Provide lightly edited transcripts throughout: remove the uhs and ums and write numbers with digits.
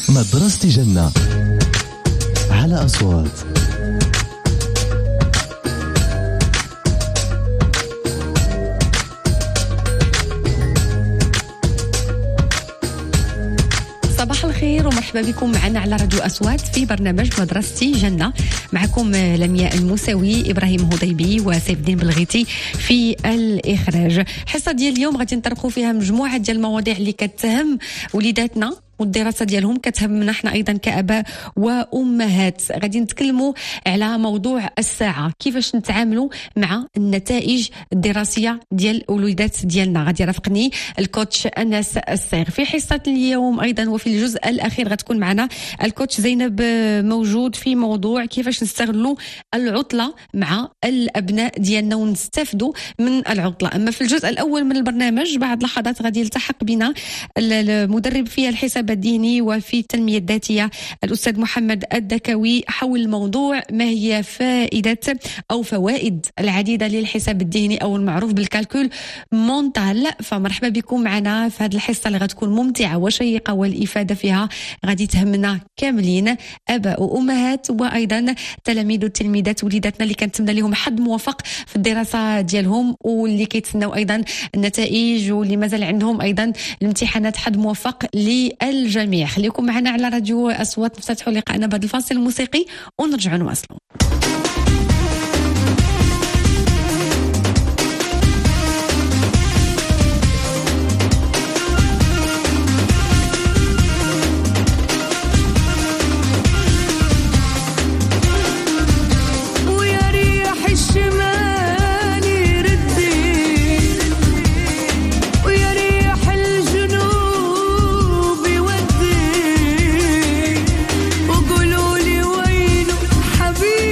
مدرسة جنة على أصوات. صباح الخير ومرحبا بكم معنا على راديو أصوات في برنامج مدرستي جنة. معكم لمياء الموسوي، إبراهيم هضيبي وسيف الدين بلغيتي في الإخراج. حصة ديال اليوم غادي نطرقوا فيها مجموعة ديال المواضيع اللي كتهم وليداتنا والدراسة ديالهم، كتهمنا احنا أيضا كأباء وأمهات. غادي نتكلموا على موضوع الساعة، كيفاش نتعاملوا مع النتائج الدراسية ديال الوليدات ديالنا. غادي يرافقني الكوتش أنس الصيغ في حصة اليوم أيضا، وفي الجزء الأخير غتكون معنا الكوتش زينب موجود في موضوع كيفاش نستغلوا العطلة مع الأبناء ديالنا ونستفدوا من العطلة. أما في الجزء الأول من البرنامج بعد لحظات غادي يلتحق بنا المدرب في الحساب الذهني وفي التنمية الذاتية الأستاذ محمد الدكوي حول موضوع ما هي فائدة أو فوائد العديدة للحساب الذهني أو المعروف بالكالكول مونتال. فمرحبا بكم معنا في هذه الحصة اللي غتكون ممتعة وشيقة، والإفادة فيها غادي تهمنا كاملين أباء وأمهات وأيضا تلاميذ وتلميذات وليداتنا اللي كنتمنى لهم حظ موفق في الدراسة ديالهم، واللي كيتسناو أيضا النتائج، واللي مازال عندهم أيضا الامتحانات حظ موفق الجميع. خليكم معنا على راديو أصوات. نفتتحوا لقاءنا بعد الفاصل الموسيقي ونرجعوا نواصلوا. حبيبي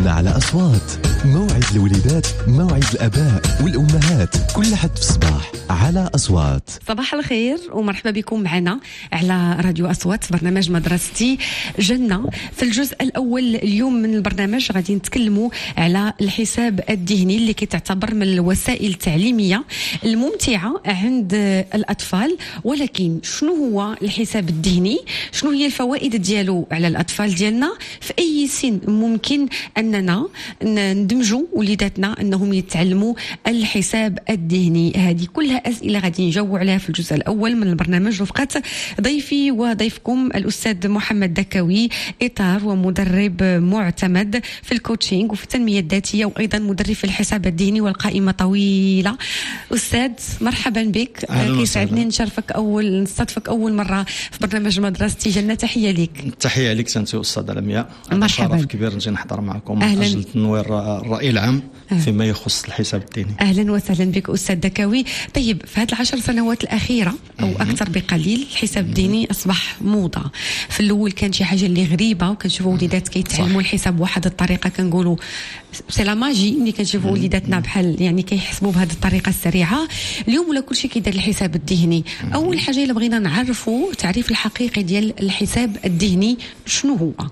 جنة على أصوات. موعد الوليدات، موعد الآباء والأمهات، كل حد في الصباح على أصوات. صباح الخير ومرحبا بكم معنا على راديو أصوات في برنامج مدرستي جنة. في الجزء الأول اليوم من البرنامج غادي نتكلموا على الحساب الذهني اللي كتعتبر من الوسائل التعليمية الممتعة عند الأطفال. ولكن شنو هو الحساب الذهني؟ شنو هي الفوائد ديالو على الأطفال ديالنا؟ في أي سن ممكن أننا ندمجوا وليداتنا أنهم يتعلموا الحساب الذهني؟ هذه كلها أسئلة غادي نجاوب عليها في الجزء الأول من البرنامج رفقة ضيفي وضيفكم الأستاذ محمد دكاوي، إطار ومدرب معتمد في الكوتشينج وفي التنمية الذاتية، وأيضا مدرب في الحساب الذهني والقائمة طويلة. أستاذ مرحبا بك، كيسعدني نستضيفك أول مرة في برنامج مدرستي جنة. تحية لك. تحية لك أنت أستاذة لمياء، مرحبا. شرف كبير نجي نحضر معكم من أجل تنوير الرأي العام فيما يخص الحساب الذهني. أهلا وسهلا بك أستاذ دكاوي. طيب في هذه 10 سنوات الأخيرة أو أكثر بقليل الحساب الذهني أصبح موضة. في الأول كان شي حاجة اللي غريبة، وكنشوفوا وليدات كيتعلموا الحساب بواحد الطريقة كنقولوا سي لا ماجي، ملي كنشوفوا وليداتنا بحال يعني كيحسبوا بهذه الطريقة السريعة. اليوم ولا كل شيء كيدير الحساب الذهني. أول حاجة إلا بغينا نعرفوا تعريف الحقيقي ديال الحساب الذهني شنو هو؟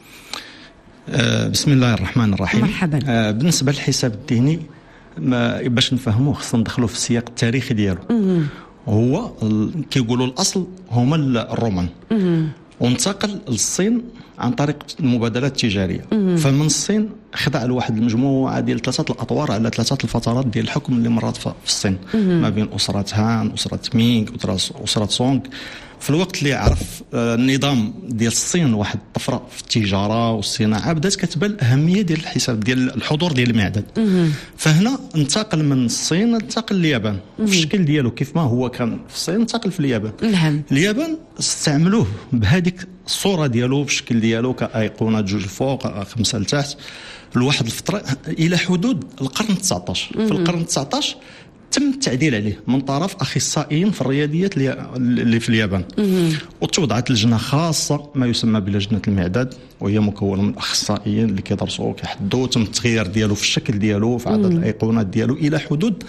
بسم الله الرحمن الرحيم. مرحبا. بالنسبة للحساب الذهني باش نفهموه خصنا ندخلوا في السياق التاريخي ديالو. هو كيقولوا الأصل هما الرومان، وانتقل للصين عن طريق المبادلات التجارية. فمن الصين خضع لواحد المجموعة ديال 3 الأطوار على 3 الفترات ديال الحكم اللي مرات في الصين، ما بين أسرة هان، أسرة مينغ، أسرة سونغ. في الوقت اللي عرف النظام ديال الصين واحد الطفرة في التجارة والصناعة، بدات كتبان الأهمية ديال الحساب ديال الحضور ديال المعدن. فهنا انتقل من الصين انتقل لليابان في الشكل ديالو كيف ما هو كان في الصين انتقل في اليابان. اليابان استعملوه بهذيك الصورة ديالو بالشكل ديالو كأيقونة 2 الفوق 5 لتحت لواحد الفترة إلى حدود القرن 19. في القرن 19 تم التعديل عليه من طرف أخصائيين في الرياضيات اللي في اليابان، وتوضعت لجنة خاصة ما يسمى بلجنة المعداد، وهي مكونة من أخصائيين اللي كيدرسوا كيحدوا. تم التغيير ديالو في الشكل ديالو في عدد الأيقونات ديالو إلى حدود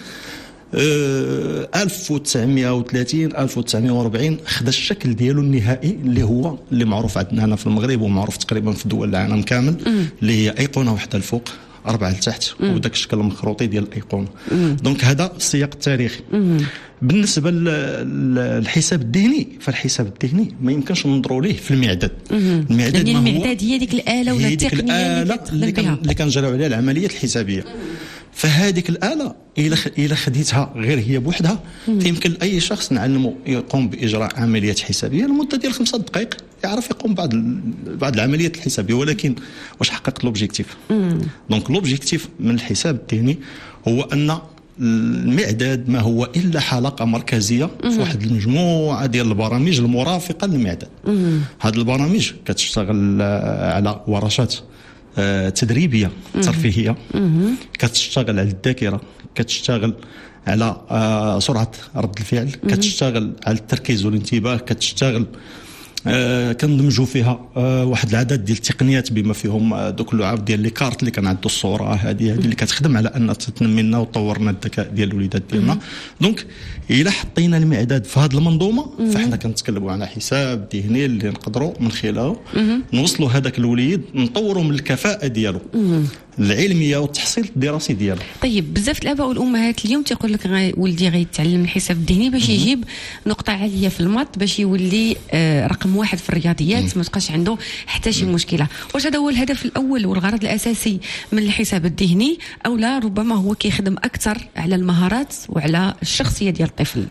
1930 1940 خدا الشكل ديالو النهائي اللي هو اللي معروف عندنا هنا في المغرب ومعروف تقريبا في دول العالم كامل، اللي هي أيقونة واحدة الفوق 4 لتحت وداك الشكل المخروطي ديال الايقونه. دونك هذا السياق التاريخي. بالنسبه للحساب الذهني، فالحساب الذهني ما يمكنش ننظروا ليه في المعداد. المعداد يعني المعداد هي ديك الاله ولا التقنيه اللي كنجريو عليها العمليات الحسابيه. فهذيك الآلة إلى خديتها غير هي بوحدها يمكن لأي شخص نعلمه يقوم بإجراء عمليات حسابية لمدة ديال 5 دقائق يعرف يقوم بعض العمليات الحسابية. ولكن واش حقق لوبجيكتيف؟ دونك لوبجيكتيف من الحساب الذهني هو أن المعداد ما هو إلا حلقة مركزية في واحد المجموعة ديال البرامج المرافقة للمعداد. هذه البرامج كتشتغل على ورشات تدريبية ترفيهية، كتشتغل على الذاكرة، كتشتغل على سرعة رد الفعل، كتشتغل على التركيز والانتباه، كتشتغل كندمجوا فيها واحد العدد ديال التقنيات بما فيهم دوك اللعاب ديال لي كارت اللي كنعدوا الصوره هذه اللي كتخدم على ان تنمي لنا وتطور لنا الذكاء ديال الوليدات ديالنا. دونك الا حطينا المعداد في هذه المنظومه فاحنا كنتكلموا على حساب ذهني اللي نقدروا من خلاله نوصلوا هذاك الوليد نطوروا من الكفاءه ديالو العلميه والتحصيل الدراسي ديالو. طيب بزاف الاباء والامهات اليوم تيقول لك ولدي غيتعلم الحساب الذهني باش يجيب نقطه عاليه في المات، باش يولي رقم 1 في الرياضيات، ما تبقاش عنده حتى شي مشكله. واش هذا هو الهدف الاول والغرض الاساسي من الحساب الذهني، او لا ربما هو كيخدم اكثر على المهارات وعلى الشخصيه ديال الطفل؟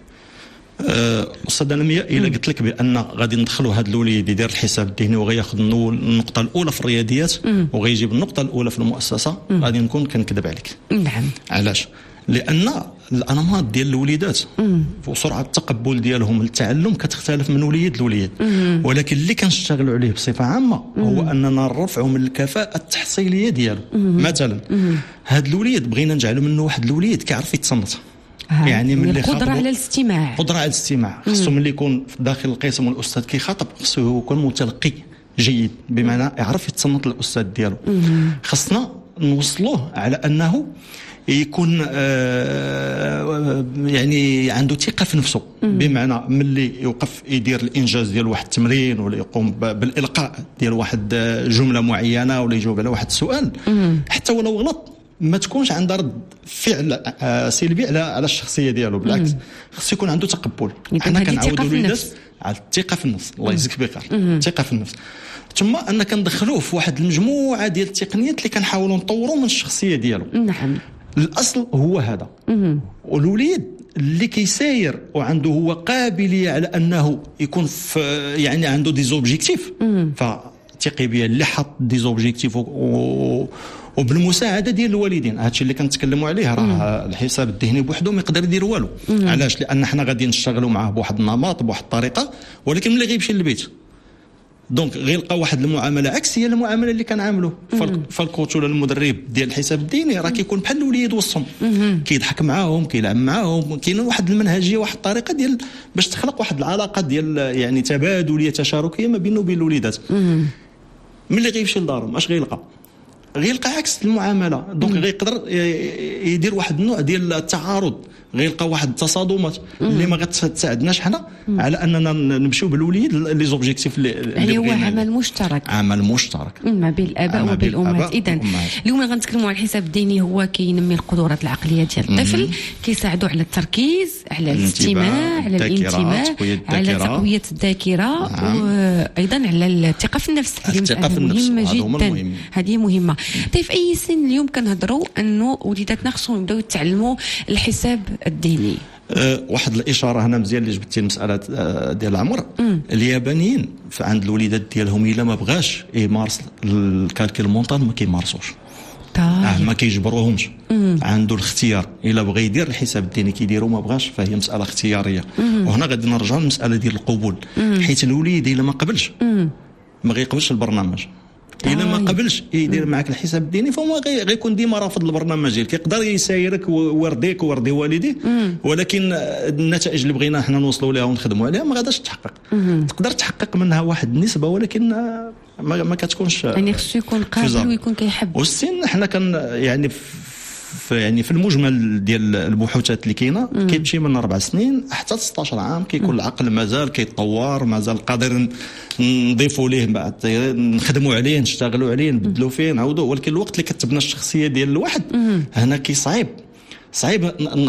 أستاذ لمياء، إلا قلت لك بأن غادي ندخلوا هذا الوليد يدير الحساب الذهني وغياخذ النقطة الأولى في الرياضيات وغيجيب النقطة الأولى في المؤسسة، غادي نكون كنكذب عليك. نعم. علاش؟ لأن الأنماط ديال الوليدات وسرعة التقبل ديالهم للتعلم كتختلف من وليد لوليد، ولكن اللي كنشتغلوا عليه بصفة عامة هو أننا نرفعوا من الكفاءة التحصيلية ديالو. مثلا هذا الوليد بغينا نجعلوا منه واحد الوليد كيعرف يتصنت، يعني من القدرة على الاستماع، قدرة على الاستماع. خصو ملي يكون داخل القسم والأستاذ كيخاطب خصو يكون متلقي جيد، بمعنى يعرف يتصنت للأستاذ ديالو. خصنا نوصلوه على انه يكون يعني عنده ثقه في نفسه، بمعنى ملي يوقف يدير الانجاز ديال واحد التمرين ولا يقوم بالالقاء ديال واحد جمله معينه ولا يجاوب على واحد السؤال، حتى ولو غلط ما تكونش عنده رد فعل سلبي على الشخصيه ديالو، بالعكس خص يكون عنده تقبل. حنا كنعاودوا الوليدات على الثقه في النفس، الله يجزيك بخير، الثقه في النفس، ثم ان كندخلوه في واحد المجموعه ديال التقنيات اللي كنحاولوا نطوروا من الشخصيه ديالو. نعم، الاصل هو هذا. والوليد اللي كيساير وعنده هو قابليه على انه يكون في يعني عنده دي زوبجيكتيف، فثقي بيا اللي حط دي زوبجيكتيف وبالمساعده ديال الوالدين. هادشي اللي كنتكلموا عليه راه الحساب الذهني بوحده ما يقدر يدير والو. علاش؟ لان حنا غادي نشتغلوا معاه بواحد النمط بواحد الطريقه، ولكن ملي غيمشي للبيت دونك غيلقى واحد المعامله عكسيه للمعامله اللي كنعاملوا. فالكوتش ولا المدرب ديال الحساب الديني راه كيكون بحال الوليد وسطهم، كيضحك معاهم، كيلعب معاهم، كاين واحد المنهجيه، واحد الطريقه ديال باش تخلق واحد العلاقه ديال يعني تبادليه تشاركيه ما بينه وبين الوليدات. ملي غيمشي لدارهم اش غيلقى عكس المعامله، دونك غيقدر يدير واحد النوع ديال التعارض، غيلقى واحد التصادمات اللي ما غتساعدناش حنا على اننا نمشيو بالوليد لي زوبجيكتيف اللي هو عمل مشترك ما بين الاباء وبين الامهات. اذا اليوم غنتكلموا على الحساب الديني، هو كينمي القدرات العقليه ديال الطفل، كيساعدوا على التركيز، على الاستماع، على الانتباه، على تقويه الذاكره، وايضا على الثقه في النفس. الثقه في النفس جدا، هذه مهمه. طيب في اي سن اليوم كنهضروا انه وليداتنا خصهم يبداو يتعلموا الحساب الديني؟ واحد الاشاره هنا مزيان اللي جبتي المساله ديال العمر. اليابانيين عند الوليدات ديالهم الا ما بغاش يمارس الكالكيل مونطال ما كيمارسوش، ما كيجبروهمش، عنده الاختيار. الا بغى يدير الحساب الديني كيديروا، ما بغاش فهي مساله اختياريه. وهنا غادي نرجعوا للمساله ديال القبول، حيت الوليد الا ما قبلش ما غيقبلش البرنامج. إلا ما قبلش يدير معك الحساب الديني فهو غيكون ديما رافض البرنامج ديالك. يقدر يسايرك ويرضيك ويرضي والديه، ولكن النتائج اللي بغينا احنا نوصلوا لها ونخدموا عليها ما غاداش تحقق. تقدر تحقق منها واحد النسبه، ولكن ما كتكونش. يعني خصو يكون قابل ويكون كيحب. والسن احنا يعني في المجمل ديال البحوثات اللي كاينه كيمشي من 4 سنين حتى 16 عام كيكون العقل مازال كيتطور، مازال قادر نضيفوا ليه بعد، نخدموا عليه، نشتغلوا عليه، نبدلوا فيه، نعاودوا. ولكن الوقت اللي كتبنى الشخصيه ديال الواحد هنا صعيب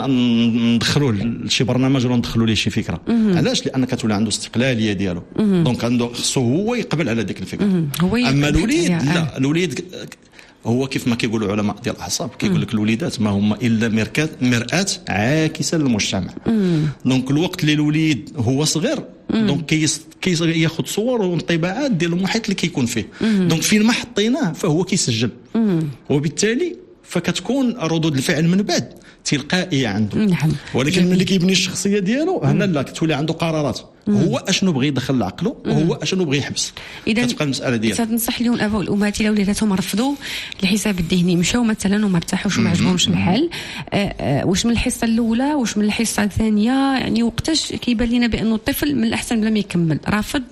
ندخلوه لشي برنامج ولا ندخلوا ليه شي فكره. علاش؟ لان كتولي عنده استقلاليه ديالو، دونك عنده خصو هو يقبل على ديك الفكره. اما الوليد لا، الوليد هو كيف ما كيقولوا علماء ديال الاعصاب كيقول لك الوليدات ما هما الا مرآة عاكسه للمجتمع. دونك الوقت اللي الوليد هو صغير دونك ياخذ صور وانطباعات ديال المحيط اللي كيكون فيه، دونك فين ما حطيناه فهو كيسجل، وبالتالي فكتكون ردود الفعل من بعد تلقائيه عنده. ولكن ملي كيبني الشخصيه ديالو هنا لا كتولي عنده قرارات، هو اشنو بغى يدخل لعقله وهو اشنو بغى يحبس. كتبقى المساله ديالو. تنصح اليوم الاباء والامهات الى وليداتهم رفضوا الحساب الذهني، مشاو مثلا وما ارتاحوش وما عجبهمش الحال، واش من الحصه الاولى واش من الحصه الثانيه، يعني وقتاش كيبان لنا بانه الطفل من الاحسن بلا ما يكمل رافض؟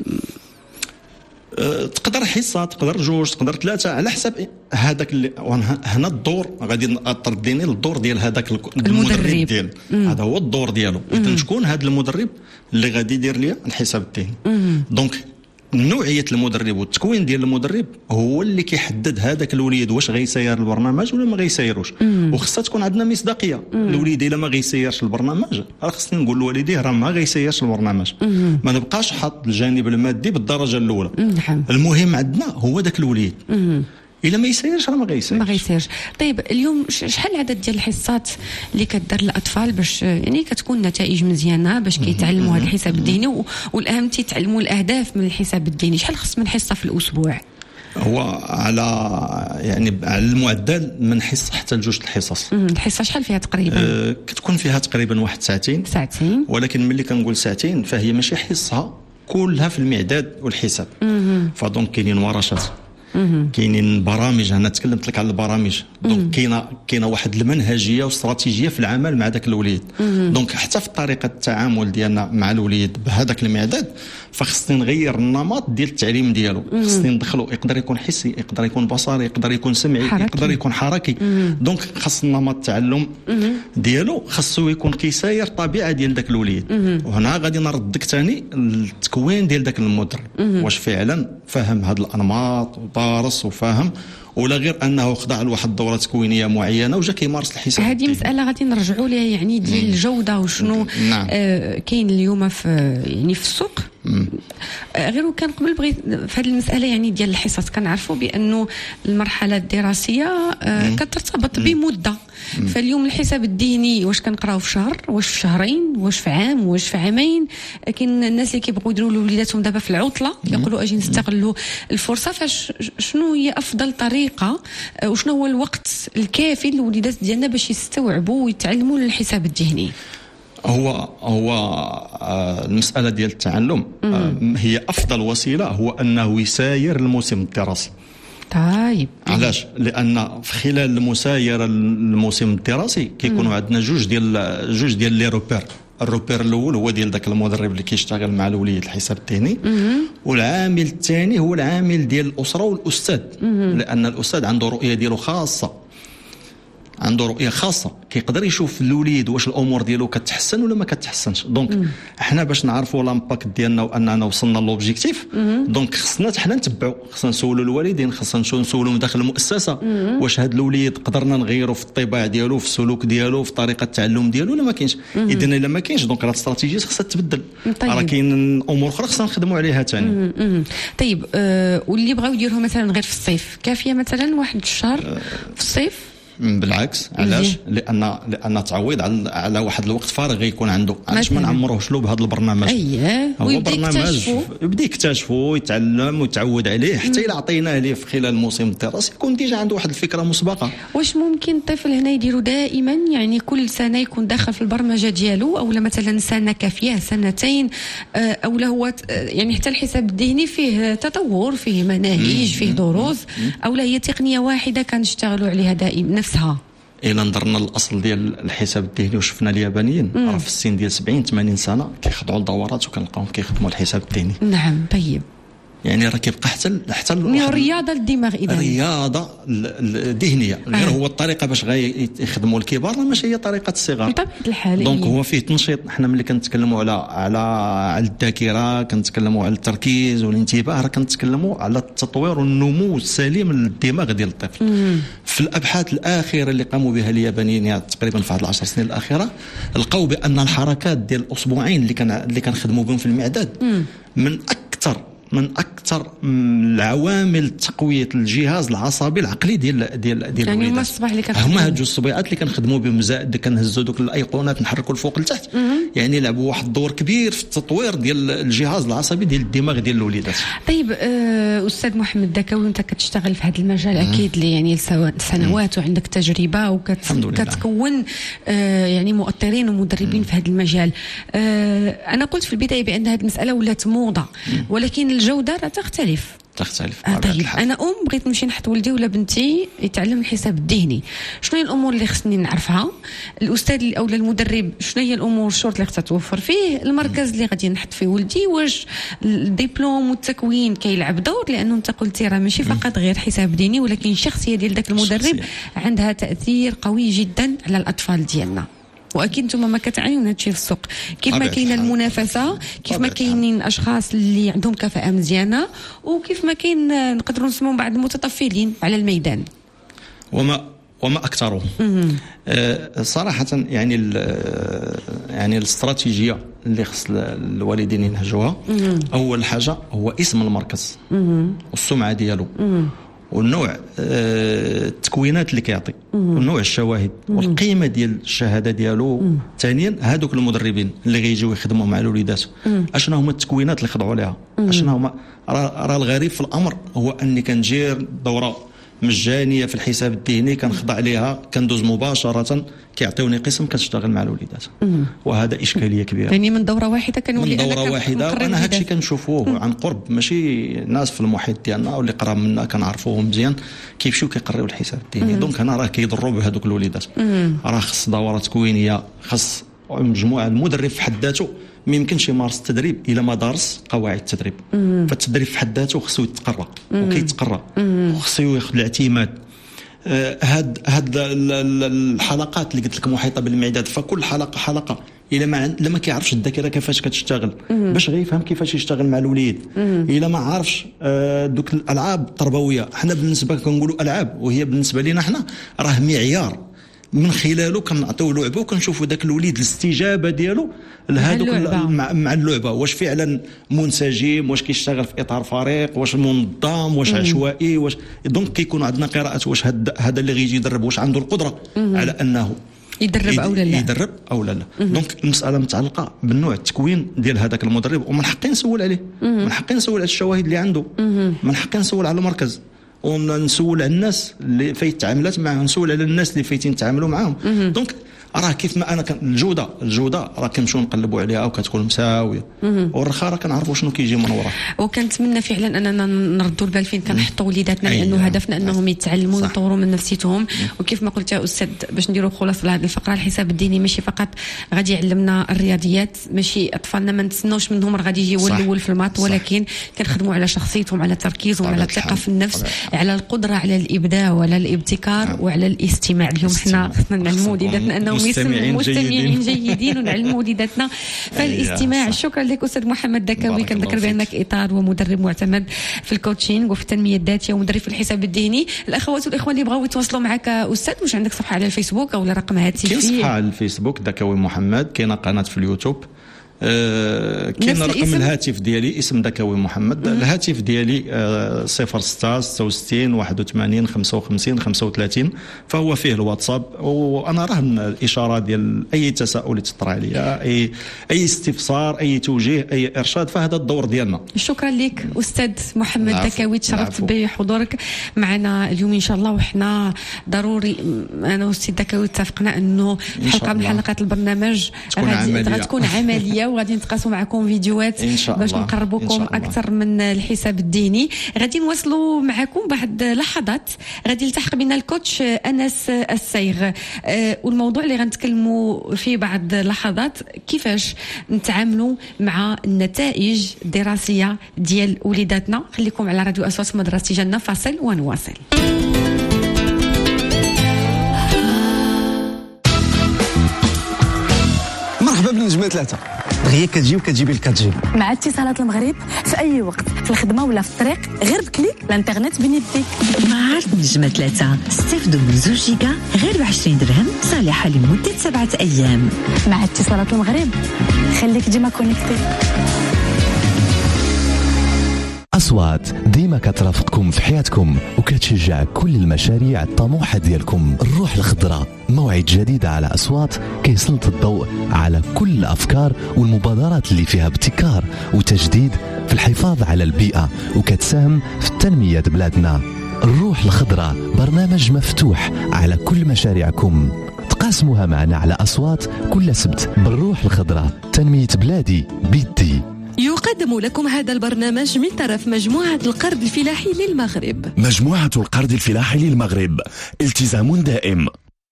تقدر حصه، تقدر جوج، تقدر 3 على حسب هذاك اللي هنا الدور. غادي ترديني للدور ديال هذاك المدرب ديالو، هذا هو الدور ديالو. اذا شكون هذا المدرب اللي غادي يدير لي الحساب الذهني؟ دونك نوعيه المدرب والتكوين ديال المدرب هو اللي كيحدد هذاك الوليد واش غيسير البرنامج ولا ما غيسيروش. وخصها تكون عندنا مصداقيه. الوليد الا ما غيسيرش البرنامج راه خصني نقول لوالديه راه ما غيسيرش البرنامج، ما نبقاش حاط الجانب المادي بالدرجه الاولى. المهم عندنا هو ذاك الوليد، الا ما يسيرش راه ما غيسيرش. طيب اليوم شحال العدد ديال الحصات اللي كدار للاطفال باش يعني كتكون نتائج مزيانه باش كيتعلموا هذا الحساب الديني، والاهم تيتعلموا الاهداف من الحساب الديني؟ شحال خص من حصه في الاسبوع؟ هو على المعدل من حصه حتى ل2 الحصص. الحصه شحال فيها تقريبا؟ كتكون فيها تقريبا واحد ساعتين. ولكن ملي كنقول ساعتين فهي ماشي حصه كلها في المعداد والحساب. فدونك كاينين ورشات، كاينين برامج، انا تكلمت لك على البرامج. دونك كاينه واحد المنهجيه واستراتيجيه في العمل مع ذاك الوليد. دونك حتى في طريقه التعامل ديالنا مع الوليد بهذاك المعداد فخصني نغير النمط ديال التعليم ديالو. خصني ندخلو يقدر يكون حسي، يقدر يكون بصري، يقدر يكون سمعي، يقدر يكون حركي. دونك خص نمط التعلم ديالو خصو يكون كيساير الطبيعه ديال ذاك الوليد. وهنا غادي نردك ثاني التكوين ديال ذاك المدرب، واش فعلا فاهم هاد الانماط ودارس وفاهم، ولا غير انه خضع لواحد الدوره تكوينيه معينه وجا كيمارس الحساب. هذه مساله غادي نرجعوا ليها يعني ديال الجوده وشنو كاين اليوم في يعني في السوق. غير كان قبل بغيت في هذه المساله يعني ديال الحصص كنعرفوا بانه المرحله الدراسيه كترتبط بمده. فاليوم الحساب الذهني واش كنقراو في شهر، واش في شهرين، واش في عام، واش في عامين. كاين الناس اللي كيبغوا يديروا لوليداتهم دابا في العطله يقولوا اجي نستغلوا الفرصه. فشنو هي افضل طريقه وشنو هو الوقت الكافي للوليدات ديالنا باش يستوعبوا ويتعلموا الحساب الذهني؟ هو المسألة ديال التعلم هي أفضل وسيلة هو أنه يساير الموسم الدراسي. طيب علاش؟ لأن في خلال المسايرة الموسم الدراسي كيكونوا عندنا جوج ديال لي روبير. الروبير الأول هو ديال ذاك المدرب اللي كيشتغل مع الوليد الحساب الذهني، والعامل الثاني هو العامل ديال الأسرة والأستاذ، لأن الأستاذ عنده رؤية ديالو خاصة، عنده رؤيه خاصه كيقدر يشوف الوليد واش الامور ديالو كتحسن ولا ما كتحسنش. دونك احنا باش نعرفوا لامباكت ديالنا واننا وصلنا لوبجيكتيف، دونك خصنا حنا نتبعوا، خصنا نسولوا الوالدين، خصنا نسولوا داخل المؤسسه واش هذا الوليد قدرنا نغيروا في الطباع ديالو، في السلوك ديالو، في طريقه التعلم ديالو ولا ما كاينش. اذا الا ما كاينش دونك هاد الاستراتيجيات خصها تبدل. راه كاين امور اخرى خصنا نخدموا عليها ثاني. طيب واللي بغاو يديروها مثلا غير في الصيف كافيه مثلا واحد الشهر في الصيف؟ بالعكس. علاش؟ لان تعويض على واحد الوقت فارغ يكون عنده. علاش ما نعمروهش له بهذا البرنامج؟ هو برنامج يبدا يكتشفه ويتعلم ويتعود عليه حتى الى عطيناه ليه في خلال الموسم الدراسي يكون ديجا عنده واحد الفكره مسبقه. واش ممكن الطفل هنا يديروا دائما يعني كل سنه يكون داخل في البرمجه ديالو، او مثلا سنه كافيه، سنتين، او هو يعني حتى الحساب الذهني فيه تطور، فيه مناهج، فيه دروس، او هي تقنيه واحده كنشتغلوا عليها دائما نفسها؟ إلا نظرنا للأصل ديال الحساب الذهني وشفنا اليابانيين راه في السن ديال 70-80 سنة كيخضعوا لدورات وكنلقاوهم كيخدموا الحساب الذهني. نعم. طيب يعني راه كيبقى حتى الرياضه للدماغ، اذا الرياضه الذهنيه غير هو الطريقه باش يخدموا الكبار ماشي هي طريقه الصغار بطبيعه الحال. دونك هو فيه تنشيط. احنا ملي كنتكلموا على الذاكره، كنتكلموا على التركيز والانتباه، راه كنتكلموا على التطوير والنمو السليم للدماغ ديال الطفل. في الابحاث الاخيره اللي قاموا بها اليابانيين تقريبا في هذه 10 سنين الاخيره لقاو بان الحركات ديال الاسبوعين اللي كنخدموا بهم في المعداد من اكثر العوامل تقويه الجهاز العصبي العقلي ديال يعني هما الصباح اللي كنخدموا هما هاد جوج الصبيعات اللي كنخدموا بهم زائد كنهزوا دوك الايقونات نحركوا الفوق لتحت، يعني لعبوا واحد الدور كبير في التطوير ديال الجهاز العصبي ديال الدماغ ديال الوليدات. طيب استاذ محمد دكاوي، انت كتشتغل في هذا المجال اكيد لي يعني سنوات وعندك تجربه وكتكون يعني مؤطرين ومدربين في هذا المجال. انا قلت في البدايه بان هذه المساله ولات موضه، ولكن الجودة راه تختلف. طيب أنا بغيت نمشي نحط ولدي ولا بنتي يتعلم الحساب الذهني، شنو هي الأمور اللي خصني نعرفها؟ الأستاذ أو المدرب شنو هي الأمور الشروط اللي خصها توفر فيه؟ المركز اللي غادي نحط فيه ولدي، واش الدبلوم والتكوين كيلعب دور؟ لأنه أنت قلتي راه ماشي فقط غير حساب ذهني، ولكن الشخصية ديال ذاك المدرب عندها تأثير قوي جدا على الأطفال ديالنا. واكيد نتوما ما كتعانيوا من هذا الشيء في السوق، كيف ما كاينه المنافسه، كيف ما كاينين اشخاص اللي عندهم كفاءه مزيانه، وكيف ما كاين نقدروا نسموا بعض المتطفلين على الميدان وما اكثرهم. صراحه يعني الاستراتيجيه اللي خص الوالدين ينهجوها اول حاجه هو اسم المركز والسمعه ديالو والنوع التكوينات اللي كيعطي ونوع الشواهد والقيمه ديال الشهاده ديالو. ثانيا هذوك المدربين اللي غيجيو يخدموا مع الوليدات اشنو هما التكوينات اللي خضعوا لها، اشنو هما. راه الغريب في الامر هو اني كنجير دوره مجانيه في الحساب الذهني، كنخضع ليها، كندوز مباشره، كيعطيوني قسم كتشتغل مع الوليدات. وهذا اشكاليه كبيره. يعني من دوره واحده كنولي من دوره واحده. وانا هادشي كنشوفوه عن قرب، ماشي ناس في المحيط ديالنا واللي قراب منا كنعرفوهم مزيان كيمشيو كيقريو الحساب الذهني. دونك هنا راه كيضروا بهذوك الوليدات. راه خص دوره تكوينيه، خص مجموعه. المدرب في حد ذاته ما يمكنش يمارس التدريب الا ما دارس قواعد التدريب. فالتدريب في حد ذاته خصو يتقرا وكيتقرا، وخصو ياخذ الاعتماد. هاد الحلقات اللي قلت لك محيطه بالمعدات، فكل حلقه الا ما كيعرفش الذاكره كيفاش كتشتغل باش غيفهم كيفاش يشتغل مع الوليد. الا ما عارفش دوك الالعاب التربويه، حنا بالنسبه كنقولوا العاب، وهي بالنسبه لنا حنا راه معيار من خلاله كنعطيو لعبه وكنشوفوا ذاك الوليد الاستجابه ديالو لهذوك مع اللعبه، واش فعلا منسجم، واش كيشتغل في اطار فريق، واش منظم، واش عشوائي، واش. دونك كيكون عندنا قراءه واش هذا اللي غيجي يدرب واش عنده القدره على انه يدرب او لا. يدرب او لا. دونك المساله متعلقه بالنوع التكوين ديال هذاك المدرب، ومن حقي نسول عليه، من حقي نسول على الشواهد اللي عنده، من حقي نسول على المركز، ونسول على الناس اللي فايت تعاملات معهم، نسول على الناس اللي فايتين تعاملوا معهم. دونك راه كيف ما انا الجوده راه كنمشيو نقلبوا عليها وكتكون مساويه، والرخاء راه كنعرفوا شنو كيجي من وراء. وكنتمنى فعلا اننا نردوا البال فين كنحطوا وليداتنا، لانه هدفنا انهم يتعلموا ويطوروا من نفسيتهم. وكيف ما قلت يا استاذ، باش نديروا خلاصه لهذه الفقره، الحساب الديني ماشي فقط غادي يعلمنا الرياضيات، ماشي اطفالنا ما نتسناوش منهم راه غادي يجي هو الاول في المات، ولكن كنخدموا على شخصيتهم، على تركيزهم، على الثقه في النفس، على القدره على الابداع وعلى الابتكار وعلى الاستماع. اليوم حنا خصنا نعلموا وليداتنا انهم مستمعين جيدين ونعلموا وليداتنا فالاستماع. شكرا لك استاذ محمد دكاوي، كنذكر بانك اطار ومدرب معتمد في الكوتشينغ وفي التنميه الذاتيه ومدرب في الحساب الذهني. الاخوات والاخوان اللي بغاو يتواصلوا معك استاذ، واش عندك صفحه على الفيسبوك او رقم هاتفي؟ كاين صفحه على الفيسبوك دكاوي محمد، كاينه قناه في اليوتيوب، كاين رقم الهاتف ديالي اسم دكاوي محمد. الهاتف ديالي 06 66 81 55 35، فهو فيه الواتساب، وانا راه الاشاره ديال اي تساؤل يتطرح عليا، اي استفسار، اي توجيه، اي ارشاد، فهذا الدور ديالنا. شكرا لك استاذ محمد دكاوي، تشرفت بحضورك معنا اليوم ان شاء الله. وحنا ضروري انا واستاذ دكاوي اتفقنا انه حلقه من حلقات البرنامج غتكون عمليه، وغادي نتقاسوا معكم فيديوهات باش نقربوكم اكثر من الحساب الديني. غادي نواصلوا معكم بعد لحظات، غادي يلتحق بنا الكوتش انس السيغ، والموضوع اللي غنتكلموا فيه بعد لحظات كيفاش نتعاملوا مع النتائج الدراسيه ديال وليداتنا. خليكم على راديو أصوات مدرسة جنة، فاصل ونواصل. مرحبا بالنجمة 3 دغيا كتجي وكتجيبي الكاتجي مع اتصالات المغرب في اي وقت، في الخدمه ولا في الطريق، غير بكليك الانترنت بين يديك. مع نجمة 3 استفدوا من 2 جيجا غير ب 20 درهم، صالحه لمده 7 ايام. مع اتصالات المغرب خليك ديما كونيكتي. أصوات ديما كترافقكم في حياتكم وكتشجع كل المشاريع الطموحة ديالكم. الروح الخضراء، موعد جديد على أصوات كيسلط الضوء على كل الأفكار والمبادرات اللي فيها ابتكار وتجديد في الحفاظ على البيئة وكتساهم في تنمية بلادنا. الروح الخضراء برنامج مفتوح على كل مشاريعكم، تقاسموها معنا على أصوات كل سبت. بالروح الخضراء تنمية بلادي بيدي. يقدم لكم هذا البرنامج من طرف مجموعة القرض الفلاحي للمغرب. مجموعة القرض الفلاحي للمغرب، التزام دائم.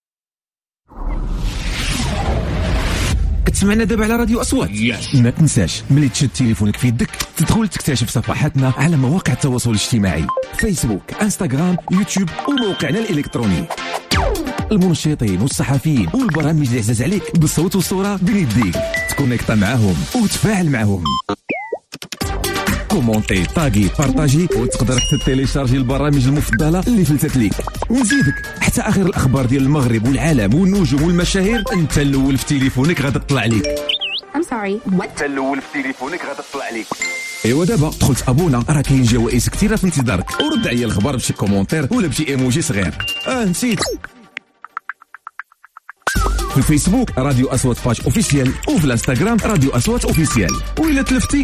كتسمعنا دابا على راديو أصوات. ما تنساش ملي تشد تليفونك في يدك تدخل تكتشف صفحاتنا على مواقع التواصل الاجتماعي، فيسبوك، انستغرام، يوتيوب، وموقعنا الإلكتروني. المنشطين والصحفيين والبرامج اللي عزاز عليك بالصوت والصورة بين يديك، تكونيكتا معاهم وتفاعل معاهم. كومونتي، طاقي، بارطاجي، وتقدر تيليشارجي البرامج المفضلة اللي فلتت ليك. ونزيدك حتى آخر الأخبار ديال المغرب والعالم والنجوم والمشاهير أنت الأول في تليفونك غادا تطلع ليك. أنت الأول في تليفونك غادا تطلع ليك. ايوا دابا دخلت ابونا، راه كاين جوائز كثيره في انتظارك، ورد عليا الخبر بشي كومونتير ولا بشي ايموجي صغير. نسيت. في الفيسبوك راديو أصوات باج اوفيسيال، وفي الانستغرام راديو أصوات اوفيسيال، وإلا تلفتي دخل موقعنا الإلكتروني راديو أصوات، راه غادي تلقى كلشي تما.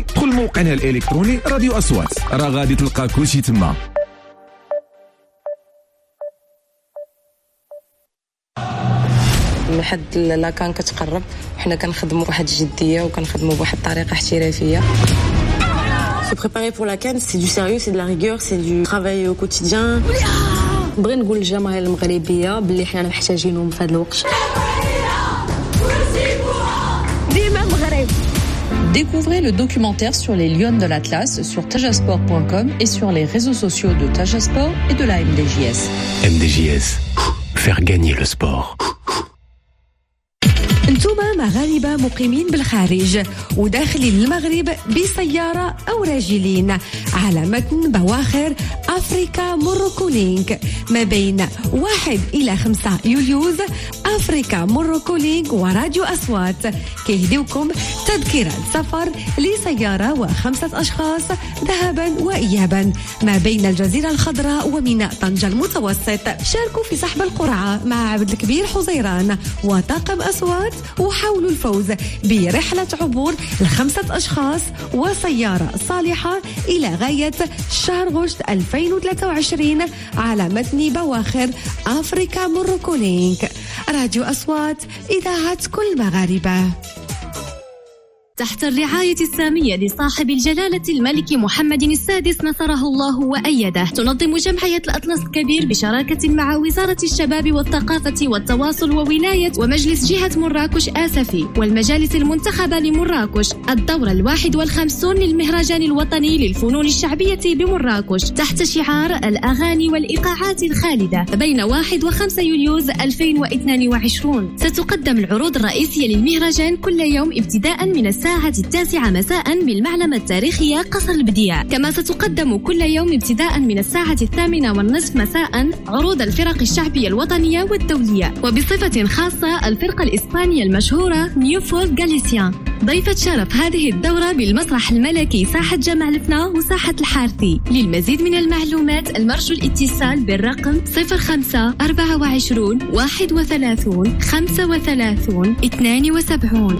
من حد لا كان كتقرب حنا كنخدموا بواحد الجديه وكنخدموا بواحد الطريقه احترافيه. Se préparer pour la CAN, c'est du sérieux, c'est de la rigueur, c'est du travail au quotidien. نبغي نقول للجماهير المغربيه باللي حنا محتاجينهم في هذا الوقت. ديما مغرب. Découvrez le documentaire sur les Lions de l'Atlas sur tajasport.com et sur les réseaux sociaux de Tajasport et de la MDJS. MDJS, faire gagner le sport. انتوما مغاربة مقيمين بالخارج وداخلين المغرب بسيارة أو راجلين على متن بواخر أفريكا موروكو لينك ما بين 1 إلى 5 يوليوز. أفريكا موروكو لينك وراديو أصوات كيهديوكم تذكرة سفر لسيارة و5 أشخاص ذهبا وإيابا ما بين الجزيرة الخضراء وميناء طنجة المتوسط. شاركوا في سحب القرعة مع عبد الكبير حزيران وطاقم أصوات وحاولوا الفوز برحلة عبور ل5 أشخاص وسيارة صالحة إلى غاية شهر غشت 2023 على متن بواخر أفريكا موروكو لينك. راديو أصوات إذاعة كل مغاربة. تحت الرعاية السامية لصاحب الجلالة الملك محمد السادس نصره الله وأيده، تنظم جمعية الأطلس الكبير بشراكة مع وزارة الشباب والثقافة والتواصل وولاية ومجلس جهة مراكش آسفي والمجالس المنتخبة لمراكش الدورة 51 للمهرجان الوطني للفنون الشعبية بمراكش تحت شعار الأغاني والإيقاعات الخالدة بين 1 و5 يوليوز 2022. ستقدم العروض الرئيسية للمهرجان كل يوم ابتداء من الساعة 9 مساء بالمعلمة التاريخية قصر البديع. كما ستقدم كل يوم ابتداء من الساعة 8:30 مساء عروض الفرق الشعبية الوطنية والدولية، وبصفة خاصة الفرقة الإسبانية المشهورة نيوفورد غاليسيا. ضيفة شرف هذه الدورة بالمسرح الملكي ساحة جامع الفنا وساحة الحارثي. للمزيد من المعلومات المرجو الاتصال بالرقم 05 24 31 35 72.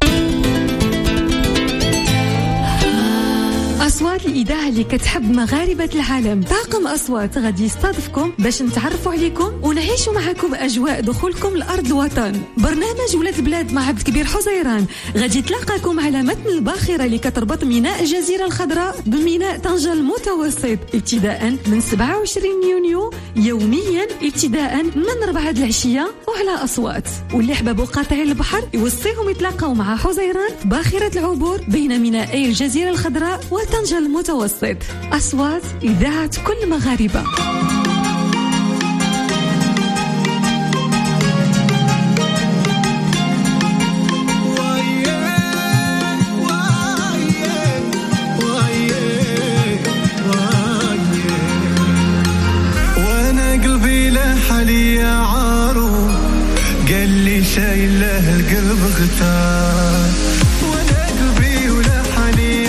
أصوات الإذاعة اللي كتحب مغاربة العالم. طاقم أصوات غادي يستضيفكم باش نتعرفوا عليكم ونعيشوا معكم أجواء دخولكم لأرض الوطن. برنامج ولاد البلاد مع عبد الكبير حزيران غادي تلاقاكم على متن الباخرة اللي كتربط ميناء الجزيرة الخضراء بميناء طنجة المتوسط ابتداء من 27 يونيو يوميا ابتداء من 4 العشية وعلى أصوات. واللي حبابوا قاطعين البحر يوصيهم يتلاقوا مع حزيران باخرة العبور بين ميناءي الجزيرة الخضراء طنجة المتوسط. أصوات إذاعة كل مغاربة. وانا قلبي لاح علي عارو قال لي شايل له القلب غتار. وانا قلبي ولاح علي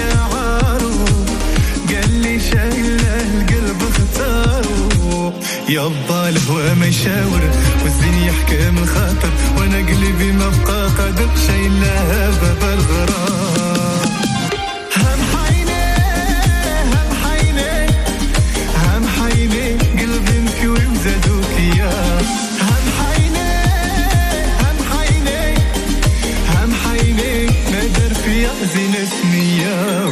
يابا الهوى ما يشاور والزين يحكم الخاطر وانا قلبي ما بقى قادر شايل لها باب الغرام. هم حيني هم حيني هم حيني قلبي مكوي وزادوك يا هم حيني هم حيني هم حيني ما دار فيا زين اسمية.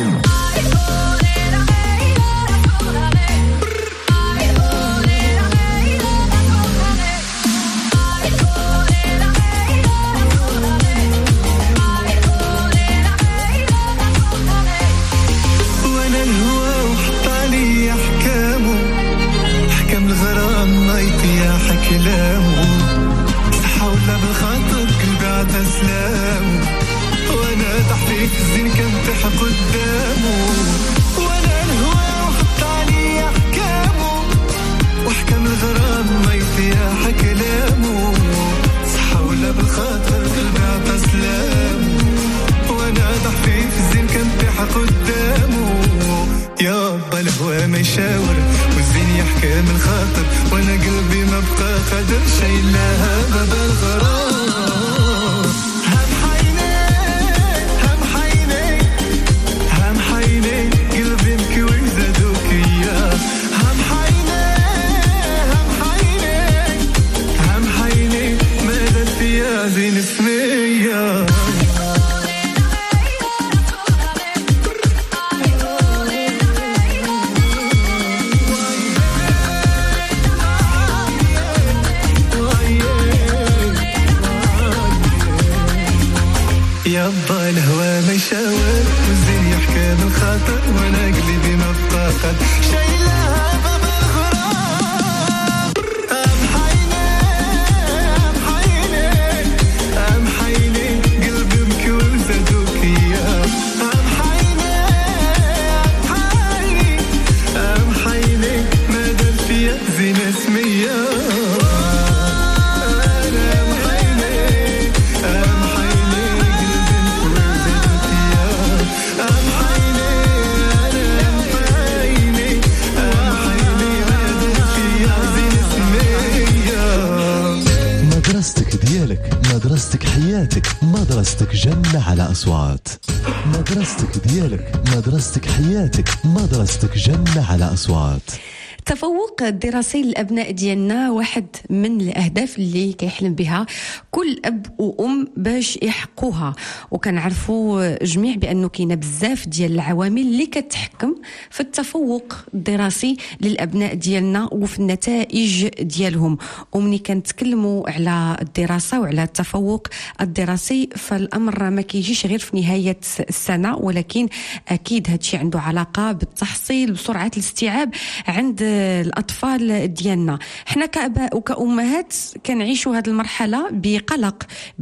كلامه حاول بالخاطر قلبي عتسلام وانا تحفيك الزين كنتح قدامه وانا الهوى وحط علي احكامه واحكام الغرام ما يفيح كلامه حاول بالخاطر قلبي عتسلام وانا تحفيك الزين كنتح قدامه يابا الهوى ما يشاور والزين يحكم الخاطر وانا قلبي ما بقى قادر شايل لها باب الغرام. هم حيني هم حيني هم حيني قلبي مكوي زادوك يا هم حيني هم حيني هم حيني ما دار فيا زين مدرستك حياتك، مدرستك جنة على أصوات. مدرستك ديالك، مدرستك حياتك، مدرستك جنة على أصوات. التفوق الدراسي للأبناء ديالنا واحد من الأهداف اللي كيحلم بها كل أب وأم باش يحقوها، وكنعرفوا جميع بأنه كاينه بزاف ديال العوامل اللي كتحكم في التفوق الدراسي للأبناء ديالنا وفي النتائج ديالهم. ومني كنتكلموا على الدراسة وعلى التفوق الدراسي فالأمر ما كيجيش غير في نهاية السنة، ولكن أكيد هادشي عنده علاقة بالتحصيل وسرعة الاستيعاب عند الأطفال ديالنا. حنا كأباء وكأمهات كنعيشوا هذه المرحلة بقلق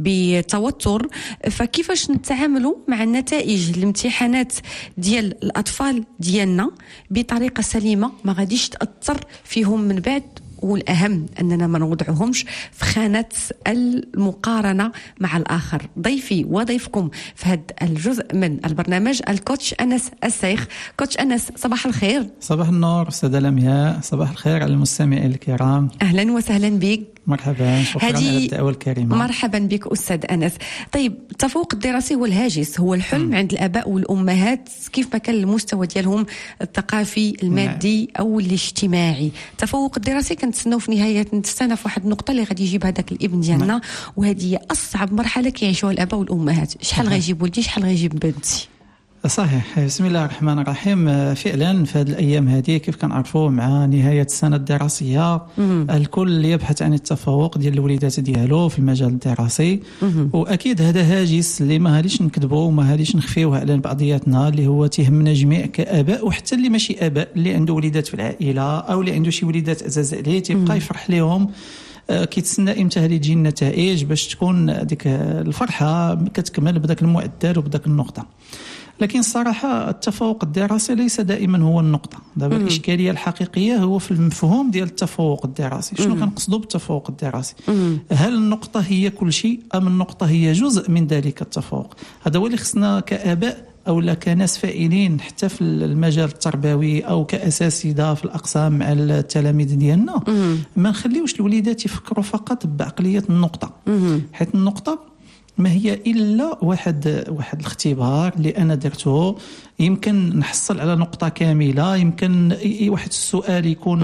بتوتر، فكيفاش نتعاملوا مع النتائج الامتحانات ديال الأطفال ديالنا بطريقة سليمة ما غاديش تأثر فيهم من بعد، والأهم أننا ما نوضعهمش في خانة المقارنة مع الآخر. ضيفي وضيفكم في هذا الجزء من البرنامج الكوتش أنس السيخ. كوتش أنس، صباح الخير. صباح النور أستاذة لمياء، صباح الخير على المستمعين الكرام. أهلا وسهلا بك. مرحبا، شكرا على الدعوة الكريمة. مرحبا بك أستاذ أنس. طيب، التفوق الدراسي هو الهاجس، هو الحلم عند الآباء والأمهات كيف ما كان المستوى ديالهم الثقافي المادي أو الاجتماعي. التفوق الدراسي كنتسناو في نهاية السنة في واحد النقطة اللي غادي يجيب هذاك الابن ديالنا، وهذه هي أصعب مرحلة كيعيشوها الآباء والأمهات. شحال غيجيب ولدي، شحال غيجيب بنتي؟ صحيح، بسم الله الرحمن الرحيم. فعلا في هذه الأيام هذه كيف كنعرفوا مع نهاية السنة الدراسية الكل يبحث عن التفوق ديال الوليدات ديالو في المجال الدراسي، وأكيد هذا هاجس اللي ما هاديش نكذبوا وما هاديش نخفيوه على بعضياتنا، اللي هو تهمنا جميع كآباء، وحتى اللي ماشي آباء اللي عنده وليدات في العائلة أو اللي عنده شي وليدات عزاز عليه تيبقى يفرح لهم، كيتسنى امتى هذه تجي النتائج باش تكون ديك الفرحة كتكمل بداك المعدل وبداك النقطة. لكن الصراحة التفوق الدراسي ليس دائما هو النقطة. دابا الإشكالية الحقيقية هو في المفهوم ديال التفوق الدراسي. شنو كنقصدوا بالتفوق الدراسي؟ هل النقطة هي كل شيء أم النقطة هي جزء من ذلك التفوق؟ هذا هو اللي خصنا كآباء أو لا كناس فاعلين حتى في المجال التربوي أو كأساتذة في الأقسام مع التلاميذ ديالنا، ما نخليوش الوليدات يفكروا فقط بعقلية النقطة، حيث النقطة ما هي إلا واحد الاختبار اللي أنا درته، يمكن نحصل على نقطة كاملة، يمكن واحد السؤال يكون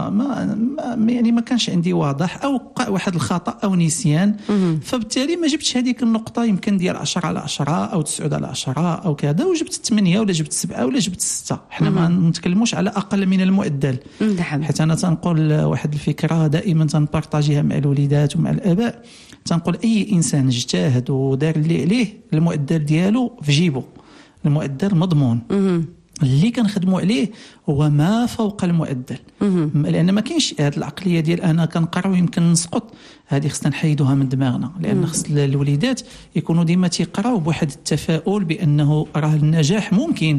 ما كانش عندي واضح، أو وقع واحد الخطأ أو نسيان، فبالتالي ما جبتش هذيك النقطة يمكن ديال 10/10 أو 9/10 أو كذا، وجبت 8 ولا جبت 7 ولا جبت 6. احنا ما نتكلموش على أقل من المعدل. حتى أنا تنقول واحد الفكرة دائما تنبارطاجيها مع الوليدات ومع الآباء، تنقول أي إنسان اجتهد ودار اللي عليه المعدل ديالو في جيبه، المعدل مضمون. اللي كنخدموا عليه هو ما فوق المعدل، لأن ما كاينش هذه العقلية ديال أنا كنقرا ويمكن نسقط، هذه خصنا نحيدوها من دماغنا، لأن خص الوليدات يكونوا ديما تيقراو بواحد التفاؤل بأنه راه النجاح ممكن.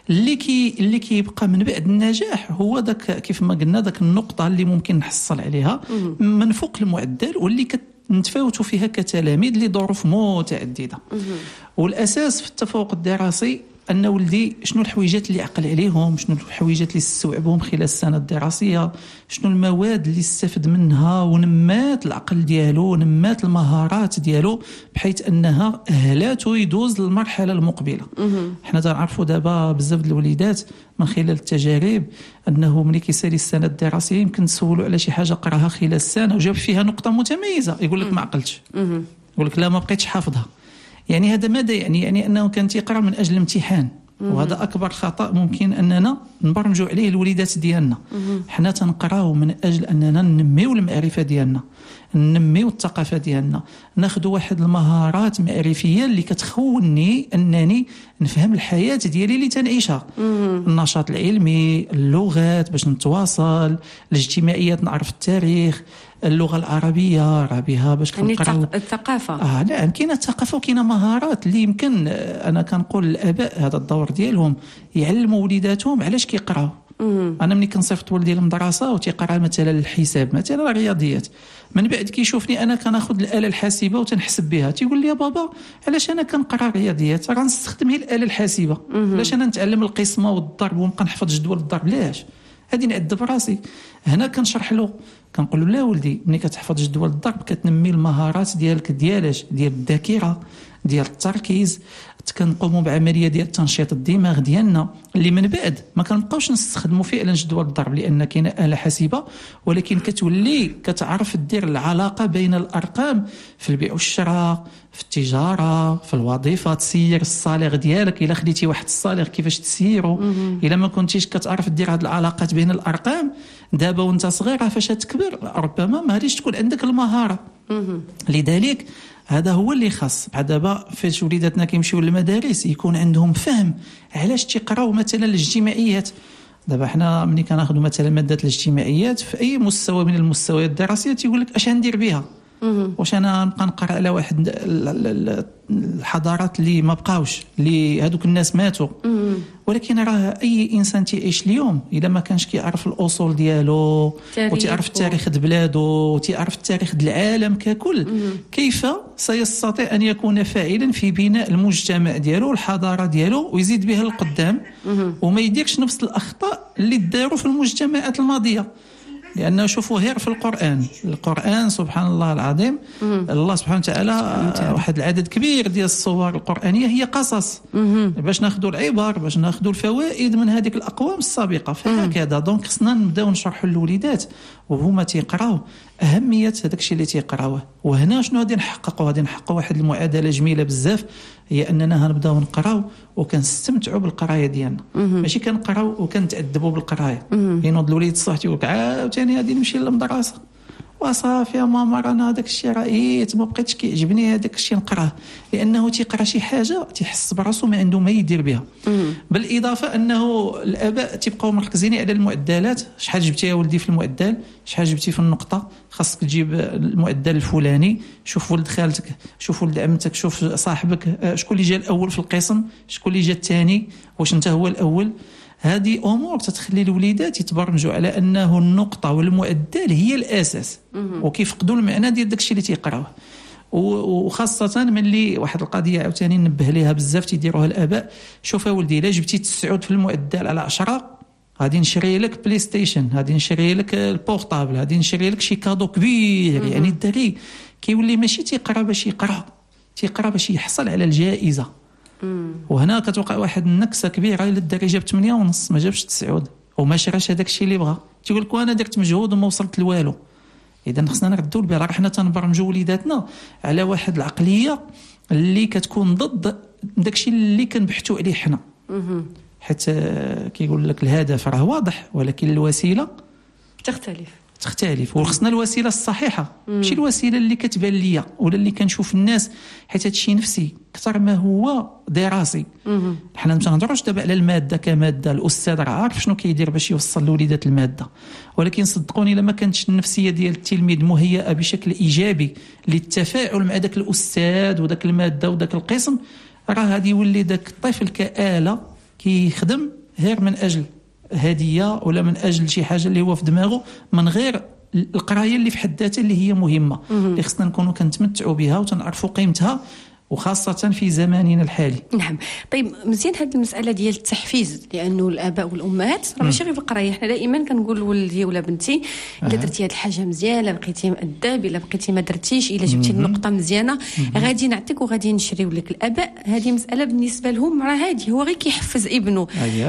اللي كيبقى من بعد النجاح هو داك كيف ما قلنا داك النقطة اللي ممكن نحصل عليها من فوق المعدل، واللي نتفاوتوا فيها كتلاميذ لظروف متعددة. والأساس في التفوق الدراسي أن ولدي شنو الحويجات اللي عقل عليهم، شنو الحويجات اللي استوعبهم خلال السنة الدراسية، شنو المواد اللي استفد منها ونمات العقل ديالو ونمات المهارات ديالو بحيث أنها أهلاته يدوز للمرحلة المقبلة. احنا تنعرفوا دابا بزاف د الوليدات من خلال التجارب أنه ملي كيسالي السنة الدراسية يمكن تسولوا على شي حاجة قراها خلال السنة وجاب فيها نقطة متميزة، يقول لك ما عقلتش، يقول لك لا ما بقيتش حافظها. يعني هذا ماذا يعني أنه كان تيقرأ من أجل الامتحان، وهذا أكبر خطأ ممكن أننا نبرمجوا عليه الوليدات ديالنا. حنا تنقراو من أجل أننا ننميو المعرفة ديالنا، ننميو الثقافة ديالنا، ناخذ واحد المهارات معرفية اللي كتخوني أنني نفهم الحياة ديالي اللي تنعيشها، النشاط العلمي، اللغات باش نتواصل، الاجتماعيات نعرف التاريخ، اللغة العربية راه بها باش كنقراو الثقافة. نعم، كاينه الثقافة وكاينه مهارات اللي يمكن أنا كنقول للآباء هذا الدور ديالهم يعلموا وليداتهم علاش كيقراو. أنا ملي كنصيفط ولدي للمدرسة وتيقرا مثلا الحساب مثلا الرياضيات، من بعد كيشوفني أنا كناخذ الآلة الحاسبة وتنحسب بها، تيقول لي يا بابا علاش أنا كنقرا الرياضيات راه نستخدم هي الآلة الحاسبة، علاش أنا نتعلم القسمة والضرب ونبقى نحفظ جدول الضرب؟ علاش؟ هذه نعذب راسي. هنا كنشرح له كنقول له لا ولدي ملي كتحفظ جدول الضرب كتنمي المهارات ديالك ديال الذاكره ديال التركيز. كنقوموا بعمليه ديال تنشيط الدماغ ديالنا اللي من بعد ما كنبقاوش نستخدموا فعلا جدول الضرب لان كاينه آلة حاسبه، ولكن كتولي كتعرف دير العلاقه بين الارقام في البيع والشراء، في التجاره، في الوظيفه، تسير الصالير ديالك. الا خديتي واحد الصالير كيفاش تسيرو، الا ما كنتيش كتعرف دير هاد العلاقات بين الارقام دابا وانت صغير فاش تكبر ربما ما غاديش تكون عندك المهاره. لذلك هذا هو اللي خاص دابا فاش وليداتنا كيمشيو للمدارس يكون عندهم فهم علاش تيقراو مثلا الاجتماعيات. دابا حنا ملي كناخذوا مثلا ماده الاجتماعيات في اي مستوى من المستويات الدراسيه تيقول لك اش غندير بها، واش انا نبقى نقرا على واحد الحضارات اللي ما بقاوش اللي هذوك الناس ماتوا. ولكن راه اي انسان تيعيش اليوم الا ما كانش كيعرف الاصول ديالو وتيعرف التاريخ د بلاده وتيعرف التاريخ د العالم ككل، كيف سيستطيع ان يكون فاعلا في بناء المجتمع ديالو والحضاره ديالو ويزيد بها القدام وما يديرش نفس الاخطاء اللي داروا في المجتمعات الماضيه. لأنه شوفوا غير في القرآن سبحان الله العظيم، الله سبحانه وتعالى واحد العدد كبير ديال الصور القرآنية هي قصص باش ناخذوا العبر، باش ناخذوا الفوائد من هذيك الأقوام السابقة. فهكذا دونك خصنا نبداو نشرحوا للوليدات وهما تيقراو أهمية هذاك الشيء اللي تيقراوه. وهنا شنو غادي نحققوا؟ غادي نحققوا واحد المعادلة جميلة بزاف، هي أننا غنبداو نقراو وكنستمتعوا بالقرايه ديالنا، ماشي كنقراو وكنتأدبوا بالقرايه. ينوض الوليد الصباح تيقول لك عاوتاني غادي نمشي للمدرسه وصافي يا ماما رانا هذاك الشيء رايت ما بقيتش كيعجبني هذاك الشيء نقراه، لانه تيقرا شي حاجه تيحس براسو ما عنده ما يدير بها. بالاضافه انه الاباء تيبقاو مركزين على المعدلات، شحال جبتي يا ولدي في المعدل، شحال جبتي في النقطه، خاصك تجيب المعدل الفلاني، شوف ولد خالتك، شوف ولد عمتك، شوف صاحبك، شكون اللي جا الاول في القسم، شكون اللي جا الثاني، واش انت هو الاول. هذه امور تتخلي الوليدات يتبرمجوا على انه النقطه والمعدل هي الاساس وكيفقدوا المعنى ديال داكشي اللي تيقراوه. وخاصه ملي واحد القضيه عاوتاني نبه ليها بزاف تيديروها الاباء، شوف يا ولدي الا جبتي 9 في المعدل على 10 غادي نشري لك بلاي ستيشن، غادي نشري لك البورطابل، غادي نشري لك شي كادو كبير. يعني الدري كيولي ماشي تيقرا باش يقرا، تيقرا باش يحصل على الجائزه. وهنا كتوقع واحد النكسه كبيره الا الدري جاب 8.5 ما جابش 9 وما شراش هذاك الشيء اللي بغا، تيقول لك انا درت مجهود وما وصلت لوالو. اذا خصنا نردوا البال، راه حنا تنبرمجوا وليداتنا على واحد العقليه اللي كتكون ضد داكشي اللي كنبحثوا عليه حنا. حيت كيقول لك الهدف راه واضح ولكن الوسيله تختلف، وخصنا الوسيله الصحيحه ماشي الوسيله اللي كتبان ليا ولا اللي كنشوف الناس، حيت هادشي نفسي اكثر ما هو دراسي. حنا ما تنهضروش دابا على الماده كماده، الاستاذ راه عارف شنو كيدير باش يوصل لوليدات الماده، ولكن صدقوني الا ما كانتش النفسيه ديال التلميذ مهيئه بشكل ايجابي للتفاعل مع داك الاستاذ وداك الماده وداك القسم، راه غادي يولي داك الطفل كآلة كيخدم غير من اجل هديه ولا من اجل شي حاجه اللي هو في دماغه، من غير القرايه اللي في حد ذاتها اللي هي مهمه، اللي خصنا نكونوا كنتمتعوا بها وتنعرفوا قيمتها، وخاصة في زماننا الحالي. نعم. طيب مزيان هذه المسألة ديال التحفيز، لأنه الآباء والأمهات راه ماشي غير في القراية، حنا دائما كنقول لولدي ولا بنتي إلا درتي هذه الحاجة مزيانة، بقيتي مؤدب، إلا بقيتي ما درتيش، إلا جبتي النقطة مزيانة غادي نعطيك وغادي نشريو لك. الآباء هذه مسألة بالنسبة لهم راه هادي، هو غير كيحفز ابنه.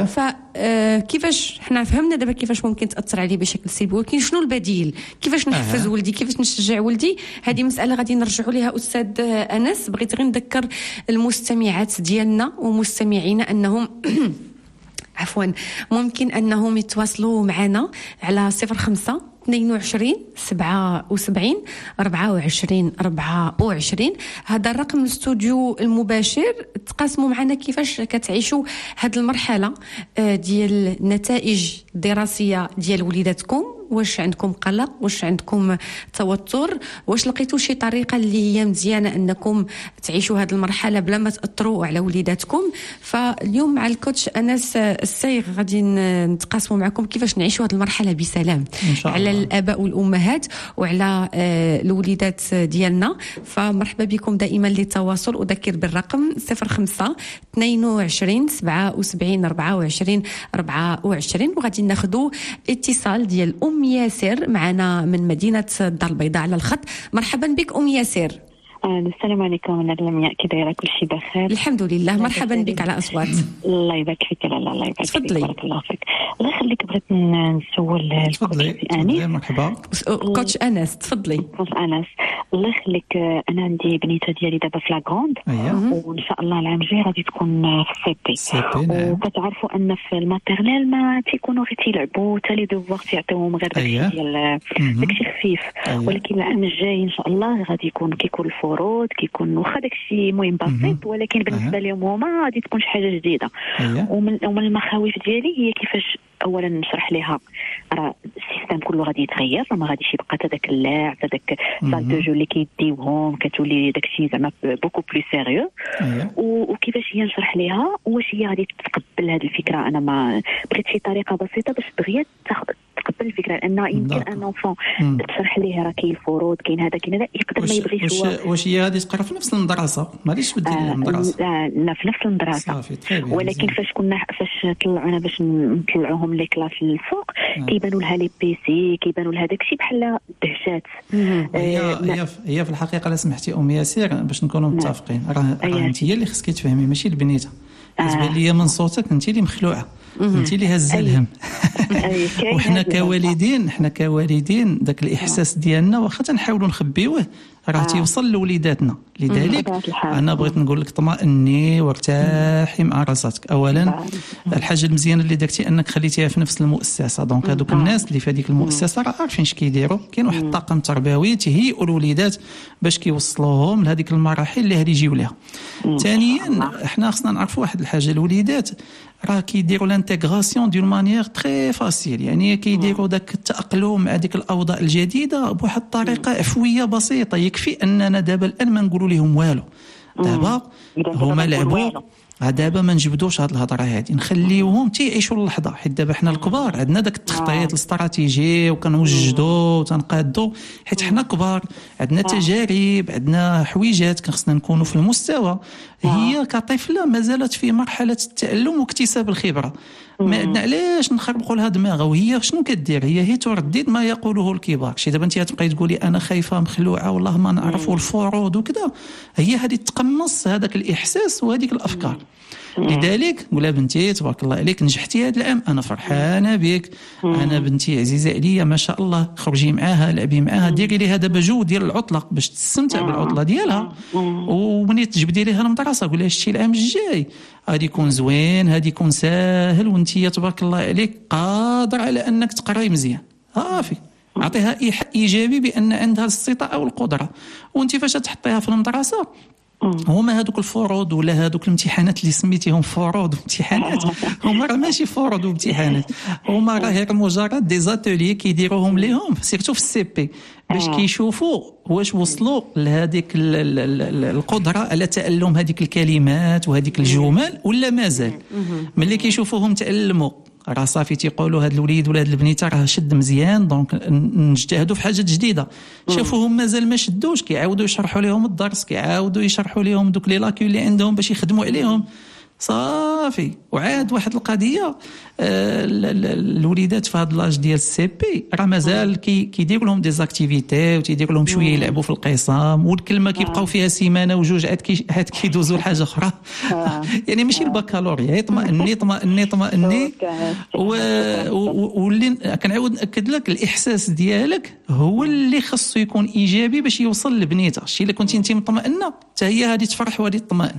فكيفاش حنا فهمنا دابا كيفاش ممكن تأثر عليه بشكل سلبي، ولكن شنو البديل؟ كيفاش نحفز ولدي، كيفاش نشجع ولدي؟ هذه مسألة غادي نرجعوا لها أستاذ أنس. بغيت غير نذكر المستمعات ديالنا ومستمعينا أنهم عفوا ممكن أنهم يتواصلوا معنا على 05 22 77 24 24. هذا الرقم الاستوديو المباشر. تقاسموا معنا كيفاش كتعيشوا هذه المرحلة ديال النتائج الدراسية ديال وليداتكم. واش عندكم قلق، واش عندكم توتر، واش لقيتوا شي طريقة اللي هي مزيانة أنكم تعيشوا هذه المرحلة بلا ما تأثروا على وليداتكم. فاليوم مع الكوتش أنس السيغ غادي نتقاسموا معكم كيفاش نعيشوا هذه المرحلة بسلام على الآباء والأمهات وعلى الوليدات ديالنا. فمرحبا بكم دائما للتواصل. أذكر بالرقم 05 22 77 24 24. وغادي ناخذوا اتصال ديال ام ياسر معنا من مدينه الدار البيضاء على الخط. مرحبا بك ام ياسر. السلام عليكم. انا لمياء، كي دايره؟ كل شيء بخير الحمد لله. مرحبا بك على اصوات. الله يبارك فيك. لا الله يبارك فيك. تفضلي. بارك الله فيك. الله يخليك، بغيت نسول. تفضلي. مرحبا كوتش انس. تفضلي. كوتش انس، الله يخليك. انا عندي بنيته ديالي دابا في لاكروند، وان شاء الله العام الجاي غادي تكون في السي بي. وكتعرفوا ان في الماتيرنيل ما تيكونوا غير تيلعبوا، حتى لي دوفوار تيعطيوهم غير داكشي ديال داكشي خفيف. ولكن العام الجاي ان شاء الله غادي كيكون الفروض، كيكون واخا داكشي مهم بسيط، ولكن بالنسبه لهم هما غادي تكون شي حاجه جديده. ومن المخاوف ديالي هي كيفاش اولا نشرح لها راه السيستم كله غادي يتغير، ما غاديش يبقى حتى داك اللعب، حتى داك سال دو جو اللي كيديوهم، كتولي داكشي زعما بوكو بلو سيريو. وكيفاش هي نشرح لها واش هي غادي تتقبل هذه الفكره. انا ما بغيت شي طريقه بسيطه باش دغيا تقبل الفكره، لان يمكن ان انفون تشرح ليه راه كاين الفروض، كاين هذا كاين هذا، يقدر ما يبغيش هو. واش هي غادي تقرا في نفس المدرسه؟ ما غاديش تبدل المدرسه. لا في نفس المدرسه. ولكن فاش طلعونا باش نطلعوهم لي كلاس الفوق، كيبانوا لها لي بيسي، كيبانوا لها داكشي بحال دهشات. هي في الحقيقه لا سمحتي ام ياسير باش نكونوا متفقين، راه انت هي اللي خصك تفهمي ماشي البنيته. بالنسبه لي من صوتك انت اللي مخلوعه، انت اللي هزه الهم. وحنا كوالدين داك الاحساس ديالنا واخا تنحاولوا نخبيوه راه تيوصل لوليداتنا. لذلك انا بغيت نقول لك طمئني وارتاحي مع راسك. اولا الحاجه المزيانه اللي درتي انك خليتيها في نفس المؤسسه، دونك هذوك الناس اللي في هذيك المؤسسه راه عارفين اش كيديروا. كاين واحد الطاقم تربوي تهيئوا الوليدات باش كيوصلوهم لهذيك المراحل اللي غادي يجيو لها. ثانيا احنا خصنا نعرفوا واحد الحاجه، الوليدات راه كيديروا لانتيغراسيون دون مانيير تري فاسيل، يعني كيديروا داك التاقلم مع ديك الاوضاع الجديده بواحد الطريقه عفويه بسيطه. يكفي اننا دابا الان ما نقولوا لهم والو، دابا هما لعبوا، دابا ما نجبدوش هاد الهضره هادي، نخليوهم تيعيشوا اللحظه. حيت دابا حنا الكبار عندنا داك التخطيط الاستراتيجي وكنوجدوا وتنقادوا، حيت حنا كبار عندنا تجارب، عندنا حويجات كان خصنا نكونوا في المستوى. هي كطفله مازالت في مرحله التعلم واكتساب الخبره. ما عندنا علاش نخربقوا لها دماغها. وهي شنو كدير؟ هي تردد ما يقوله الكبار. شي دابا انت تبقاي تقولي انا خايفه مخلوعه والله ما نعرفوا الفروض وكذا، هي هذه تقمص هذاك الاحساس وهذيك الافكار. لذلك قولها بنتي تبارك الله عليك نجحتي هذا العام، انا فرحانه بك، انا بنتي عزيزه عليا ما شاء الله، خرجي معاها، لعبي معاها، ديري ليها دابا جو ديال العطله باش تستمتع بالعطله ديالها. ومني تجبدي ليها المدرسه قولي لها شتي العام الجاي غادي يكون زوين، غادي يكون ساهل، وانتي تبارك الله عليك قادر على انك تقراي مزيان. صافي اعطيها ايحاء ايجابي بان عندها الاستطاعه والقدره. وانت فاش تحطيها في المدرسه هما هذوك الفروض ولا هذوك الامتحانات اللي سميتيهم فروض وامتحانات، هما راه ماشي فروض وامتحانات، هما راه غير مجرد دي زاتولي كيديروهم ليهم سيرتو في السي بي باش كيشوفوا واش وصلوا لهذيك القدره على تعلم هذيك الكلمات وهذيك الجمل ولا مازال. ملي كيشوفوهم تعلموا راه صافي تيقولوا هاد الوليد ولا هاد البنيته راه شد مزيان، دونك نجتهدوا في حاجه جديده. شافوهم مازال ما شدوش، كيعاودوا يشرحوا لهم الدرس، كيعاودوا يشرحوا لهم دوك لي لاكيو اللي عندهم باش يخدموا عليهم. صافي. وعاد واحد القضيه، الوليدات في هذا لاج ديال السي بي راه مازال كيديروا لهم دي زاكتيفيتي وتيديروا لهم شويه يلعبوا في القسم، والكلمه كيبقاو فيها سيمانه وجوج عاد كيدوزوا لحاجه اخرى. يعني ماشي البكالوريا، طمئني واللي كنعاود ناكد لك الاحساس ديالك هو اللي خصو يكون ايجابي باش يوصل لبنيته. الشيء اللي كنتي انت مطمئنه حتى هي هذه تفرح وهذه تطمئن.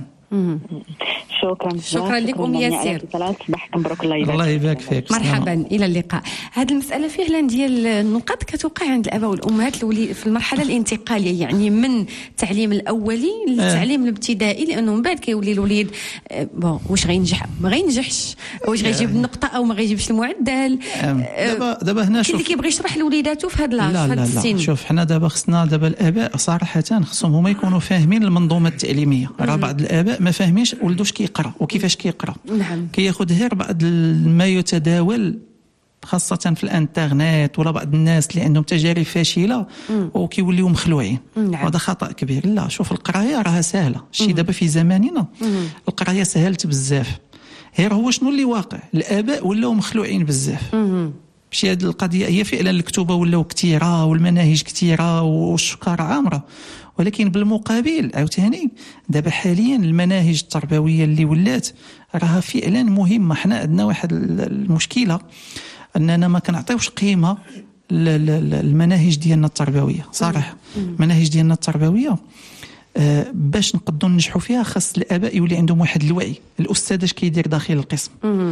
شكرا لك ام ياسر. الله يبارك فيك. مرحبا، الى اللقاء. هذه المساله فعلا ديال النقاط كتوقع عند الاباء والامهات في المرحله الانتقاليه، يعني من التعليم الاولي للتعليم الابتدائي، لانه من بعد كيولي الوليد واش غينجح ما غينجحش، واش غيجيب النقطه او ما غيجيبش المعدل. دابا هنا شوف اللي كيبغي يشرح لوليداتو في هذا السن. لا شوف حنا دابا خصنا الاباء صراحه خصهم هما يكونوا فاهمين المنظومه التعليميه. راه بعض الاباء ما فاهمينش ولدوش كيقرا وكيفاش كيقرا. كياخذ غير بعض ما يتداول خاصة في الانترنت ولا بعض الناس اللي عندهم تجارب فاشلة وكيوليو مخلوعين. هذا خطأ كبير. لا شوف القراية راها سهلة. الشيء دابا في زماننا القراية سهلت بزاف. غير هو شنو اللي واقع؟ الآباء ولاو مخلوعين بزاف. ماشي هذه القضيه هي فعلا الكتوبه ولاو كثيره والمناهج كثيره والشكاره عامره، ولكن بالمقابل عاوتاني دابا حاليا المناهج التربويه اللي ولات راها فعلا مهمه. حنا عندنا واحد المشكله اننا ما كنعطيوش قيمه المناهج ديالنا التربويه صراحه. المناهج ديالنا التربويه باش نقدروا ننجحوا فيها خاص الاباء يولي عندهم واحد الوعي. الاستاذ اش كيدير داخل القسم؟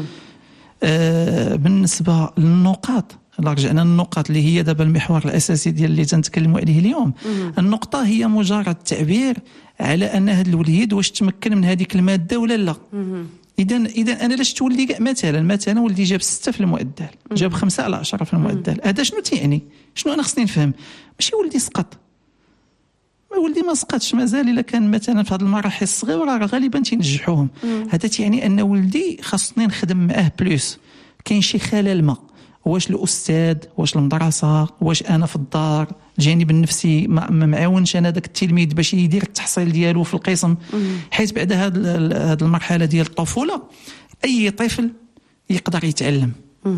بالنسبه للنقاط، رجعنا للنقاط اللي هي دابا المحور الاساسي ديال اللي تنتكلموا عليه اليوم. النقطه هي مجرد تعبير على ان هذا الوليد واش تمكن من هذيك الماده ولا لا. اذا انا لاش تولي مثلا ولدي جاب 6 في المعدل، جاب 5 على 10 في المعدل، هذا شنو تيعني؟ شنو انا خصني نفهم؟ ماشي ولدي سقط، ولدي ما سقطش مازال. الا كان مثلا في هذه المراحل الصغيره غالبا تينجحوهم. هذا تيعني ان ولدي خاصني نخدم معاه بلوس. كاين شي خلل ما، واش الاستاذ، واش المدرسه، واش انا في الدار، الجانب النفسي ما معاونش انا داك التلميذ باش يدير التحصيل ديالو في القسم. حيث بعد هذه المرحله ديال الطفوله اي طفل يقدر يتعلم.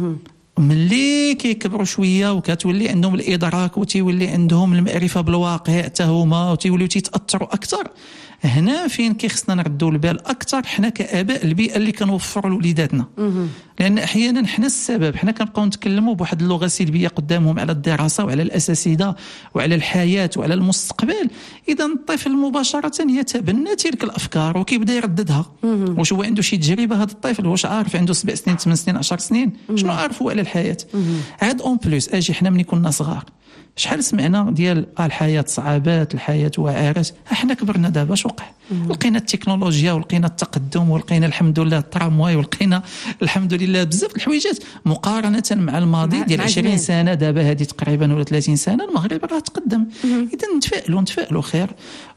ملي كيكبروا شويه وكتولي عندهم الادراك وتيولي عندهم المعرفه بالواقع حتى هما وتيوليو تيتاثروا اكثر، هنا فين كيخصنا نردوا البال اكثر حنا كاباء البيئه اللي كنوفروا لوليداتنا. لان احيانا حنا السبب، حنا كنبقاو نتكلموا بواحد اللغه سلبيه قدامهم على الدراسه وعلى الاساتذه وعلى الحياه وعلى المستقبل. اذا الطفل مباشره يتبنى تلك الافكار وكيبدا يرددها. واش هو عنده شي تجربه هذا الطفل؟ واش عارف عنده 7 سنين 8 سنين 10 سنين شنو عارف هو على الحياه؟ عاد اون بلوس اجي حنا ملي كنا صغار شحال سمعنا ديال الحياه صعابات، الحياه وعارات. احنا كبرنا دابا اش وقع؟ لقينا التكنولوجيا ولقينا التقدم ولقينا الحمد لله الترامواي ولقينا الحمد لله بزاف الحويجات مقارنه مع الماضي ديال 20 سنه. دابا هذه تقريبا ولا 30 سنه المغرب راه تقدم. اذا نتفائلوا خير.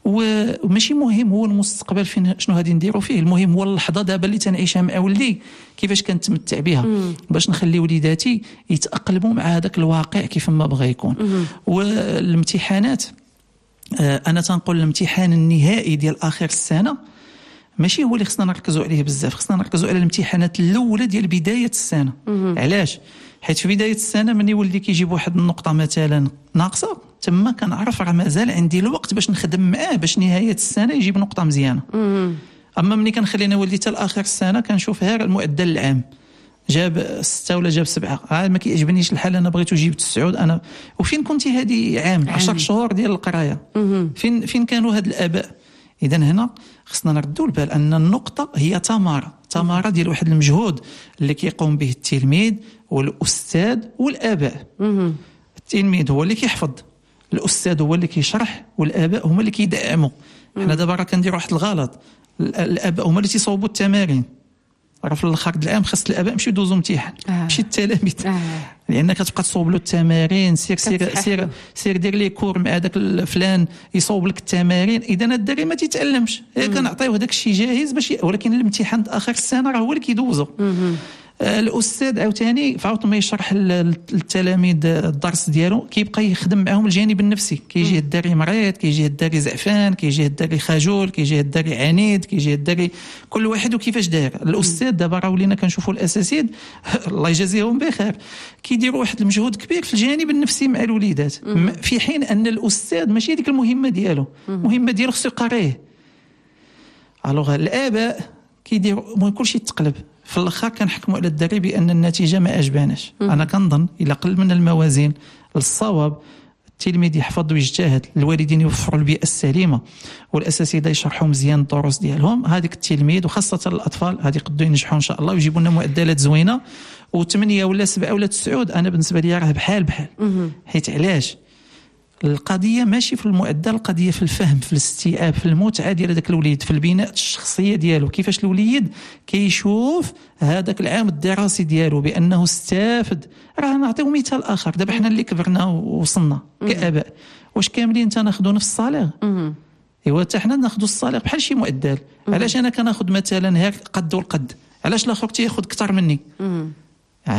وماشي مهم هو المستقبل فين شنو غادي نديروا فيه، المهم هو اللحظه دابا اللي تنعيشها مع ولدي كيفاش كنتمتع بها باش نخلي وليداتي يتاقلموا مع هذاك الواقع كيف ما بغى يكون. والامتحانات انا تنقول الامتحان النهائي ديال اخر السنه ماشي هو اللي خصنا نركزوا عليه بزاف، خصنا نركزوا على الامتحانات الاولى ديال بدايه السنه. علاش؟ حيت في بدايه السنه من يولي كيجيب واحد النقطه مثلا ناقصه تما كنعرف راه مازال عندي الوقت باش نخدم معاه باش نهايه السنه يجيب نقطه مزيانه. اما ملي كنخلينا ولدي حتى لاخر السنه كنشوف غير المعدل العام جاب 6 ولا جاب 7، ما كيعجبنيش الحال، انا بغيتو جيب 9. انا وفين كنتي هذه عام 10 شهور ديال القرايه؟ فين كانوا هاد الاباء؟ اذا هنا خصنا نردوا البال ان النقطه هي ثمره ديال واحد المجهود اللي كيقوم به التلميذ والاستاذ والاباء. التلميذ هو اللي كيحفظ، الاستاذ هو اللي كيشرح، والاباء هما اللي كيدعموا. حنا دابا راه كنديروا واحد الغلط، الاباء هما اللي تيصوبوا التمارين. راه في الاخر العام خاص الاباء يمشيو يدوزوا امتحان ماشي التلاميذ. لان كتبقى تصوب له التمارين، سير دير لي كور مع داك فلان يصوب لك التمارين. اذا الدري ما تيتعلمش، كنعطيوه داك الشيء جاهز باش ولكن الامتحان اخر السنه راه هو اللي كيدوزو. الاستاذ عاوتاني فعاوت ما يشرح للتلاميذ الدرس ديالو كيبقى يخدم معهم الجانب النفسي. كيجي الدري مريض، كيجي الدري زعفان، كيجي الدري خجول، كيجي الدري عنيد، كيجي الدري كل واحد وكيفاش داير. الاستاذ دابا راه ولينا كنشوفوا الاساتذه الله يجازيهم بخير كيديروا واحد المجهود كبير في الجانب النفسي مع الوليدات، في حين ان الاستاذ ماشي ديك المهمه ديالو. المهمه ديالو خصو يقريه. الوغ الاباء كيديروا كلشي يتقلب في الاخر كنحكموا على الدري بان النتيجه ما اعجباناش. انا كنظن الى قل من الموازين للصواب التلميذ يحفظ ويجتهد، الوالدين يوفروا البيئه السليمه، والاساتذه يشرحوا مزيان الدروس ديالهم، هذيك التلميذ وخاصه الاطفال هذه يقدروا ينجحوا ان شاء الله ويجيبوا لنا معدلات زوينه. و8 ولا 7 ولا 9 انا بالنسبه لي راه بحال حيت علاش؟ القضيه ماشي في المعدل، القضيه في الفهم، في الاستيعاب، في المتعه ديال هذاك الوليد، في البناء الشخصيه ديالو. كيفاش الوليد كيشوف هذاك العام الدراسي ديالو بانه استفاد. راه نعطيو مثال اخر، دابا حنا اللي كبرنا ووصلنا كاباء واش كاملين تناخذوا نفس الصالير؟ ايوا حتى حنا ناخذوا الصالير بحال شي معدل. علاش انا كناخذ مثلا هيك قد والقد؟ علاش الاخر تياخذ اكثر مني؟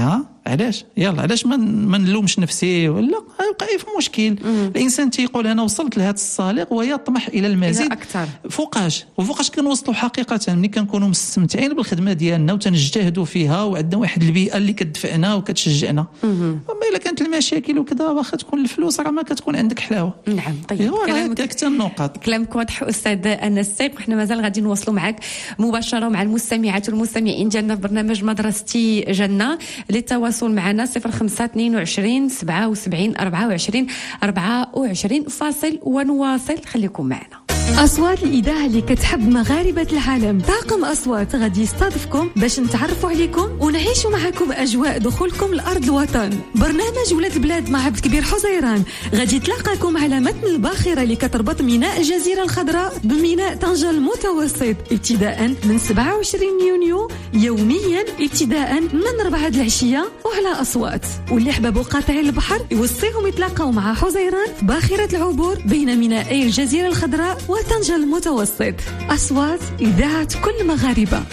علاش ما نلومش نفسي ولا يبقى في مشكل. الانسان تيقول انا وصلت لهذا الصالق ويطمح الى المزيد اكثر. فوقاش كنوصلوا حقيقه ملي كنكونوا مستمتعين بالخدمه ديالنا وتنجتهدوا فيها وعندنا واحد البيئه اللي كتدفعنا وكتشجعنا. اما الا كانت المشاكل وكذا واخا تكون الفلوس راه ما كتكون عندك حلاوه. نعم. طيب كلامك حتى النقاط. كلامك واضح استاذ انس السيق، وحنا مازال غادي نواصلوا معك مباشره مع المستمعات والمستمعين ديالنا في برنامج مدرستي جنه. للتواصل معنا 0522 77 24 24. فاصل ونواصل، خليكم معنا. أصوات الإذاعة اللي كتحب مغاربة العالم. طاقم أصوات غادي يستضيفكم باش نتعرفوا عليكم ونعيشوا معكم أجواء دخولكم لأرض الوطن. برنامج ولاد البلاد مع عبد الكبير حزيران غادي يتلاقاكم على متن الباخرة اللي كتربط ميناء الجزيرة الخضراء بميناء طنجة المتوسط ابتداء من 27 يونيو يوميا ابتداء من 4 العشية وعلى أصوات. واللي حبابوا قاطعي البحر يوصيهم يتلاقوا مع حزيران في باخرة العبور بين مينائي الجزيرة الخضراء وطنجة المتوسط. أصوات إذاعة كل مغاربة.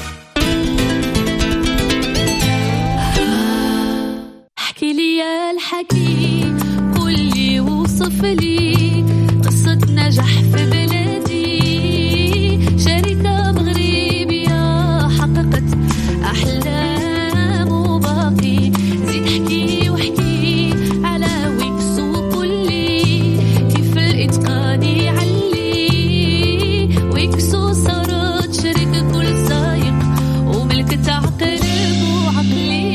احكي لي يا الحكي، قول لي وصف لي قصة نجاح في بلادي، شركة مغربية حققت أحلام وباقي. زيد احكي واحكي على ويكس وقول لي كيف الإتقان يعلي ويكسو صارت شركة كل سايق وملكة عقل وعقلي.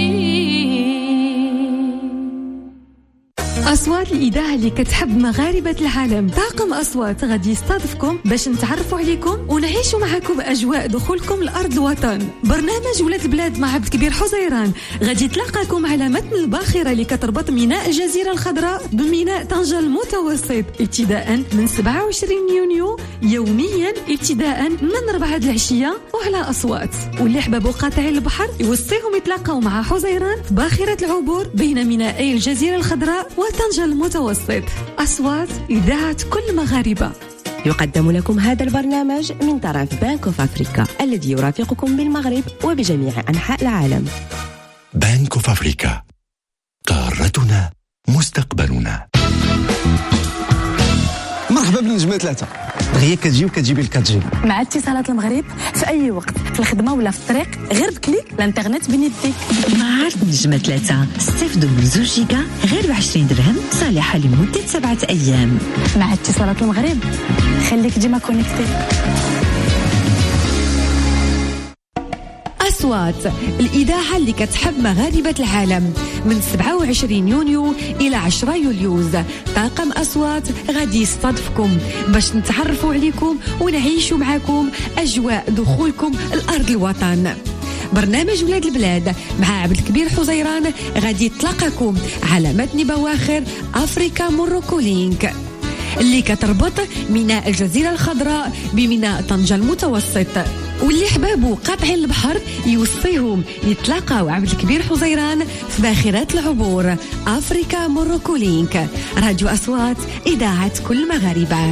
أصوات الإذاعة اللي كتحب مغاربة العالم. طاقم أصوات غادي يستضيفكم باش نتعرفوا عليكم ونعيشوا معكم أجواء دخولكم لأرض الوطن. برنامج ولاد البلاد مع عبد الكبير حزيران غادي يتلاقاكم على متن الباخرة اللي كتربط ميناء الجزيرة الخضراء بميناء طنجة المتوسط ابتداء من 27 يونيو يوميا ابتداء من 4 العشية وعلى أصوات. واللي حبابوا قاطعي البحر يوصيهم يتلاقوا مع حزيران في باخرة العبور بين مينائي الجزيرة الخضراء وطنجة المتوسط. أصوات إذاعة كل مغاربة. يقدم لكم هذا البرنامج من طرف بانك اوف افريكا الذي يرافقكم بالمغرب وبجميع أنحاء العالم. بانك اوف افريكا، قارتنا مستقبلنا. مرحبا بالنجمة 3 دغيا كتجي وكتجيبي الكاتجي مع اتصالات المغرب في اي وقت في الخدمه ولا في الطريق، غير بكليك الانترنت بين يديك. مع عرض نجمة 3 استفدوا من 2 جيجا غير ب 20 درهم صالحة لمدة 7 أيام. مع اتصالات المغرب خليك ديما كونيكتي. أصوات الإذاعة اللي كتحب مغاربة العالم من 27 يونيو إلى 10 يوليوز. طاقم أصوات غادي يستضيفكم باش نتعرفوا عليكم ونعيشوا معكم أجواء دخولكم الأرض الوطن. برنامج ولاد البلاد مع عبد الكبير حزيران غادي يتلاقاكم على متن بواخر أفريكا موروكو لينك اللي كتربط ميناء الجزيرة الخضراء بميناء طنجة المتوسط. واللي حبابو قاطعين البحر يوصيهم يتلاقاو عبد الكبير حزيران في باخرات العبور أفريكا موروكو لينك. راديو أصوات إذاعة كل مغاربة.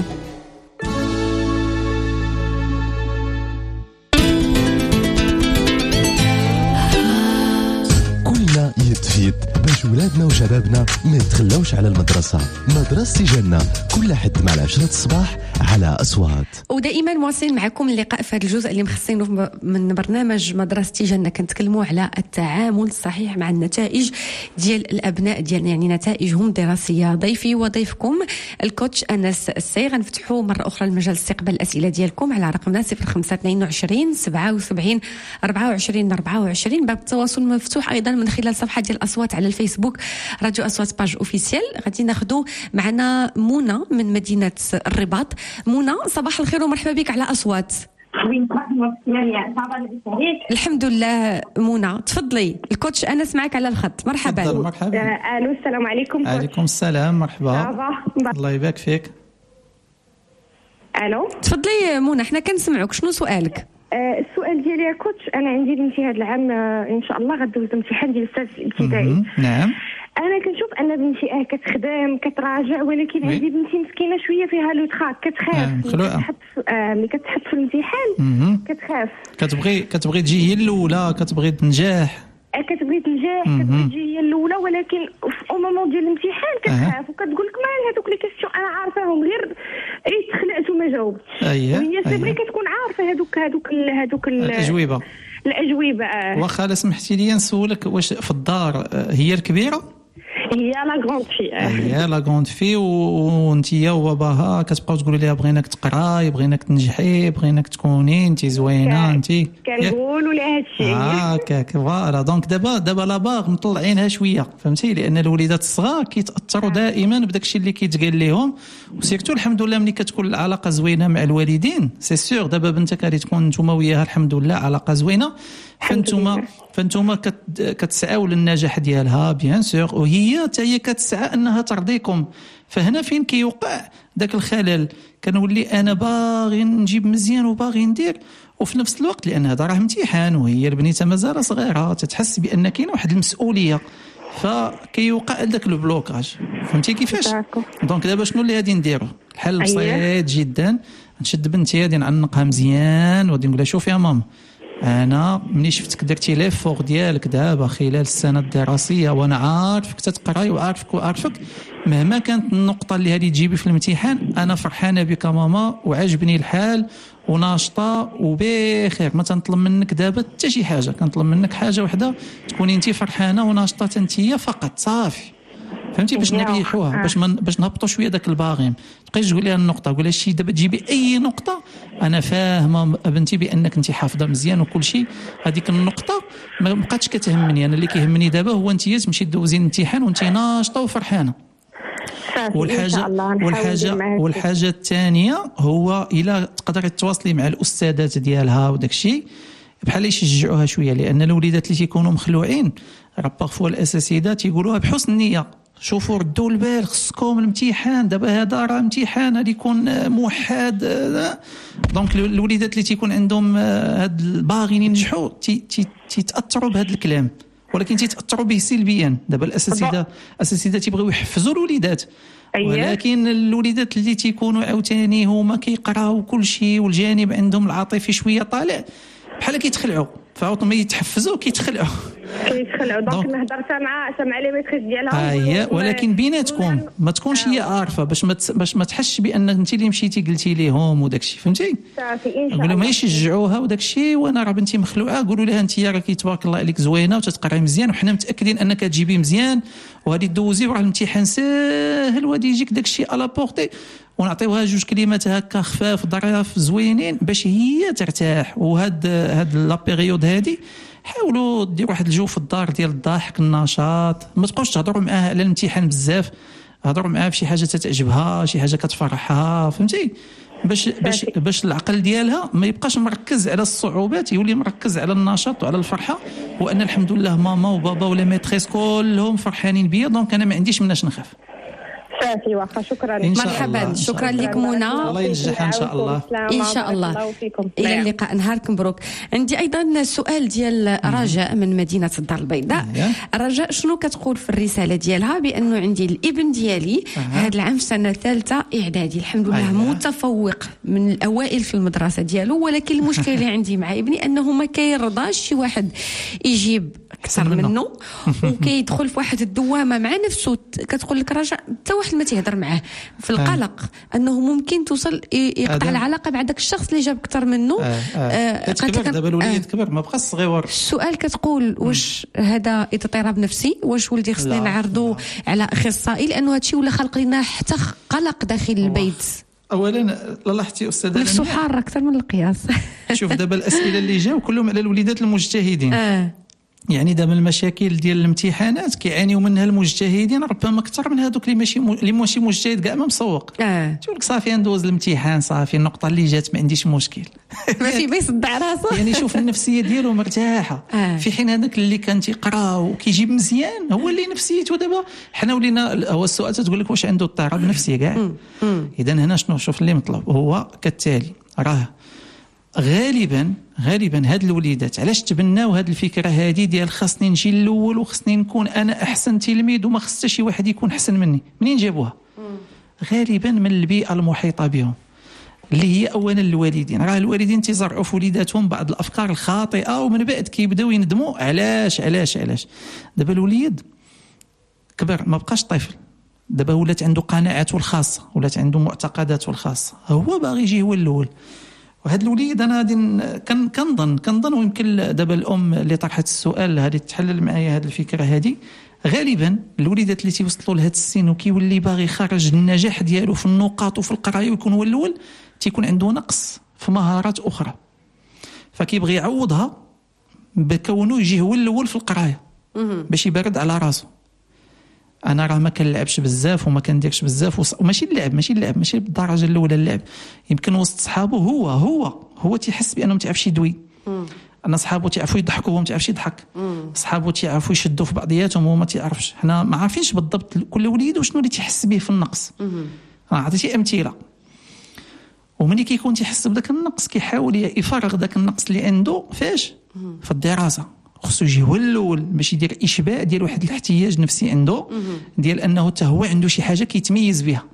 كلنا يتفيد باش ولادنا وشبابنا ما يتخلاوش على المدرسة. مدرستي جنة كل حد مع 10 الصباح على أصوات. ودائما مواصلين معكم اللقاء في هذا الجزء اللي مخصينه من برنامج مدرستي جنة. كنتكلموا على التعامل الصحيح مع النتائج ديال الأبناء ديالنا، يعني نتائجهم الدراسية. ضيفي وضيفكم الكوتش أنس السيق. غنفتحوا مرة أخرى المجال استقبال الأسئلة ديالكم على رقمنا 0522 77 24 24. باب التواصل مفتوح أيضا من خلال صفحة ديال أصوات على الفيسبوك راديو أصوات باج أوفيسيال. غادي ناخذوا معنا منى من مدينة الرباط. منى صباح الخير ومرحبا بك على أصوات. الحمد لله منى، تفضلي. الكوتش أنس معك على الخط. مرحبا. مرحبا. الو السلام عليكم. عليكم السلام. مرحبا. الله يبارك فيك. الو تفضلي منى، حنا كنسمعوك. شنو سؤالك؟ السؤال ديالي يا كوتش، انا عندي بنتي هذا العام ان شاء الله غدوز الامتحان ديال السادس الابتدائي. نعم. انا كنشوف ان بنتي كتخدم كتراجع، ولكن عندي بنتي مسكينه شويه فيها لو تراك، كتخاف ملي كتحط في الامتحان كتخاف. كتبغي تجي هي الاولى، كتبغي تنجح. كتبغي تنجح كتبغي تجي هي الاولى ولكن او مومون ديال الامتحان كتخاف وكتقول لك مال هذوك لي كيسيون انا عارفاهم غير تخلعت وما جاوبتش. وهي سيبري كتكون عارفه هذوك الاجوبه واخا لا سمحتي لي نسولك واش في الدار هي الكبيره؟ هي لا غروند في وانتيا وباباها كتبقاو تقولوا ليها بغيناك تقراي بغيناك تنجحي بغيناك تكوني انت زوينه انت كنقولوا لها هادشي هكاك فوالا. دونك دابا لا باغ مطلعينها شويه فهمتي لان الوليدات الصغار كيتاثروا دائما بداك الشيء اللي كيتقال لهم وسيرتو الحمد لله ملي كتكون العلاقه زوينه مع الوالدين سي سور دابا بنتك غادي تكون نتوما وياها الحمد لله علاقه زوينه فانتوما كتسعاو للنجاح ديالها بيان سور وهي حتى هي كتسعى انها ترضيكم. فهنا فين كيوقع داك الخلل كنولي انا باغي نجيب مزيان وباغي ندير وفي نفس الوقت لان هذا راه امتحان وهي البنيته مازال صغيره تتحس بان كاينه واحد المسؤوليه فكيوقع داك البلوكاج. فهمتي كيفاش؟ دونك دابا شنو اللي غادي نديرو؟ الحل بسيط جدا. نشد بنتي غادي نعنقها مزيان وغادي نقول لها شوفي يا ماما انا ملي شفتك درتي لي فوق ديالك دابا خلال السنه الدراسيه وانا عارفك تتقراي وعارفك مهما كانت النقطه اللي غادي تجيبي في الامتحان انا فرحانه بك ماما وعجبني الحال وناشطه وبخير. ما تنطلب منك دابا حتى شي حاجه كنطلب منك حاجه وحده تكوني انت فرحانه وناشطه انتيا فقط صافي. فهمتي باش نريحوها باش نهبطوا شويه داك الباغيم. تبقايش تقول لها النقطه قول لها شي دابا تجيبي اي نقطه انا فاهمه بنتي بانك انت حافظه مزيان وكل شيء هذيك النقطه ما بقاتش كتهمني. انا اللي كيهمني دابا هو انت تمشي دوزي الامتحان وانت ناشطه وفرحانه. والحاجه الثانيه هو الا تقدري تواصلي مع الاستاذات ديالها وداك الشيء بحال يشجعوها شويه لان الوليدات اللي تيكونوا مخلوعين راه بارفوا الاساتذه يقولوها بحسن النيه شوفوا ردوا البال خصكم الامتحان دابا هذا راه امتحان غادي يكون موحد. دونك الوليدات اللي تيكون عندهم هاد باغيين ينجحوا تيتاثروا بهذا الكلام ولكن تيتاثروا به سلبيا. دابا الاساتذه تيبغيو يحفزوا الوليدات ولكن الوليدات اللي تيكونوا عاوتاني هما كيقراو كل شيء والجانب عندهم العاطفي شويه طالع بحال كيتخلعوا فعاود ما يتحفزوا كيتخلعوا دونك نهضر سامعه لي ميتريس ديالها ولكن بيناتكم ما تكونش هي عارفه باش ما تحسش بان انت اللي مشيتي قلتي ليهم وداك الشيء فهمتي. صافي ان شاء الله ما يشجعوها وداك الشيء وانا راه بنتي مخلوعه قولوا لها انت راكي تبارك الله عليك زوينه وتتقراي مزيان وحنا متاكدين انك تجيبي مزيان وغادي دوزي وراه الامتحان ساهل وغادي يجيك داك الشيء على بورتي ونعطيوها جوج كلمات هكا خفاف ظراف زوينين باش هي ترتاح. وهاد لا بيريود هادي حاولوا ديروا واحد الجو في الدار ديال الضحك النشاط ما تبقاوش تهضروا معاها على الامتحان بزاف هضروا معاها بشي حاجه تتعجبها شي حاجه كتفرحها فهمتي باش العقل ديالها ما يبقاش مركز على الصعوبات يولي مركز على النشاط وعلى الفرحه وان الحمد لله ماما وبابا ولا ميتريس كلهم فرحانين بيا دونك انا ما عنديش مناش نخاف. صافي واخا شكرا مرحبا شكرا لك منى الله ينجحها ان شاء الله ان شاء الله الى اللقاء نهارك مبروك. عندي ايضا سؤال ديال رجاء من مدينه الدار البيضاء. رجاء شنو كتقول في الرساله ديالها بانه عندي الابن ديالي هذا العام سنه ثالثه اعدادي الحمد لله متفوق من الاوائل في المدرسه ديالو ولكن المشكله اللي عندي مع ابني انه ما كيرضاش شي واحد يجيب اكثر منه وكيدخل في واحد الدوامه مع نفسه. كتقول لك رجاء حتى واحد ما تيهضر معاه في القلق انه ممكن توصل يقطع العلاقه مع داك الشخص اللي جاب اكثر منه. كتكبر دابا الوليد كبر ما بقاش صغيور. السؤال كتقول واش هذا اضطراب نفسي واش ولدي خصني نعرضوا على اخصائي لانه هادشي ولا خلق لنا حتى قلق داخل البيت. اولا لاحظتي استاذه نفسه حار اكثر من القياس. شوف دابا الاسئله اللي جاو كلهم على الوليدات المجتهدين. يعني دابا المشاكل ديال الامتحانات كيعانيو منها المجتهدين ربما اكثر من هذوك اللي ماشي مجتهد كاع ما مسوق. تقول لك صافي ندوز الامتحان صافي النقطه اللي جات ما عنديش مشكل ماشي بيصدع راسه يعني شوف النفسيه ديالو مرتاحه. في حين هذاك اللي كان تيقرا وكيجيب مزيان هو اللي نفسيته دابا حنا ولينا هو السؤال تقول لك واش عنده اضطراب نفسي كاع. اذا هنا شنو شوف اللي مطلوب هو كالتالي راه غالبا هاد الوليدات علاش تبناو هاد الفكره هذه ديال خاصني نجي الاول وخاصني نكون انا احسن تلميذ وما خص شي واحد يكون احسن مني. منين جابوها؟ غالبا من البيئه المحيطه بهم اللي هي اولا الوالدين. راه الوالدين تيزرعوا في وليداتهم بعض الافكار الخاطئه ومن بعد كيبداو يندموا علاش. دابا الوليد كبر ما بقاش طفل، دابا ولات عنده قناعاته الخاصه، ولات عنده معتقداته الخاصه، هو باغي يجي هو الاول. وهذا الوليد انا غادي كنظن ويمكن دابا الام اللي طرحت السؤال هذه تحلل معايا هذه الفكره هذه. غالبا الوليدات اللي تيوصلوا لهذا السن وكيولي باغي يخرج النجاح ديالو في النقاط وفي القرايه ويكون هو الاول، تيكون عنده نقص في مهارات اخرى، فكيبغي يعوضها بكونه يجي هو الاول في القرايه باش يبرد على راسه. انا راه ما كنلعبش بزاف وما كنديرش بزاف وماشي اللعب ماشي بالدرجه الاولى اللعب، يمكن وسط صحابه هو تيحس بانه ما تعرفش يدوي. انا صحابو تيعرفوا يضحكوا وهو ما تعرفش يضحك، صحابو تيعرفوا يشدوا في بعضياتهم وهو ما تعرفش. حنا ما عارفينش بالضبط كل وليد وشنو اللي تيحس به في النقص. عطيتي امثله، وملي كيكون تيحس بداك النقص كيحاول يفرغ داك النقص اللي عنده فاش في الدراسه. خصو يجي هو الاول باش يدير اشباع ديال واحد الاحتياج نفسي عنده ديال انه حتى هو عنده شي حاجه كيتميز بها.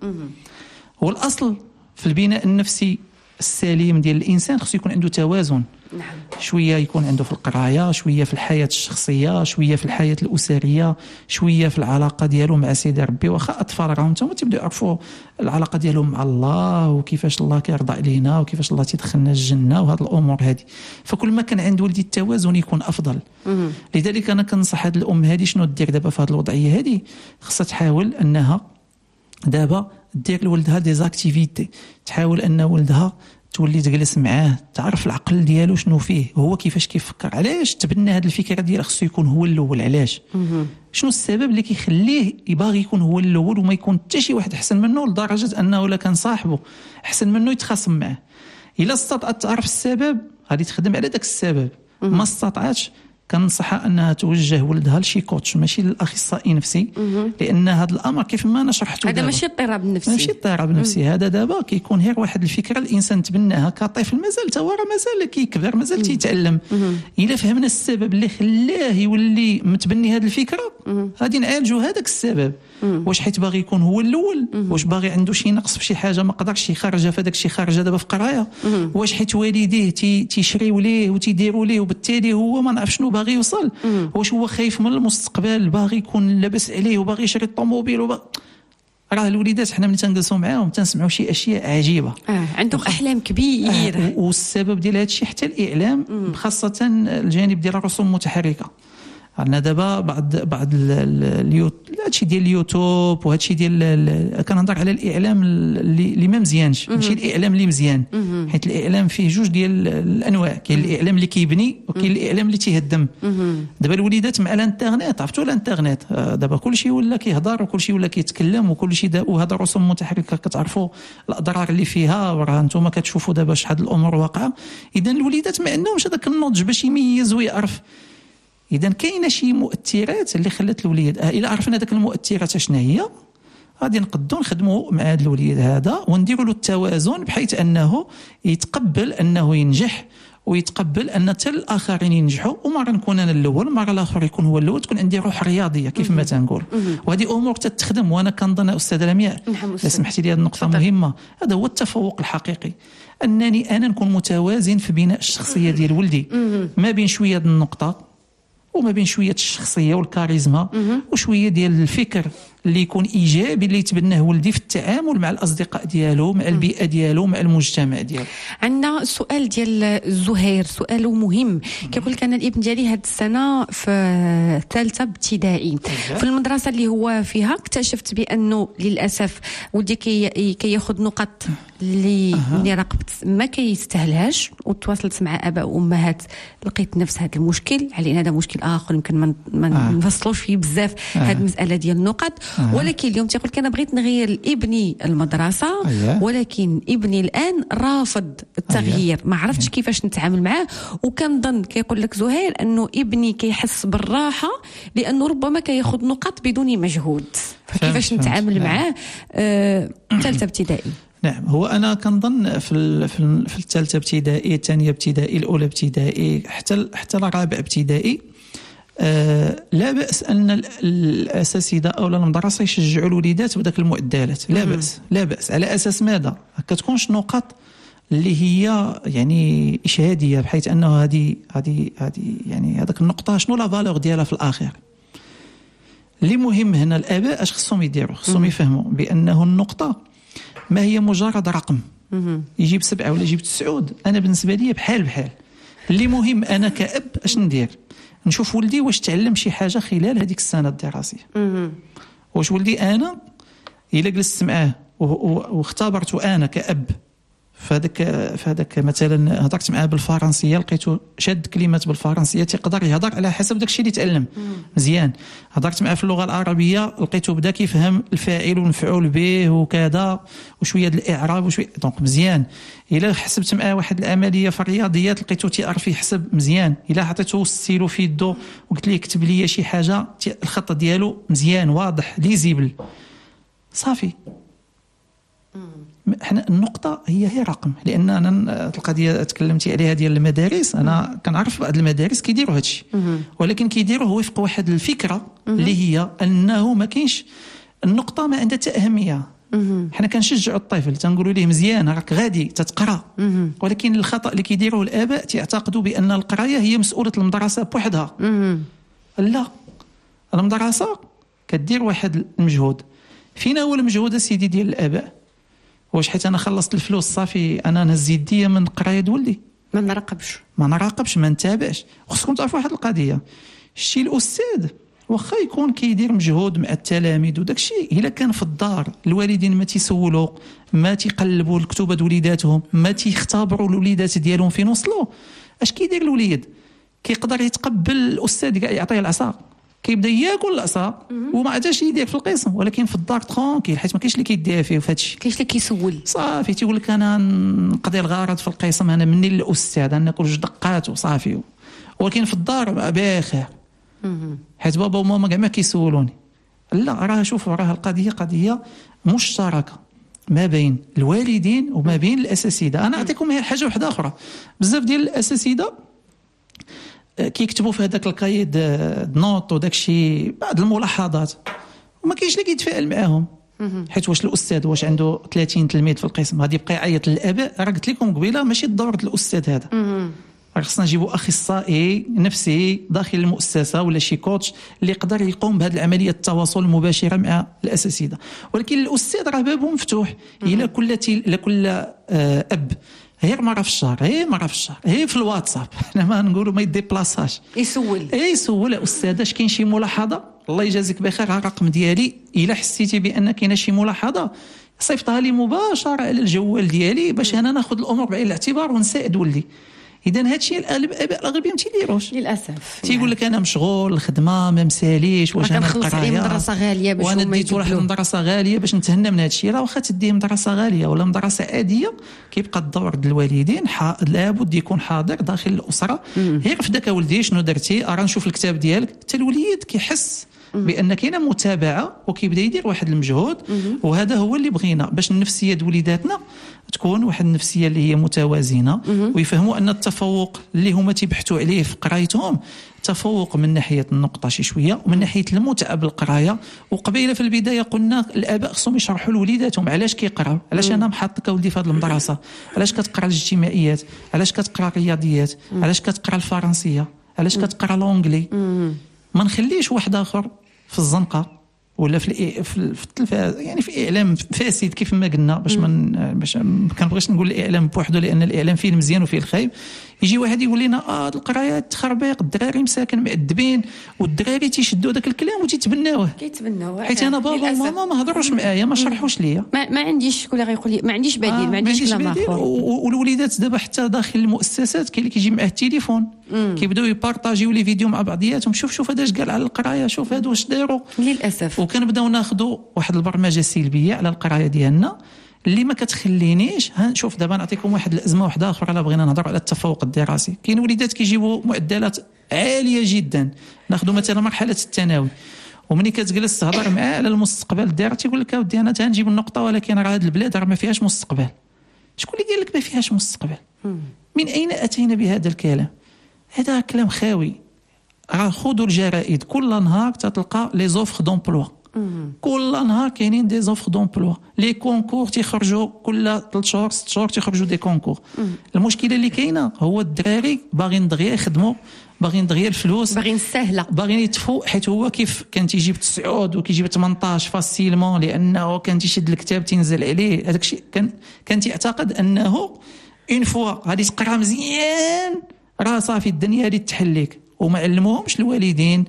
هو الاصل في البناء النفسي السليم ديال الانسان خصو يكون عنده توازن. نعم. شويه يكون عنده في القرايه، شويه في الحياه الشخصيه، شويه في الحياه الاسريه، شويه في العلاقه ديالو مع سيدي ربي. واخا اطفال راهم تما تيبداو يعرفوا العلاقه ديالهم مع الله وكيفاش الله كيرضى علينا وكيفاش الله تيدخلنا الجنه وهذه الامور هذه. فكل ما كان عند ولدي التوازن يكون افضل. لذلك انا كنصح هذه الام هذه شنو دير دابا في هذه الوضعيه هذه. خصها تحاول انها دابا دير لولدها دي زاكتيفيتي، تحاول ان ولدها تولي تجلس معاه، تعرف العقل ديالو شنو فيه، هو كيفاش كيفكر، علاش تبنى هذه الفكره ديال خصو يكون هو الاول، علاش شنو السبب اللي كيخليه يباغي يكون هو الاول وما يكون حتى شي واحد احسن منه لدرجه انه لا كان صاحبه احسن منه يتخاصم معاه. الا استطعت تعرف السبب غادي تخدم على داك السبب، ما استطعتش كنصحها انها توجه ولدها لشي كوتش ماشي للاخصائي نفسي، لان هذا الامر كيف ما انا شرحته هذا ماشي اضطراب نفسي، ماشي اضطراب نفسي. هذا دابا كيكون غير واحد الفكره الانسان تبناها كطفل، مازال تا هو مازال كيكبر، مازال تيتعلم. الا فهمنا السبب اللي خلاه يولي متبني هذه الفكره غادي نعالجوا هذاك السبب. واش حيت باغي يكون هو الاول، واش باغي عنده شي نقص في شي حاجه ما قدرش يخرجها في هذاك الشيء خارجه دابا في قرايه، واش حيت والديه تيشريوا ليه وتيديروا ليه وبالتالي هو ما نعرف شنو باغي يوصل، واش هو خايف من المستقبل باغي يكون لاباس عليه وباغي يشري الطوموبيل راه الوليدات حنا ملي تنجلسوا معاهم تنسمعوا شي اشياء عجيبه، عندهم احلام كبيره. والسبب ديال هذا الشيء حتى الاعلام، خاصه الجانب ديال الرسوم المتحركه. عندنا دابا بعض هادشي ديال اليوتيوب وهادشي ديال كنهضر على الاعلام اللي ما مزيانش، ماشي الاعلام اللي مزيان، حيت الاعلام فيه جوج ديال الانواع، كاين الاعلام اللي كيبني وكاين الاعلام اللي تيهدم. دابا الوليدات مع الانترنت، عرفتوا الانترنت دابا كلشي ولا كيهضر وكلشي ولا كيتكلم وكلشي وهذا الرسوم المتحركه كتعرفوا الاضرار اللي فيها، وراه نتوما كتشوفوا دابا شحال الامور واقعه. اذا الوليدات ما عندهمش هذاك النضج باش يميز ويعرف. إذا كاينه شي مؤثرات اللي خلات الوليد، إلا عرفنا هذاك المؤثرات شنو هي غادي نقدروا نخدموا مع هذا الوليد هذا ونديروا له التوازن بحيث أنه يتقبل أنه ينجح ويتقبل أن حتى الآخرين ينجحوا، ومرة نكون أنا الأول مرة الآخر يكون هو الأول، تكون عندي روح رياضية كيف ما تنقول. وهذه أمور تتخدم. وأنا كنظن أستاذة لمياء إذا سمحتي لي هذه النقطة مهمة، هذا هو التفوق الحقيقي، أنني أنا نكون متوازن في بناء الشخصية ديال ولدي، ما بين شوية النقطة وما بين شويه الشخصيه والكاريزما وشويه ديال الفكر اللي يكون ايجابي اللي يتبناه ولدي في التعامل مع الاصدقاء ديالو، مع البيئه ديالو، مع المجتمع ديالو. عندنا سؤال ديال زهير، سؤاله مهم. كيقول لك انا الابن ديالي هاد السنه في ثالثه ابتدائي، في المدرسه اللي هو فيها اكتشفت بانه للاسف ولدي كياخذ نقط اللي راقبت ما كيستاهلهاش، وتواصلت مع اباء وامهات لقيت نفس هذا المشكل. علينا هذا مشكل اخر يمكن ما نفصلوش فيه بزاف هذه المساله ديال النقط. ولكن اليوم تيقول لك انا بغيت نغير ابني المدرسه، ولكن ابني الان رافض التغيير، ما عرفتش كيفاش نتعامل معاه. وكنظن كيقول لك زهير انه ابني كيحس بالراحه لانه ربما كياخذ نقط بدون مجهود، فكيفاش نتعامل معاه ثالثه ابتدائي؟ نعم، هو انا كنظن في الثالثه ابتدائي، الثانيه ابتدائي، الاولى ابتدائي، حتى الرابع ابتدائي، لا بأس أن الأساتذة أو المدرسة يشجعوا الوليدات بداك المعدلات، لا بأس على أساس ماذا؟ كتكونش نقط اللي هي يعني إشهادية، بحيث أنه هذه يعني هذاك النقطة شنو لا فالور ديالها في الآخر. اللي مهم هنا الآباء اش خصهم يديروا، خصهم يفهموا بأنه النقطة ما هي مجرد رقم يجيب 7 ولا يجيب 9. أنا بالنسبة لي بحال اللي مهم أنا كأب اش ندير، نشوف ولدي واش تعلم شي حاجة خلال هذيك السنة الدراسية. واش ولدي أنا إلا جلست معاه واختبرته أنا كأب فهذاك مثلا هضرت معاه بالفرنسيه لقيته شاد كلمات بالفرنسيه تيقدر يهضر على حسب داكشي اللي تعلم مزيان. هضرت معاه في اللغه العربيه لقيته بدا كيفهم الفاعل والمفعول به وكذا وشويه الاعراب وشويه دونك مزيان. الا حسبت معاه واحد العمليه في الرياضيات لقيته تيعرف يحسب مزيان. الا عطيته الستيلو في يدو وقلت ليه كتب لي شي حاجه الخط ديالو مزيان واضح ليزيبل صافي. احنا النقطة هي رقم. لأن أنا القضية تكلمتي عليها ديال المدارس، أنا كنعرف بعض المدارس كيديروا هادشي، ولكن كيديروه وفق واحد الفكرة اللي هي أنه ما كاينش النقطة ما عندها أهمية. احنا كنشجعوا الطفل تنقولوا ليه مزيان راك غادي تتقرا، ولكن الخطأ اللي كيديروه الآباء تعتقدوا بأن القراية هي مسؤولة المدرسة بوحدها. لا، المدرسة كدير واحد المجهود. فين هو المجهود سيدي ديال الآباء؟ واش حيت انا خلصت الفلوس صافي انا نهز يديا من قرايه ولدي؟ ما نراقبش ما نتابعش. خصكم تعرفوا واحد القضيه، الشيء الاستاذ واخا يكون كيدير مجهود مع التلاميذ وداك الشيء، الا كان في الدار الوالدين ما تيسولوا ما تيقلبوا الكتب د وليداتهم ما تيختبروا الوليدات ديالهم فين وصلوا، اش كيدير الوليد؟ كيقدر يتقبل الاستاذ كاع يعطيه العصا كيبدا ياكل العصا وما عادش يدير في القسم، ولكن في الدار ترونكيل حيت ما كاينش اللي كيدير فيه في هادشي، كاينش اللي كيسول صافي تيقول لك انا نقضي الغرض في القسم انا مني للاستاذ انا ناكل جوج دقات وصافي. ولكن في الدار بخير حيت بابا وماما كاع ما كيسولوني. لا، راه شوفوا راه القضيه قضيه مشتركه ما بين الوالدين وما بين الاساتذه. انا اعطيكم حاجه واحده اخرى، بزاف ديال الاساتذه كيكتبوا في هذاك الكايد نوت وداك الشيء بعض الملاحظات وما كاينش اللي كيتفاعل معاهم، حيت واش الاستاذ واش عنده 30 تلميذ في القسم غادي يبقى يعيط للاباء؟ راه قلت لكم قبيله ماشي الدور ديال الاستاذ هذا، راه خصنا نجيبوا اخصائي نفسي داخل المؤسسه ولا شي كوتش اللي يقدر يقوم بهذه العمليه التواصل المباشره مع الاساتذه. ولكن الاستاذ راه بابه مفتوح. الا كل اب غير مرة في الشهر هي في الواتساب احنا ما نقولوا ما يديبلاصاش يسول استاذ اش كاين شي ملاحظه الله يجازيك بخير الرقم ديالي الا حسيتي بان كاينه شي ملاحظه صيفطها لي مباشره على الجوال ديالي باش انا ناخذ الامور بعين الاعتبار ونساعد ولدي. اذا هادشي الاباء الاغلبيه ما تيديروش للاسف. تيقول لك انا مشغول الخدمه ما مساليش واش انا كنخلص عليه مدرسه غاليه باش وانا ديت واحد المدرسه غاليه باش نتهنى من هادشي. راه واخا تديه مدرسه غاليه ولا مدرسه عاديه كيبقى الدور ديال الوالدين لابد يكون حاضر داخل الاسره. غير في داك ولدي شنو درتي راه نشوف الكتاب ديالك حتى الوليد كيحس بان كاينه متابعه وكيبدا يدير واحد المجهود. وهذا هو اللي بغينا باش النفسيه د وليداتنا تكون واحد النفسيه اللي هي متوازنه ويفهموا ان التفوق اللي هما تيبحثوا عليه في قرايتهم تفوق من ناحيه النقطه شي شويه ومن ناحيه المتعه بالقرايه. وقبيله في البدايه قلنا الاباء خصهم يشرحوا لوليداتهم علاش كيقراو، علاش انا محطك ولدي في هذه المدرسه، علاش كتقرا الاجتماعيات، علاش كتقرا الرياضيات، علاش كتقرا الفرنسيه، علاش كتقرا لونجلي. ما نخليش واحد اخر في الزنقه ولا في التلفاز يعني في اعلام فاسد كيف ما قلنا باش ما كنبغيش نقول الاعلام بوحده لان الاعلام فيه المزيان وفيه الخايب. يجي واحد يقول لنا القرايه تخربيق الدراري مساكن مؤدبين والدراري تيشدوا داك الكلام وتيتبناوه حيت انا بابا وماما ما هضروش معايا ما شرحوش ليا ما عنديش كل غيقول لي ما عنديش بديل ما عنديش كلام اخر. والوليدات دابا حتى داخل المؤسسات كاين اللي كيجي معاه التليفون كيبداو يبارطاجيو لي فيديو مع بعضياتهم شوف هذا اش قال على القرايه شوف هادو واش داروا للاسف. وكنبداو ناخذوا واحد البرمجه سلبيه على القرايه ديالنا اللي ما كتخلينيش. شوف دابا نعطيكم واحد الازمه واحده اخرى الا بغينا نهضروا على التفوق الدراسي. كاين وليدات كيجيبوا معدلات عاليه جدا، ناخذوا مثلا مرحله الثانوي ومني كتجلس تهضر معاه على المستقبل ديالك تيقول لك اودي انا تنجيب النقطه ولكن راه هذه البلاد راه ما فيهاش مستقبل. شكون اللي قال لك ما فيهاش مستقبل؟ من اين اتينا بهذا الكلام؟ هذا كلام خاوي. راه خذوا الجرائد كل نهار تتلقى لي زوفر دومبلوا كل نهار كاينين دي زوفر دومبلوا، لي كونكور تيخرجوا كل 3 شهور 6 شهور تيخرجوا دي كونكور. المشكله اللي كاينه هو الدراري باغيين دغيا يخدموا، باغيين دغيا الفلوس، باغيين السهله، باغيين يتفوا، حيت هو كيف كان تيجيب 9 وكيجيب 18 فاسيلمون لانه كان تيشد الكتاب تنزل عليه. هذاك الشيء كان تيعتقد انه اون فوا غادي تقرا مزيان راه صافي الدنيا غادي تحليك. وما علموهمش الوالدين،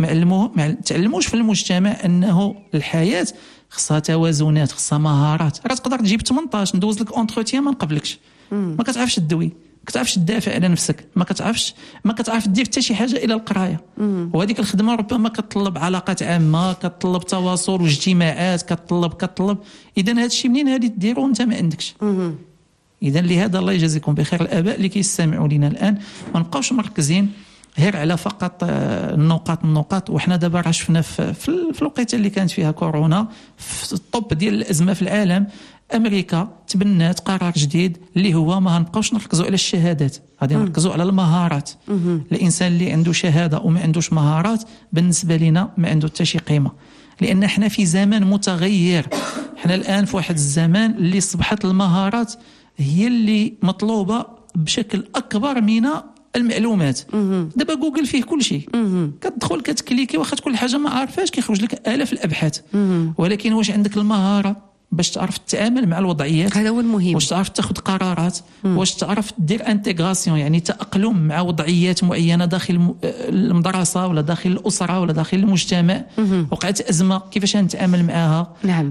ما تعلموش في المجتمع انه الحياه خصها توازنات، خصها مهارات. راه تقدر تجيب 18 ندوز لك اونتروتيان ما نقبلكش، ما كتعرفش تدوي، ما كتعرفش تدافع على نفسك، ما كتعرف دير حتى شي حاجه الى القرايه. وهذيك الخدمه ربما كتطلب علاقات عامه، كتطلب تواصل واجتماعات، كتطلب اذا هذا الشيء منين غادي ديرو انت ما عندكش. اذا لهذا الله يجازيكم بخير الاباء اللي كيستمعوا لنا الان، ما نبقاوش مركزين غير على فقط النقاط. وحنا دابا راه شفنا في الوقيته اللي كانت فيها كورونا في الطب ديال الازمه في العالم، امريكا تبنات قرار جديد اللي هو ما نبقاوش نركزوا على الشهادات، غادي نركزوا على المهارات. الانسان اللي عنده شهاده وما عندوش مهارات بالنسبه لنا ما عنده حتى شي قيمه، لان احنا في زمن متغير. احنا الان في واحد الزمان اللي اصبحت المهارات هي اللي مطلوبه بشكل اكبر من المعلومات. دابا جوجل فيه كل شيء، كتدخل كتكليكي واخا كل حاجه ما عارفاش كيخرج لك آلاف الابحاث. ولكن واش عندك المهاره باش تعرف تتعامل مع الوضعيات؟ هذا هو المهم. واش تعرف تاخذ قرارات؟ واش تعرف دير انتغراسيون، يعني تأقلم مع وضعيات معينه داخل المدرسه ولا داخل الاسره ولا داخل المجتمع. وقعت ازمه كيفاش نتعامل معها؟ نعم.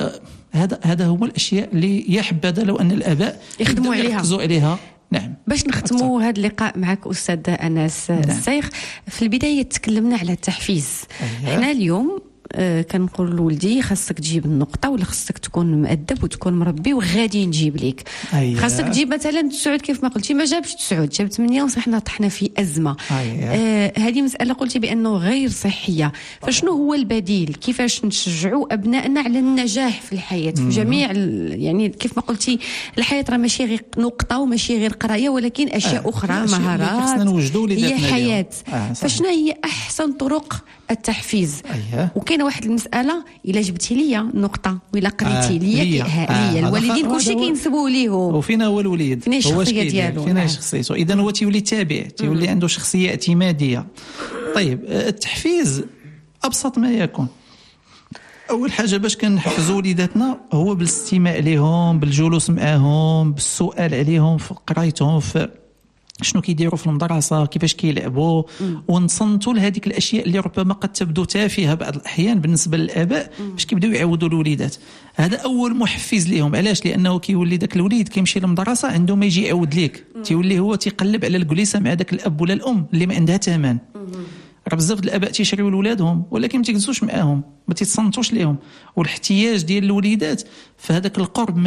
هذا هو الاشياء اللي يا حبذا لو ان الاباء يخدموا عليها. نعم. باش نختموا هذا اللقاء معك أستاذ أنس السيخ، في البداية تكلمنا على التحفيز. احنا اليوم كنقول لولدي خاصك تجيب النقطة، ولا خاصك تكون مؤدب وتكون مربي وغادي نجيب لك. خاصك تجيب مثلا 9 كيف ما قلتي، ما جابش 9 جاب 8 وصحنا طحنا في أزمة. هذه مسألة قلتي بأنه غير صحية. فشنو هو البديل؟ كيفاش نشجعوا أبنائنا على النجاح في الحياة في جميع يعني كيف ما قلتي الحياة راه ماشي غير نقطة وماشي غير قراية، ولكن أشياء أخرى، مهارات، هي حياة. فشنو هي أحسن طرق التحفيز؟ وكاينه واحد المساله، الا جبتي لي نقطه ولا قريتي لي الوالدين كلشي كينسبوه ليهم. وفينا هو الوليد، فين الشخصيه ديالو، فين شخصيته. اذا هو تيولي تابع، تيولي عنده شخصيه اعتماديه. طيب التحفيز ابسط ما يكون. اول حاجه باش كنحفزوا وليداتنا هو بالاستماع لهم، بالجلوس معاهم، بالسؤال عليهم في قرايتهم، في شنو كيديروا في المدرسه، كيفاش كيلعبوا، ونصنتوا لهذيك الاشياء اللي ربما قد تبدو تافهه بعض الاحيان بالنسبه للاباء، باش كيبداو يعودوا الوليدات. هذا اول محفز لهم. علاش؟ لانه كيولي داك الوليد كيمشي للمدرسه عنده ما يجي يعود ليك، تيولي هو تيقلب على الجليسه مع داك الاب ولا الام اللي ما عندها ثمن. راه بزاف الاباء تيشريو لولادهم ولكن ما تيجلسوش معاهم، ما تيتصنتوش ليهم. والاحتياج ديال الوليدات فهذاك القرب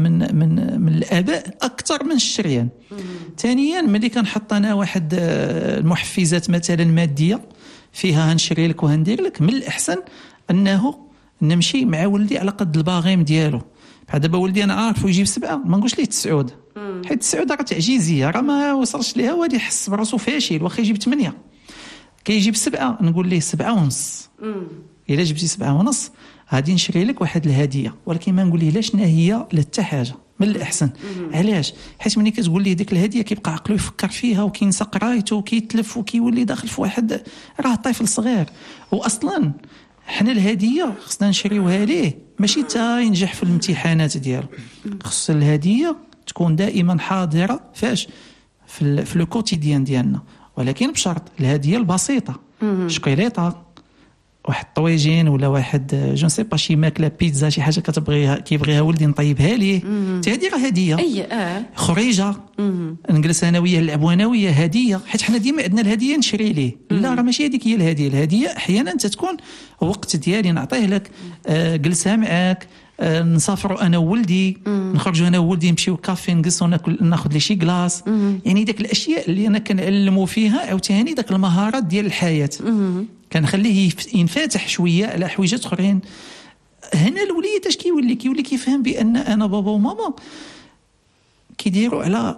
من الاباء اكثر من الشريان. ثانيا ملي كنحط انا واحد المحفزات مثلا ماديه فيها هنشري لك وهندير لك، من الاحسن انه نمشي مع ولدي على قد الباغيم ديالو. بحال دابا ولدي انا عارف يجيب 7، ما نقولش ليه 9، حيت 9 راه تعجيزيه، راه ما وصلش ليها وغادي يحس براسو فاشل. واخا يجيب 8 كيجيب 7 نقول ليه 7.5. الا جبتي 7.5 غادي نشري لك واحد الهديه، ولكن ما نقول ليه لا شنو هي لا حتى حاجه. من الاحسن. علاش؟ حيت ملي كتقول ليه ديك الهديه كيبقى عقله يفكر فيها وكينسى قرايته وكيتلف وكيولي داخل في واحد، راه طفل صغير. واصلا حنا الهديه خصنا نشريوها ليه ماشي تا ينجح في الامتحانات ديالو، خص الهديه تكون دائما حاضره فاش في لو كوتيديان ديالنا، ولكن بشرط الهديه البسيطه، شوكولاتة، واحد طويجين، ولا واحد جو سي با شي ماكله بيتزا، شي حاجه كيبغيها ولدي نطيبها ليه، هذه راه هديه. خريجه نجلس انا وياه نلعبوا انا وياه، هديه. حيت حنا ديما عندنا الهديه نشري ليه، لا راه ماشي هذيك هي الهديه. الهديه احيانا تكون وقت ديالي نعطيه لك، جلسها معاك، نسافروا انا وولدي، نخرجوا انا وولدي نمشيو كافي، نجلسوا ناخذ لي شي كلاص. يعني داك الاشياء اللي انا كنعلموا فيها عاوتاني داك المهارات ديال الحياه، كنخليه ينفتح شويه على حويجات اخرين. هنا الوليد اش كيولي كيفهم بان انا بابا وماما كيديروا على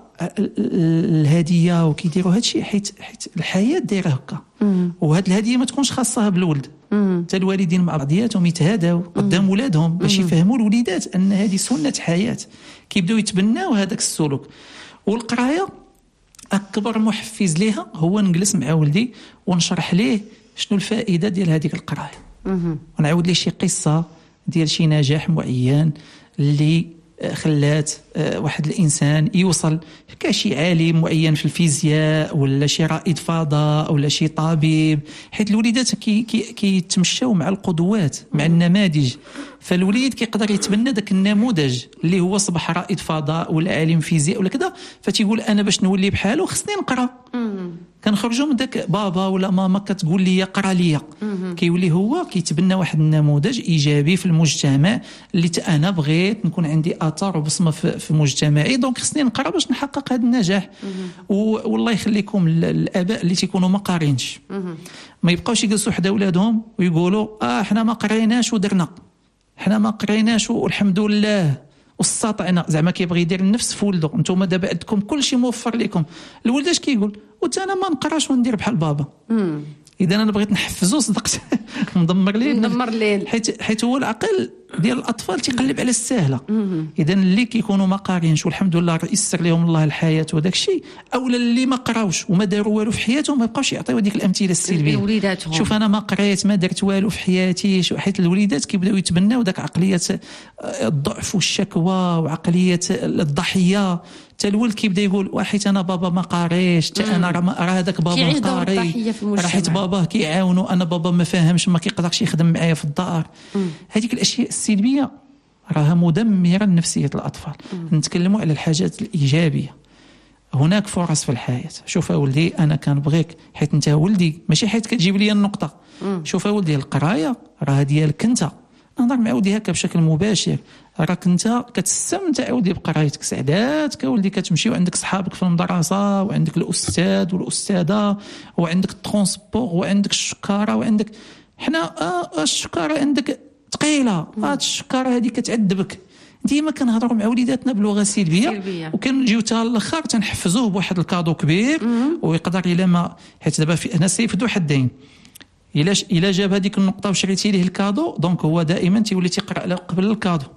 الهديه وكيديروا هادشي حيت الحياه دايره هكا. وهاد الهديه ما تكونش خاصها بالولد، حتى الوالدين مع بعضياتهم يتهاداو قدام ولادهم باش يفهموا الوليدات ان هذه سنه حياه، كيبداو يتبناو هذاك السلوك. والقرايه اكبر محفز ليها هو نجلس مع ولدي ونشرح ليه شنو الفائده ديال هذيك القرايه، ونعاود ليه شي قصه ديال شي نجاح معين اللي خلات واحد الانسان يوصل كشي عالم معين في الفيزياء ولا شي رائد فضاء ولا شي طبيب. حيت الوليدات كيتمشاو مع القدوات مع النماذج، فالوليد كيقدر يتبنى داك النموذج اللي هو صبح رائد فضاء ولا عالم فيزياء ولا كذا، فتيقول انا باش نولي بحاله خصني نقرا. كنخرجوا من داك بابا ولا ماما كتقول لي قرا ليا، كيولي هو كيتبنى واحد النموذج ايجابي في المجتمع اللي انا بغيت نكون عندي اثر وبصمه في مجتمعي، دونك خصني نقرا باش نحقق هذا النجاح. والله يخليكم الاباء اللي تيكونوا ما قارينش، ما يبقاوش يجلسوا حدا اولادهم ويقولوا حنا ما قريناش ودرنا، حنا ما قريناش والحمد لله واستطعنا، زعما كيبغي يدير النفس في ولده. نتوما دابا عندكم كل شيء موفر لكم. الولد اش كيقول؟ انا ما نقراش وندير بحال بابا. اذا انا بغيت نحفزو صدقت ندمر ليه حيت هو العقل ديال الاطفال تيقلب على السهله. اذا اللي كيكونوا ما قارينش والحمد لله يسر لهم الله الحياه وداك الشيء، اولا اللي ما قراوش وما داروا والو في حياتهم ما يبقاوش يعطيو هذيك الامثله السلبيه. شوف انا ما قريت ما درت والو في حياتي، حيت الوليدات كيبداو يتبناو داك عقليه الضعف والشكوى وعقليه الضحيه. حتى الولد كيبدا يقول وحيت انا بابا ما قاريش، حتى انا راه هذاك بابا قاري، حيت باباه كيعاونوا، انا بابا ما فاهمش ما كيقدرش يخدم معايا في الدار. هذيك الاشياء السلبيه راها مدمره لنفسيه الاطفال. نتكلموا على الحاجات الايجابيه. هناك فرص في الحياه. شوف ولدي انا كنبغيك حيت انت ولدي، ماشي حيت كتجيب لي النقطه. شوف ولدي القرايه راه ديالك انت. نهضر مع ولدي هكا بشكل مباشر، راك انت كتستمتع ولدي بقرايتك، سعداتك ولدي كتمشي وعندك صحابك في المدرسه وعندك الاستاذ والاستاذه وعندك الترونسبور وعندك الشكاره وعندك حنا الشكاره عندك ثقيله، هاد الشكاره هذه كتعذبك. ديما كنهضروا مع وليداتنا بلغه سلبيه وكنجيو حتى الاخر تنحفزوه بواحد الكادو كبير ويقدر الا ما، حيت دابا انا سيف ذو حدين، الا جاب هذيك النقطه وشريتي ليه الكادو دونك هو دائما تيولي تيقرا على قبل الكادو.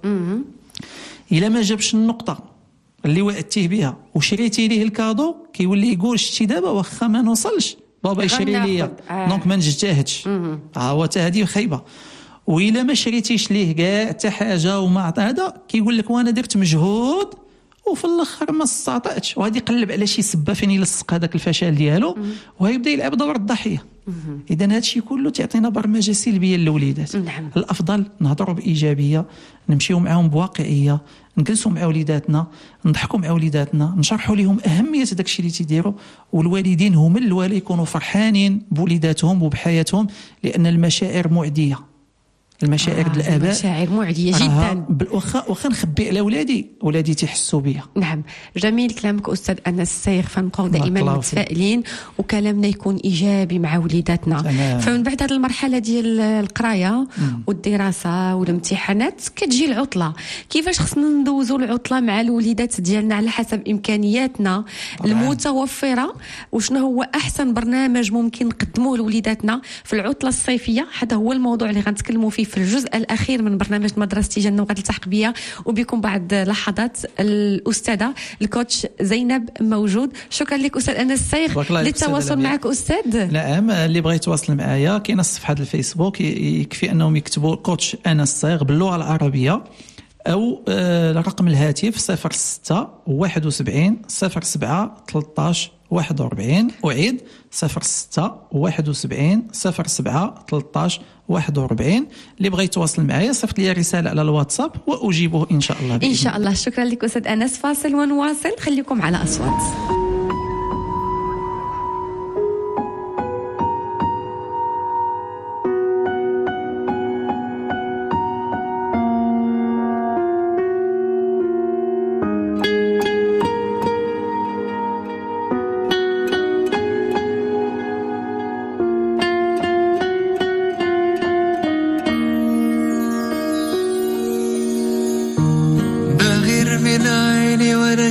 الا ما جابش النقطه اللي وعدتيه بها وشريتي ليه الكادو كيولي يقول شتي دابا واخا ما نوصلش بابا يشري ليا دونك ما نجتهدش. هو حتى هذه خايبه. والا ما شريتيش ليه كاع حتى حاجه وما عطى هذا كيقول لك وانا درت مجهود وفي الاخر ما استطعتش، وغادي يقلب على شي سبه فين يلصق هذاك الفشل ديالو ويبدا يلعب دور الضحيه. اذا هذا الشيء كله تعطينا برمجه سلبيه للوليدات. الافضل نهضروا بايجابيه، نمشيو معاهم بواقعيه، نجلسوا مع وليداتنا، نضحكوا مع وليداتنا، نشرحوا لهم اهميه داك الشيء اللي تيديروا. والوالدين هما اللي يكونوا فرحانين بوليداتهم وبحياتهم، لان المشاعر معديه. المشاعر الاباء مشاعر معديه جدا. واخا نخبي على ولادي تيحسوا بيا. نعم، جميل كلامك استاذ انس السايغ. فنبقاو دائما متفائلين وكلامنا يكون ايجابي مع وليداتنا. فمن بعد هذه المرحله ديال القرايه والدراسه والامتحانات كتجي العطله. كيفاش خصنا ندوزوا العطله مع الوليدات ديالنا على حسب امكانياتنا المتوفره؟ وشنو هو احسن برنامج ممكن نقدموه لوليداتنا في العطله الصيفيه؟ هذا هو الموضوع اللي غنتكلموا فيه في الجزء الأخير من برنامج مدرستي جنة. وغتلتحق بيا وبكم بعد لحظات الأستاذة الكوتش زينب موجود. شكرا لك أستاذ أنس السايغ للتواصل معك أستاذ. نعم، اللي بغى يتواصل معايا كاين الصفحة الفيسبوك، يكفي أنهم يكتبوا كوتش أنس السايغ باللغة العربية أو رقم الهاتف 06 71 07 13 41. أعيد 06 71 07 13 41. اللي بغى يتواصل معايا صيفط لي رسالة على الواتساب وأجيبه إن شاء الله إن شاء الله. شكرا لك أستاذ أنس. فاصل ونواصل، خليكم على أصوات.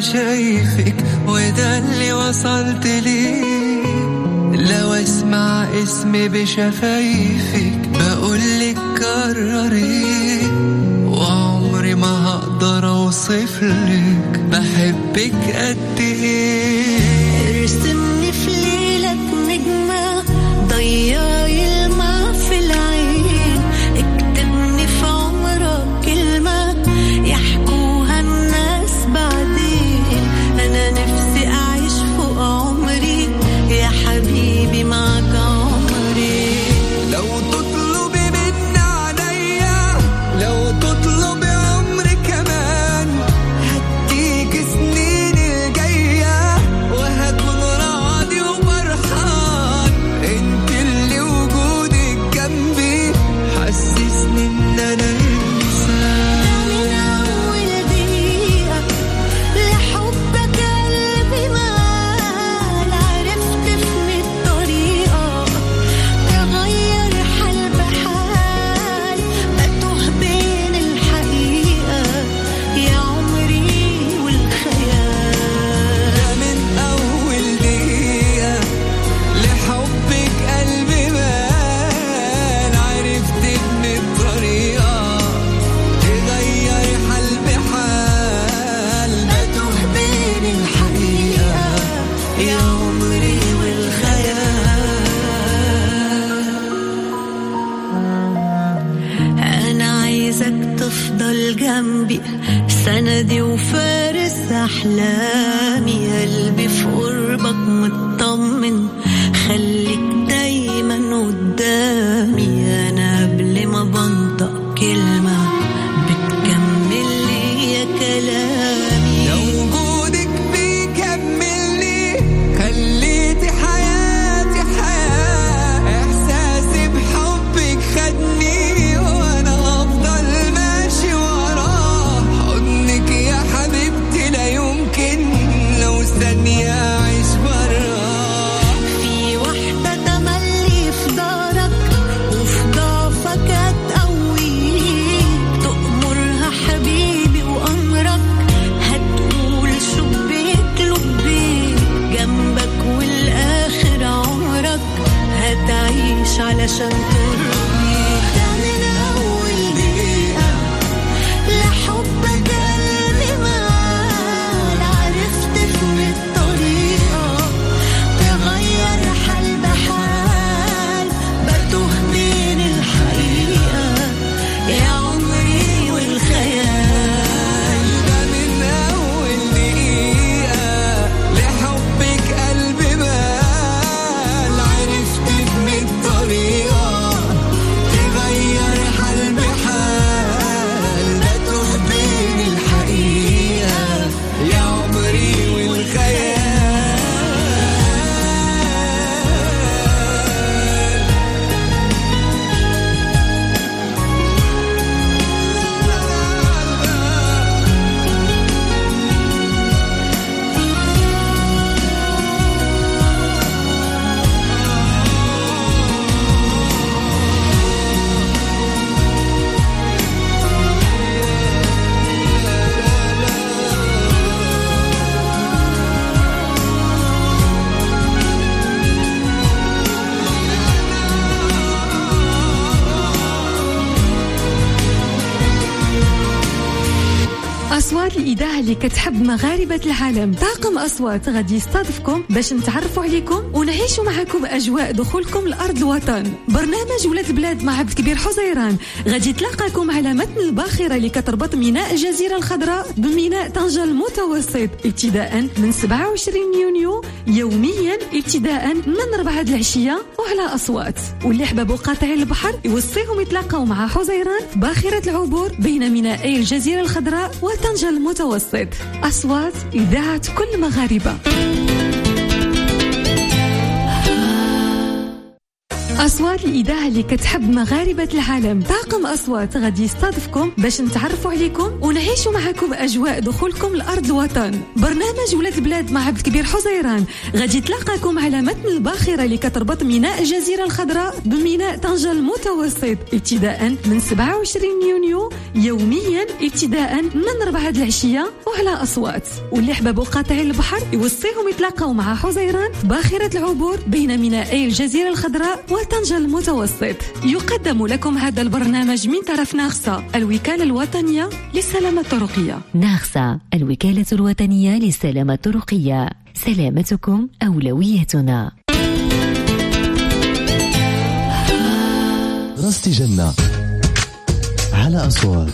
شايفك وده اللي وصلت ليه. لو اسمع اسمي بشفايفك بقولك كرري، وعمري ما هقدر اوصفلك بحبك قد ايه. ارسمني في ليلة نجمة ضيعي الماء في العين، اكتبني في عمرك كلمة يحكوها الناس بعدين. انا نفسي اعيش فوق عمري يا حبيبي معك عمري. لو تطلبي مني عليا، لو تطلبي عمري كمان، هديك سنين الجاية وهكون راضي وفرحان. انت اللي وجودك جنبي حسسني ان انا انسان. من اول دقيقة لحبك قلبي مال، عرفت في الطريقة تغير حال بحال، بتوه بين الحقيقة يا عمري والخيال. ده من أول دقيقة لحبك قلبي مال، عرفت إن الطريقة تغير حال بحال، بتوه بين الحقيقة يا عمري والخيال. أنا عايزك تفضل جنبي سندي وفارس أحلامي، قلبي في قربك مطمن خليك دايما قدامي. أنا قبل ما بنطق كلمة بتكمل لي كلامي. لو وجودك بيكملني خليتي حياتي حياة، إحساسي بحبك خدني وأنا هفضل ماشي وراه. حضنك يا حبيبتي لا يمكن لو ثانية أعيش براه. في واحدة تملي في دارك وفي ضعفك هتقويك، تأمرها حبيبي وأمرك هتقول شبيك لبيك، جنبك والآخر عمرك هتعيش علشان ترضيك. ده من أول دقيقة لحبك قلبي مال، عرفت في الطريقة تغير حال بحال، بتوه بين الحقيقة يا عمري والخيال. ده من أول دقيقة لحبك قلبي مال، عرفت إن الطريقة تغير حال بحال، بتوه بين الحقيقة يا عمري والخيال. أصوات الإذاعة اللي كتحب مغاربة العالم. طاقم أصوات غادي يستضيفكم باش نتعرفوا عليكم ونعيشوا معكم أجواء دخولكم لأرض الوطن. برنامج ولاد البلاد مع عبد الكبير حزيران غادي تلاقاكم على متن الباخرة اللي كتربط ميناء الجزيرة الخضراء بميناء طنجة المتوسط، ابتداء من 27 يونيو يوميا ابتداء من 4 العشية وعلى أصوات. واللي حبابوا قاطعي البحر يوصيهم يتلاقوا مع حزيران في باخرة العبور بين ميناءي الجزيرة الخضراء وطنجة المتوسط. أصوات إذاعة كل مغاربة. أصوات الإذاعة اللي كتحب مغاربة العالم. طاقم أصوات غادي يستضيفكم باش نتعرفوا عليكم ونعيشوا معكم أجواء دخولكم لأرض الوطن. برنامج ولاد البلاد مع عبد الكبير حزيران غادي تلاقاكم على متن الباخرة اللي كتربط ميناء الجزيرة الخضراء بميناء طنجة المتوسط ابتداء من 27 يونيو يوميا ابتداء من 4 العشية وعلى أصوات. واللي حبابوا قاطعي البحر يوصيهم يتلاقوا مع حزيران في باخرة العبور بين ميناءي الجزيرة الخضراء وطنجة المتوسط. يقدم لكم هذا البرنامج من طرف ناغسا الوكالة الوطنية للسلامة الطرقية. ناغسا الوكالة الوطنية للسلامة الطرقية، سلامتكم أولويتنا. راستي جنة على أصوات.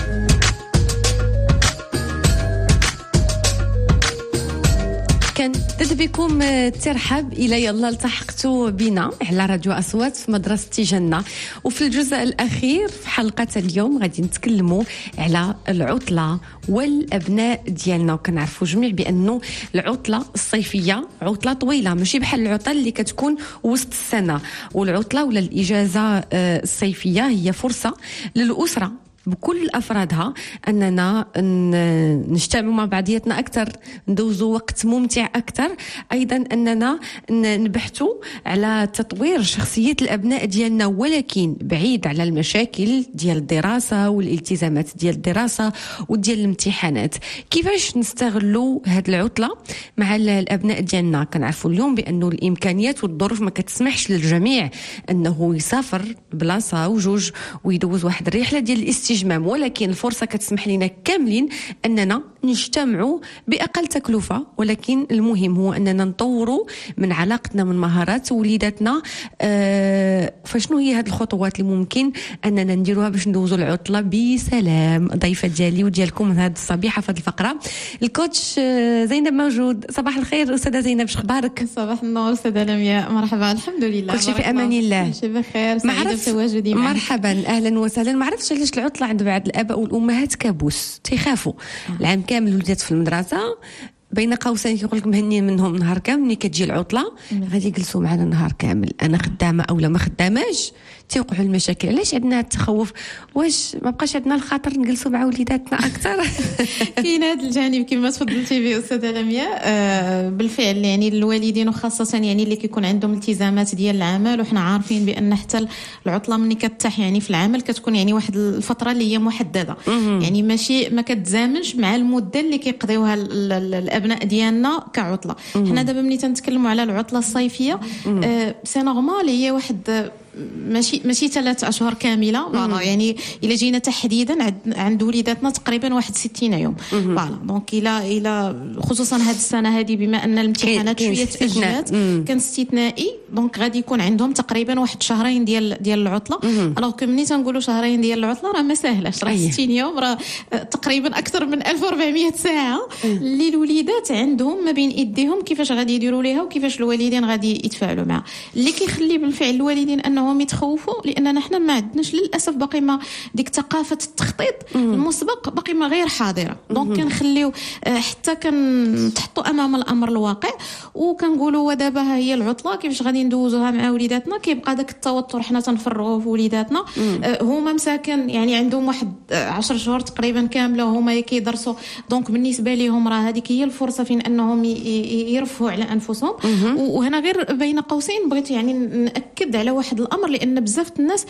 كنت بكم ترحب إلى يلا التحقتوا بنا على راديو أصوات في مدرسة جنة. وفي الجزء الأخير في حلقة اليوم غادي نتكلموا على العطلة والأبناء ديالنا. وكنعرفوا جميع بأنه العطلة الصيفية عطلة طويلة، ماشي بحال العطل اللي كتكون وسط السنة. والعطلة ولا الإجازة الصيفية هي فرصة للأسرة بكل أفرادها أننا نجتمع مع بعضياتنا أكثر، ندوزوا وقت ممتع أكثر، أيضا أننا نبحثوا على تطوير شخصية الأبناء ديالنا، ولكن بعيد على المشاكل ديال الدراسة والالتزامات ديال الدراسة وديال الامتحانات. كيفاش نستغلوا هذه العطلة مع الأبناء ديالنا؟ كنعرفوا اليوم بأنه الإمكانيات والظروف ما كتسمحش للجميع أنه يسافر بلاصة وجوج ويدوز واحد الرحلة ديال الاستجمام، ولكن الفرصة كتسمح لنا كاملين أننا نجتمعوا بأقل تكلفة. ولكن المهم هو أننا نطوروا من علاقتنا من مهارات وليداتنا. فشنو هي هذه الخطوات اللي ممكن أننا نديروها باش ندوزوا العطلة بسلام؟ ضيفة ديالي وديالكم من هذه الصبيحة في هذه الفقرة الكوتش زينب موجود. صباح الخير أستاذة زينب، شخبارك؟ صباح النور أستاذة لمياء، مرحبا. الحمد لله كل شيء في أمان الله. كل شيء بخير، سعيدة بتواجدي معك. مرحبا، أهلا وسهلا. ما عرفتش علاش العطلة عند بعض الآباء والأمهات كابوس، تيخافوا العام كامل الوليدات في المدرسة بين قوسين كيقول لك مهنيين منهم نهار كامل. ملي كتجي العطلة غادي يجلسوا معنا نهار كامل، أنا خدامة أو لا ما خداماش، تيوقعوا المشاكل. علاش عندنا التخوف؟ واش ما بقاش عندنا الخاطر نجلسوا مع وليداتنا أكثر؟ كاين هذا الجانب كما تفضلتي به أستاذة لمياء. بالفعل يعني الوالدين وخاصة يعني اللي كيكون عندهم التزامات ديال العمل، وحنا عارفين بأن حتى العطلة ملي كتتاح يعني في العمل كتكون يعني واحد الفترة اللي هي محددة، يعني ماشي ما كتزامنش مع المدة اللي كيقضيوها الأبناء ديالنا كعطلة. حنا دابا ملي تنتكلموا على العطلة الصيفية سي نورمال هي واحد ماشي 3 أشهر كاملة. يعني إلا جينا تحديدا عند وليداتنا تقريبا واحد 60 يوم. فوالا دونك إلى خصوصا هذه السنة هذه بما أن الامتحانات شوية تأجلات كان استثنائي، دونك غادي يكون عندهم تقريبا واحد شهرين ديال العطلة. ألوغ كو ملي تنقولوا شهرين ديال العطلة راه ما ساهلاش، راه 60 يوم راه تقريبا أكثر من 1400 ساعة اللي الوليدات عندهم ما بين إيديهم كيفاش غادي يديروا ليها وكيفاش الوالدين غادي يتفاعلوا معها، اللي كيخلي بالفعل الوالدين أنهم يتخوفوا، لأننا نحن ما عندناش للأسف باقي ما ديك ثقافة التخطيط المسبق باقي ما غير حاضرة. دونك كنخليو حتى كنتحطوا أمام الأمر الواقع وكنقولوا ودابا هي العطلة كيفاش غادي ندوزوها مع وليداتنا. كيبقى داك التوتر حنا تنفرغوه في وليداتنا. هما مساكن يعني عندهم واحد 10 شهور تقريبا كاملة وهما كيدرسوا، دونك بالنسبة لهم راه هذيك هي الفرصة فين أنهم يرفعوا على أنفسهم. وهنا غير بين قوسين بغيت يعني نأكد على واحد الأمر، لأن بزاف الناس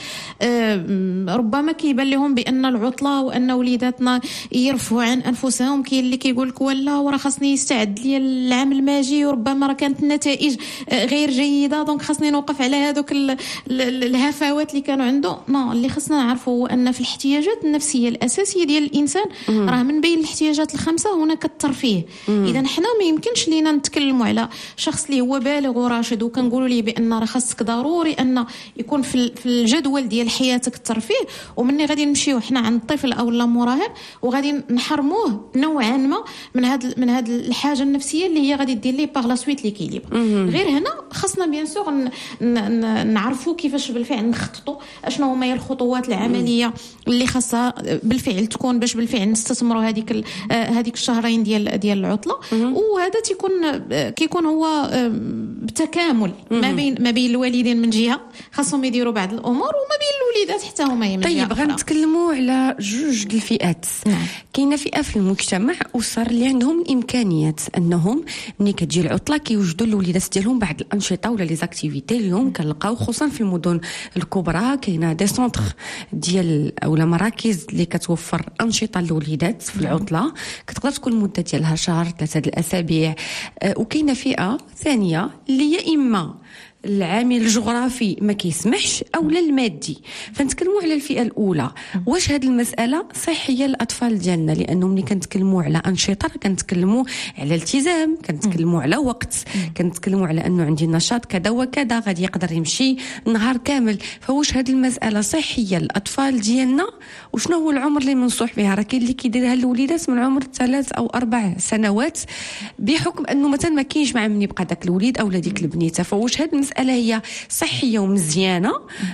ربما كيبان لهم بأن العطلة وأن وليداتنا يرفعوا عن أنفسهم. كاين اللي كيقول لك ولا وراه خاصني يستعد لي العام الماجي وربما راه كانت النتائج غير جيدة، دونك خاصني نوقف على هذوك الهفوات اللي كانوا عنده. اللي خاصنا نعرفه هو أن في الاحتياجات النفسية الأساسية ديال الإنسان راه من بين الاحتياجات الخمسة هناك الترفيه. إذا حنا ما يمكنش لينا نتكلموا على شخص اللي هو بالغ وراشد وكنقولوا ليه بأن راه خاصك ضروري أن يكون في الجدول ديال حياتك الترفيه، ومني غادي نمشيو حنا عند الطفل او المراهق وغادي نحرموه نوعا ما من هاد الحاجه النفسيه اللي هي غادي دير ليه باغ لا سويت ليكيليبر. غير هنا خاصنا بيان سور نعرفوا كيفاش بالفعل نخططوا اشنو هما هي الخطوات العمليه اللي خاصها بالفعل تكون باش بالفعل نستثمروا هذيك الشهرين ديال العطله. وهذا كيكون هو بتكامل ما بين الوالدين من جهه خاصهم يديروا بعض الامور وما بين الوليدات حتى هما من جهه. طيب غنتكلموا على جوج الفئات. كاينه فئه في المجتمع وصار اللي عندهم الامكانيات انهم ملي كتجي العطله كيوجدوا الوليدات ديالهم بعض الانشطه ولا لي زاكتيفيتي اليوم كنلقاو خصوصا في المدن الكبرى كاينه دي سونتر ديال اولا مراكز اللي كتوفر انشطه للوليدات في العطله كتقدر تكون المده ديالها شهر 3 الاسابيع. وكاينه فئه ثانيه اللي يا اما العامل الجغرافي ما كيسمحش او المادي. فنتكلموا على الفئه الاولى. واش هذه المساله صحيه للاطفال ديالنا؟ لانه ملي كنتكلموا على انشطه كنتكلموا على التزام، كنتكلموا على وقت، كنتكلموا على انه عندي نشاط كذا وكذا غادي يقدر يمشي نهار كامل. فواش هذه المساله صحيه للاطفال ديالنا؟ وشنو هو العمر اللي منصوح بها؟ راه كاين اللي كيديرها الوليدات من عمر 3 أو 4 سنوات بحكم انه مثلا ما كاينش مع من يبقى داك الوليد او ديك البنيته. فواش هذه المساله هي صحيه ومزيانه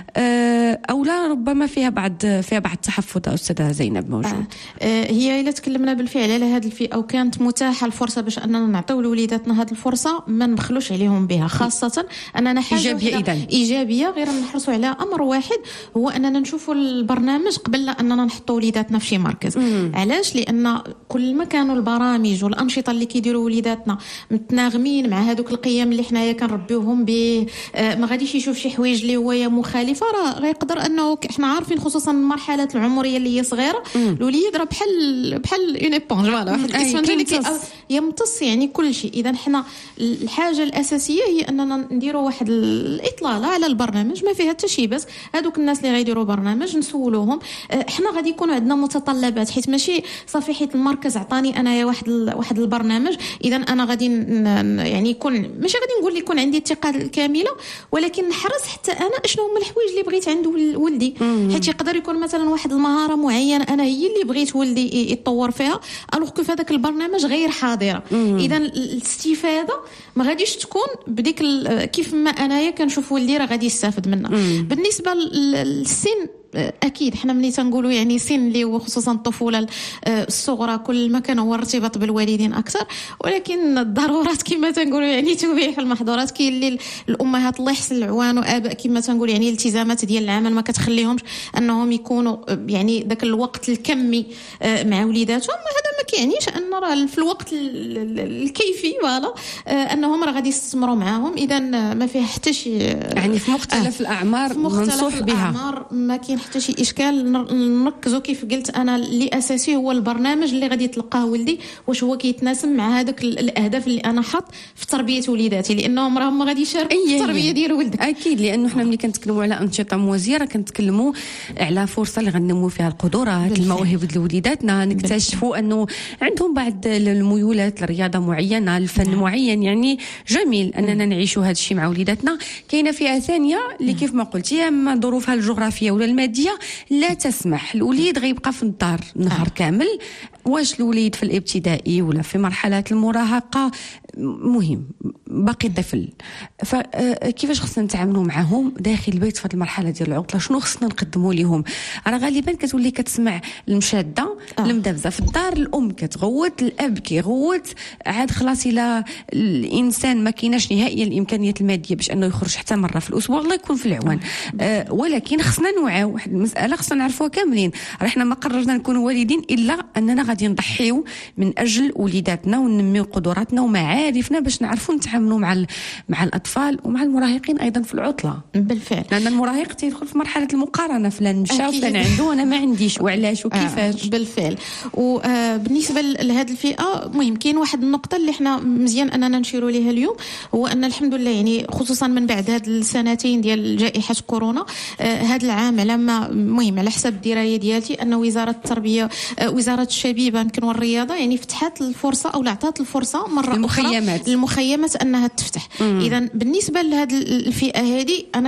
او لا ربما فيها بعض التحفظ؟ استاذه زينب موجود. هي الا تكلمنا بالفعل على هذه الفئه وكانت متاحه الفرصه باش اننا نعطيو لوليداتنا هذه الفرصه ما نبخلوش عليهم بها، خاصه اننا حاجه ايجابيه غير نحرصوا على امر واحد هو اننا نشوفوا البرنامج قبل اننا نحطوا وليداتنا في شي مركز. علاش؟ لان كل ما كانوا البرامج والانشطه اللي كيديروا وليداتنا متناغمين مع هذوك القيم اللي حنايا كنربيوهم به، ما غاديش يشوف شي حوايج اللي هو مخالفه. راه غيقدر انه احنا عارفين خصوصا المرحله العمريه اللي هي صغيره الوليد راه بحال اون ايبونج فوالا واحد الاسفنج يمتص يعني كل شيء. اذا حنا الحاجه الاساسيه هي اننا نديروا واحد الاطلاله على البرنامج ما فيها حتى شي بس هذوك الناس اللي غيديروا برنامج نسولوهم. احنا غادي يكون عندنا متطلبات حيت ماشي صافي حيت المركز عطاني انايا واحد البرنامج اذا انا غادي يعني يكون ماشي غادي نقول يكون عندي الثقه كامله ولكن نحرص حتى انا اشنو هما الحوايج اللي بغيت عند ولدي. حيت يقدر يكون مثلا واحد المهاره معينه انا هي اللي بغيت ولدي يتطور فيها الوغ كو في هذاك البرنامج غير حاضره. اذا الاستفاده ما غاديش تكون بديك كيف ما انايا كنشوف ولدي راه غادي يستافد منها. بالنسبه للسن اكيد حنا ملي تنقولوا يعني سن اللي هو خصوصا الطفوله الصغرى كل ما كان هو ارتباط بالوالدين اكثر، ولكن الضرورات كما تنقولوا يعني تبيح المحظورات. كاين اللي الامهات الله يحسن العوان واباء كما تنقول يعني الالتزامات ديال العمل ما كتخليهمش انهم يكونوا يعني ذاك الوقت الكمي مع وليداتهم. هذا ما كيعنيش ان راه في الوقت الكيفي فوالا انهم راه غادي يستمروا معاهم. اذا ما فيه حتى شي يعني في مختلف الاعمار منصوح بها ما كاين حتى شي اشكال. نركزوا كيف قلت انا اللي اساسي هو البرنامج اللي غادي يتلقاه ولدي واش هو كيتناسب مع هذوك الاهداف اللي انا حاط في تربيه وليداتي لانهم راهم ما غادي يشاركوا في التربيه ديال ولدك. اكيد لانه حنا ملي كنتكلموا على انشطه موازيه راه كنتكلموا على فرصه اللي غنموا فيها القدرات المواهب ديال وليداتنا، نكتشفوا انه عندهم بعض الميولات لرياضه معينه الفن معين. يعني جميل اننا نعيشوا هذا الشيء مع وليداتنا. كاينه فئه ثانيه اللي كيف ما قلتي اما ظروفها الجغرافيه ولا الماديه لا تسمح الوليد غيبقى في الدار نهار كامل. واش الوليد في الابتدائي ولا في مرحله المراهقه مهم باقي طفل، فكيفاش خصنا نتعاملوا معهم داخل البيت في هذه المرحله ديال العطله؟ شنو خصنا نقدموا لهم؟ راه غالبا كتولي كتسمع المشاده المدبزه في الدار، الام كتغوت الاب كيغوت عاد خلاص الى الانسان ما كايناش نهائيا الامكانيات الماديه باش انه يخرج حتى مره في الاسبوع الله يكون في العوان. ولكن خصنا نوعاو واحد المساله خصنا نعرفوها كاملين. راه حنا ما قررنا نكونوا والدين الا اننا غادي نضحيو من اجل وليداتنا وننميو قدراتنا ومعارفنا باش نعرفوا نتعاملوا مع الاطفال ومع المراهقين ايضا في العطله. بالفعل لان المراهق تيدخل في مرحله المقارنه فلان مشى وفلان عنده وانا ما عنديش وعلاش وكيفاش. بالفعل. وبالنسبه لهذه الفئه مهم كاين واحد النقطه اللي احنا مزيان اننا نشيروا ليها اليوم هو ان الحمد لله يعني خصوصا من بعد هاد السنتين ديال جائحه كورونا هذا العام على ما مهم على حسب الدرايه ديالتي ان وزاره التربيه وزاره الشبيبه يمكن والرياضه يعني فتحت الفرصه او اعطت الفرصه مره المخيمات. اخرى المخيمات انها تفتح. اذا بالنسبه لهذه الفئه هذه انا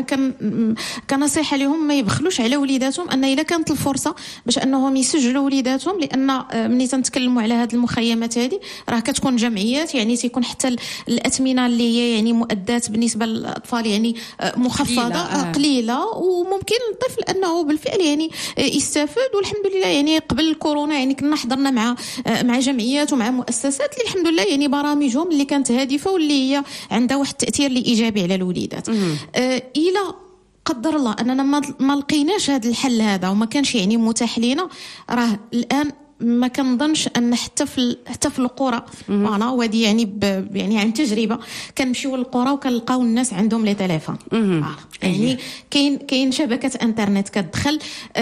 كنصيحه لهم ما يبخلوش على وليداتهم ان اذا كانت الفرصه باش انهم يسجلوا وليداتهم، لان ملي تنتكلموا على هذه المخيمات هذه راه كتكون جمعيات يعني تيكون حتى الاثمنه اللي هي يعني مؤدات بالنسبه للاطفال يعني مخفضه قليله وممكن الطفل انه بالفعل يعني يستفاد. والحمد لله يعني قبل الكورونا يعني كنا حضرنا مع جمعيات ومع مؤسسات اللي الحمد لله يعني برامجهم اللي كانت هادفه واللي هي عندها واحد التاثير اللي ايجابي على الوليدات. الى قدر الله اننا ما لقيناش هذا الحل هذا وما كانش يعني متاح لينا، راه الان ما كنظنش ان حتى في القرى فوالا، وهذه يعني يعني عن تجربه كنمشيو للقرى وكنلقاو الناس عندهم لي تليفون، يعني كاين شبكه انترنت كتدخل.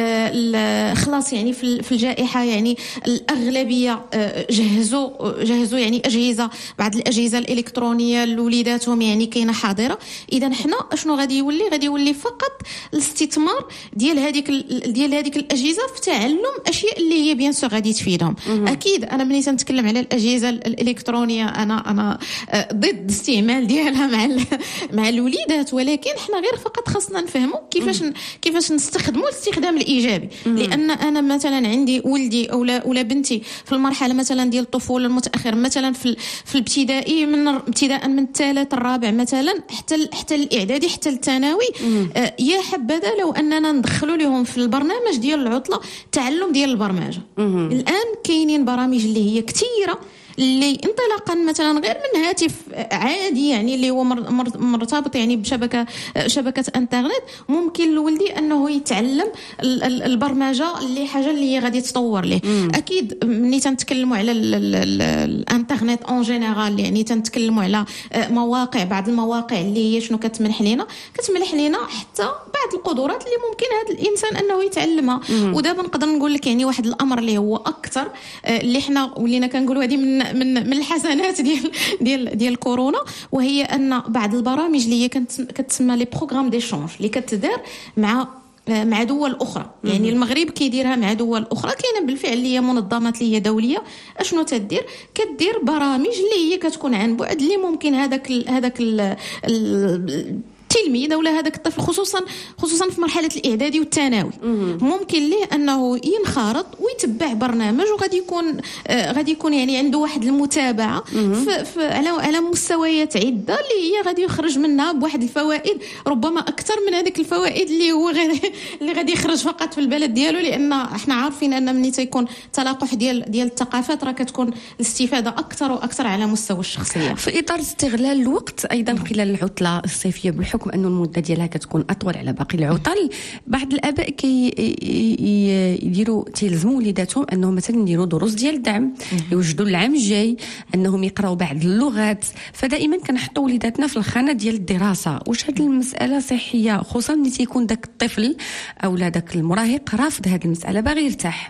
خلاص يعني في الجائحه يعني الاغلبيه جهزوا يعني اجهزه، بعض الاجهزه الالكترونيه لوليداتهم يعني كاينه حاضره. اذا حنا اشنو غادي يولي فقط الاستثمار ديال هذيك الاجهزه في تعلم اشياء اللي هي بيان سور غادي تفيدهم. اكيد انا ملي تنتكلم على الاجهزه الالكترونيه انا ضد استعمال ديالها مع الوليدات، ولكن احنا غير فقط خاصنا نفهموا كيفاش نستخدموا الاستخدام الايجابي. لان انا مثلا عندي ولدي اولا بنتي في المرحله مثلا ديال الطفوله المتاخر، مثلا في الابتدائي ابتداء من الثالث الرابع مثلا حتى الاعدادي حتى الثانوي، يا حبذا لو اننا ندخلوا لهم في البرنامج ديال العطله تعلم ديال البرمجه. الان كاينين برامج اللي هي كثيره اللي انطلاقا مثلا غير من هاتف عادي يعني اللي هو مرتبط يعني شبكه انترنت، ممكن لولدي انه يتعلم البرمجه اللي حاجه اللي هي غادي تطور ليه. اكيد ملي تنتكلموا على الانترنت اون جينيرال، يعني تنتكلموا على مواقع، بعض المواقع اللي هي شنو كتمنح لينا حتى بعض القدرات اللي ممكن هذا الانسان انه يتعلمها. ودابا نقدر نقول لك يعني واحد الامر اللي هو اكثر اللي حنا ولينا كنقولوا هذه من الحسنات ديال كورونا، وهي ان بعض البرامج اللي هي كتسمى لي بروغرام ديشونج اللي كتدار مع دول اخرى. يعني المغرب كيديرها مع دول اخرى، كاينه بالفعل اللي هي منظمات اللي هي دوليه. اشنو كدير برامج اللي هي كتكون عن بعد، اللي ممكن هذاك التلميذ ولا هذاك الطفل خصوصا في مرحله الاعدادي والثانوي ممكن ليه انه ينخرط ويتبع برنامج، وغادي يكون يعني عنده واحد المتابعه على مستويات عده اللي هي غادي يخرج منها بواحد الفوائد ربما اكثر من هذيك الفوائد اللي هو اللي غادي يخرج فقط في البلد ديالو. لان احنا عارفين ان ملي تيكون تلاقح ديال الثقافات راه كتكون الاستفاده اكثر واكثر على مستوى الشخصيه. في اطار استغلال الوقت ايضا خلال العطله الصيفيه، بحكم انه المده ديالها كتكون اطول على باقي العطل، بعض الاباء تيلزموا وليداتهم انهم مثلا يديروا دروس ديال الدعم، يوجدوا العام الجاي انهم يقراوا بعض اللغات. فدائما كنحطوا وليداتنا في الخانه ديال الدراسه. واش هذه المساله صحيه، خصوصا ملي تيكون داك الطفل او داك المراهق رافض هذه المساله، باغي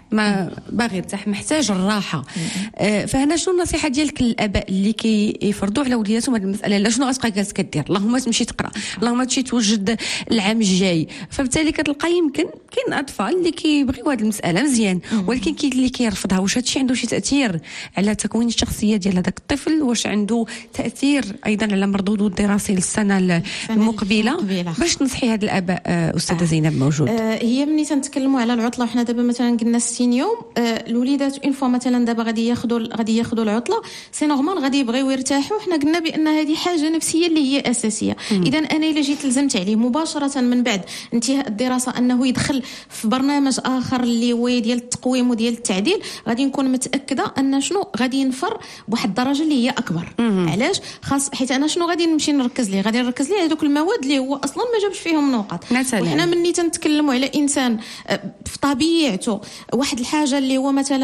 يرتاح محتاج الراحه. فهنا شنو النصيحه ديالك للاباء اللي كيفرضوا على وليداتهم هذه المساله؟ لا شنو غتبقى جالس كدير؟ اللهم تمشي تقرا، اللهم تمشي توجد العام الجاي. فبالتالي كتلقى يمكن كاين اطفال اللي كيبغيو هذه المساله مزيان، ولكن كاين اللي كيرفضها. واش هادشي عنده شي تاثير على تكوين الشخصيه ديال هذاك الطفل؟ واش عنده تاثير ايضا على مردوده الدراسي للسنه المقبله؟ باش تنصحي هاد الاباء استاذه زينب موجود؟ هي ملي تنتكلموا على العطله، حنا دابا مثلا قلنا 60 يوم، الوليدات اون فوا مثلا دابا غادي ياخذوا العطله، سي نورمال غادي يبغيو يرتاحوا. حنا قلنا بان هذه حاجه نفسيه اللي هي اساسيه. اذا انا الا جيت لزمت عليه مباشره من بعد انتهاء الدراسه انه يدخل في برنامج اخر اللي هو ديال التقويم وديال التعديل، غادي نكون متاكده ان شنو غادي ينفر بواحد الدرجه اللي هي اكبر. علاش؟ حيت انا شنو غادي نمشي نركز ليه هذوك المواد اللي هو اصلا ما جابش فيهم نقاط. وحنا ملي تنتكلموا على انسان في طبيعته واحد الحاجه اللي هو مثلا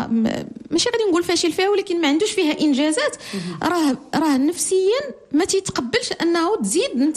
ماشي غادي نقول فاشل فيها، ولكن ما عندوش فيها انجازات، راه نفسيا ما تيتقبلش انه تزيد انت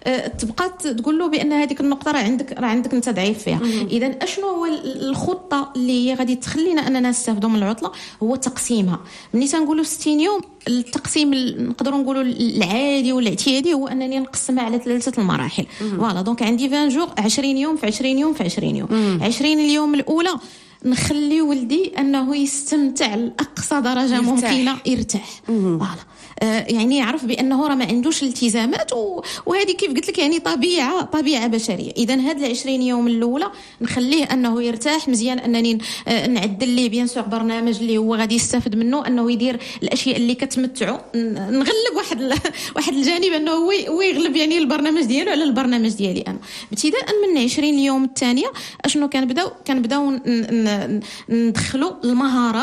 تبقى تقول له بان هذيك النقطه راه عندك انت ضعيف فيها. اذا اشنو هو الخطه اللي هي غادي تخلينا اننا نستافدوا من العطله؟ هو تقسيمها. ملي تنقولوا 60 يوم، التقسيم نقدروا نقولوا العادي والاعتيادي هو انني نقسمها على 3 المراحل. فوالا دونك عندي 20 جور، 20 يوم في 20 يوم في 20 يوم. 20 اليوم الاولى نخلي ولدي انه يستمتع لاقصى درجه ممكنه، يرتاح. فوالا يعني يعرف بانه راه ما عندوش التزامات، وهذه كيف قلت لك يعني طبيعه بشريه. اذا هاد 20 يوم الاولى نخليه انه يرتاح مزيان، انني نعدل ليه بيان سور برنامج اللي هو غادي يستافد منه، انه يدير الاشياء اللي كتمتعه. نغلب واحد الجانب انه هو يغلب يعني البرنامج ديالو على البرنامج ديالي انا. ابتداء من 20 يوم الثانيه اشنو كنبداو ندخلوا المهارات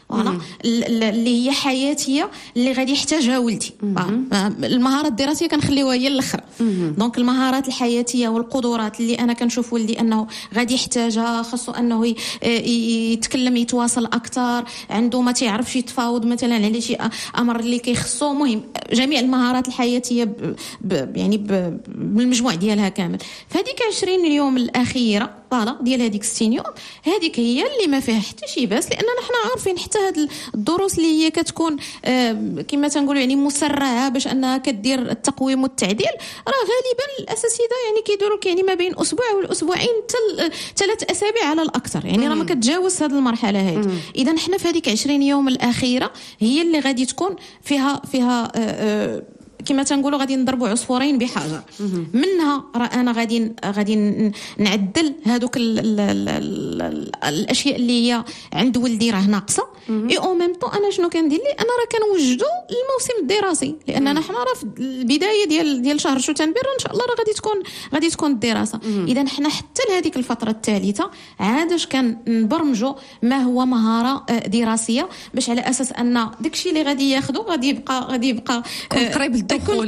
اللي هي حياتيه اللي غادي يحتاجها ولدي. المهارات الدراسيه كنخليوها هي الاخر. دونك المهارات الحياتيه والقدرات اللي انا كنشوف ولدي انه غادي يحتاجها، خاصو انه يتكلم يتواصل اكثر، عنده ما تعرفش يتفاوض مثلا على شي امر اللي كيخصو، مهم جميع المهارات الحياتيه يعني بالمجموع ديالها كامل. فهذيك 20 يوم الاخيره طالة ديال هذيك 60 يوم هذيك هي اللي ما فيها حتى شي باس، لاننا حنا عارفين حتى هاد الدروس اللي هي كتكون كما تنقولوا يعني مسرعه باش انها كدير التقويم والتعديل، راه غالبا الاساتذه يعني كيديروا يعني ما بين اسبوع والاسبوعين حتى 3 اسابيع على الاكثر، يعني راه ما كتجاوز هذه المرحله هذه. اذا حنا في هذيك 20 يوم الاخيره هي اللي غادي تكون فيها كما تنقولوا غادي نضربوا عصفورين بحجر. منها راه انا غادي نعدل هذوك الاشياء اللي هي عند ولدي راه ناقصه، اي او ميم طون انا شنو كندير لي انا راه كنوجدوا الموسم الدراسي، لاننا حنا راه في البدايه ديال شهر شتنبر ان شاء الله راه غادي تكون الدراسه. اذا حنا حتى لهذيك الفتره الثالثه عادش كنبرمجوا ما هو مهاره دراسيه، باش على اساس ان داكشي اللي غادي ياخذوا غادي يبقى قريب الدخول.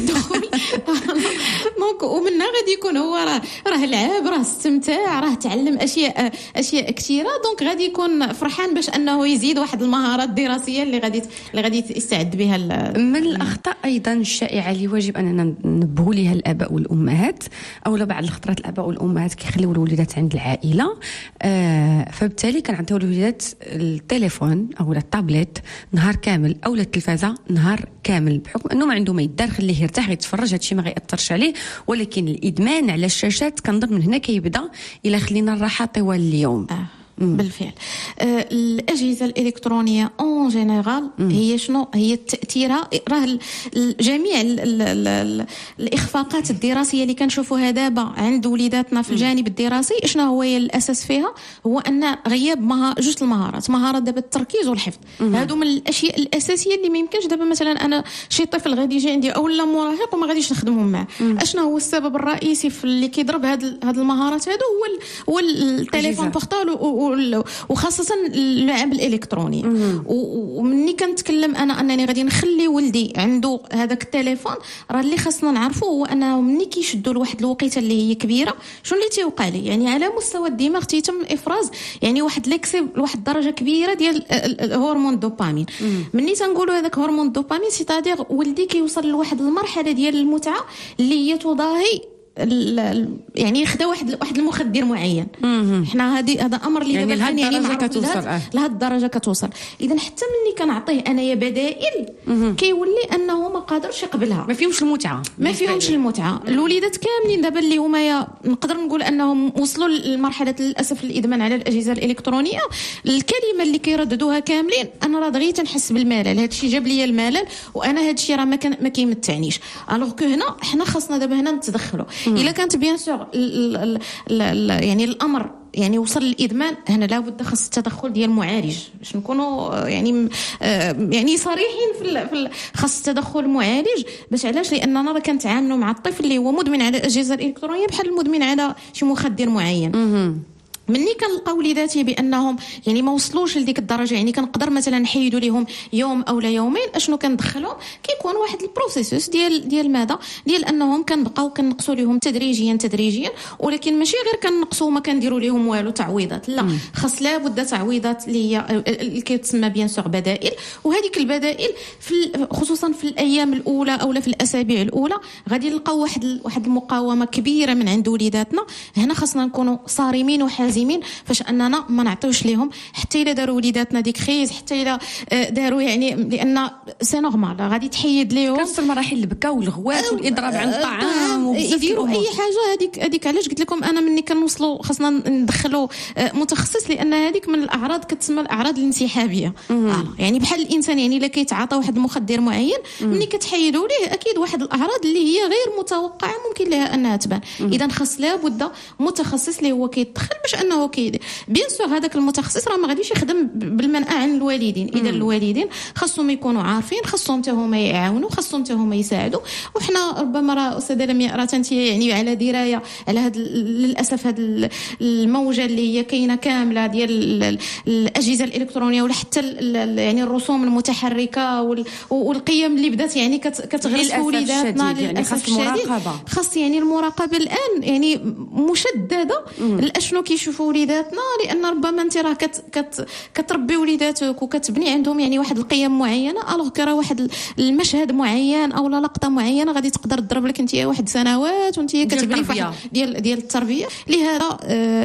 دونك ومنها غادي يكون هو راه لعب، راه استمتاع، راه تعلم اشياء كثيره، دونك غادي يكون فرحان باش انه يزيد واحد المهارات الدراسيه اللي غادي يستعد بها. من الاخطاء ايضا الشائعه اللي واجب اننا ننبهوا لها الاباء والامهات، او بعض الخطرات الاباء والامهات كيخليو الوليدات عند العائله، فبالتالي كنعطيو الوليدات التليفون او التابلت نهار كامل او التلفازه نهار كامل، بحكم انه ما عنده ما يدار، خليه يرتاح يتفرج، هادشي ما غيأثرش عليه. ولكن الادمان على الشاشات كنظن من هنا كيبدا الى خلينا الراحه طوال اليوم. بالفعل الأجهزة الإلكترونية اون جينيرال هي شنو هي تأثيرها؟ راه جميع الإخفاقات الدراسية اللي كنشوفوها دابا عند وليداتنا في الجانب الدراسي، شنو هو الأساس فيها؟ هو أن غياب جوج المهارات، مهارة دابا التركيز والحفظ. هادو من الأشياء الأساسية اللي ما يمكنش دابا مثلا أنا شي طفل غادي يجي عندي أو لا مراهق وما غاديش نخدمهم معاه. أشنو هو السبب الرئيسي في اللي كيضرب هاد المهارات هادو؟ هو التليفون بورتابل وخاصة اللعب الإلكتروني. ومني كنتكلم أنا أنني غادي نخلي ولدي عنده هذاك التليفون، راه اللي خاصنا نعرفه هو أنه مني كيشدوا لواحد الوقيته اللي هي كبيرة، شنو اللي تيوقع لي؟ يعني على مستوى الدماغ تيتم إفراز يعني واحد ليكسي لواحد الدرجة كبيرة ديال الهرمون الدوبامين. مني تنقولوا هذاك هرمون الدوبامين سيتادير ولدي كيوصل لواحد المرحلة ديال المتعة اللي هي تضاهي يعني يخدا واحد المخدر معين. حنا هذا امر اللي يعني لهاد الدرجه كتوصل لهاد الدرجه كتوصل. اذا حتى ملي كنعطيه انايا بدائل كيولي انه ما قادرش يقبلها، ما فيهمش المتعه. الوليدات كاملين دابا اللي هما نقدر نقول انهم وصلوا لمرحله للاسف الادمان على الاجهزه الالكترونيه، الكلمه اللي كيرددوها كاملين انا راه دغيا تنحس بالملل، هذا الشيء جاب لي الملل وانا هذا الشيء راه ما كيمتعنيش. الوغ كو هنا حنا خاصنا دابا هنا نتدخلوا. إلا كانت بيان سور يعني الأمر يعني وصل للإدمان، هنا لابد خاص التدخل ديال المعالج باش نكونوا يعني صريحين في خاص التدخل معالج. باش علاش؟ لأننا راه كنتعاملوا مع الطفل اللي هو مدمن على الأجهزة الإلكترونية بحال المدمن على شي مخدر معين. مني كنلقى وليداتي بانهم يعني ما وصلوش لديك الدرجه، يعني كنقدر مثلا نحيدوا لهم يوم او لا يومين، اشنو كندخلهم؟ كيكون واحد البروسيسوس ديال ماذا ديال انهم كنبقاو كنقصوا لهم تدريجيا، ولكن ماشي غير كنقصوا ما كنديروا لهم والو تعويضات، لا خاص لابد تعويضات اللي هي اللي كتسمى بيان سور بدائل. وهذيك البدائل خصوصا في الايام الاولى او في الاسابيع الاولى غادي نلقاو واحد المقاومه كبيره من عند وليداتنا. هنا خاصنا نكونوا صارمين وحازمين فاش اننا ما نعطيوش لهم حتى الا داروا وليداتنا ديك خيز، حتى الا داروا يعني لان سي نورمال غادي تحيد لهم كاس المراحل البكاء والغوات والاضراب عن الطعام يديروا اي حاجه. هذيك علاش قلت لكم انا مني كنوصلوا خاصنا ندخلوا متخصص، لان هذيك من الاعراض كتسمى الاعراض الانسحابيه. يعني بحال الانسان يعني الا كيتعاطى واحد المخدر معين مني كتحيدوا ليه اكيد واحد الاعراض اللي هي غير متوقعه ممكن لها انها تبان. اذا خاص لابد متخصص اللي هو كيدخل باش انه بيان سور هذاك المتخصص راه ما غاديش يخدم بالمنأى عن الوالدين. اذا الوالدين خاصهم يكونوا عارفين، خاصهم حتى هما يعاونوا، خاصهم حتى هما يساعدوا. وحنا ربما راه استاذه لمياء راه انت يعني على درايه على هذا للاسف هذه الموجه اللي هي كاينه كامله ديال الاجهزه الالكترونيه ولا حتى يعني الرسوم المتحركه والقيم اللي بدات يعني كتغرس في وليداتنا للاسف الشديد. خاص يعني المراقبه الان يعني مشدده لاشنو كيشوفوا وليداتنا، لان ربما انت راه كتربي وليداتك وكتبني عندهم يعني واحد القيم معينه، الوغ كرا واحد المشهد معين او لقطه معينه غادي تقدر تضرب لك انت واحد سنوات وانت كتبني ديال التربيه. لهذا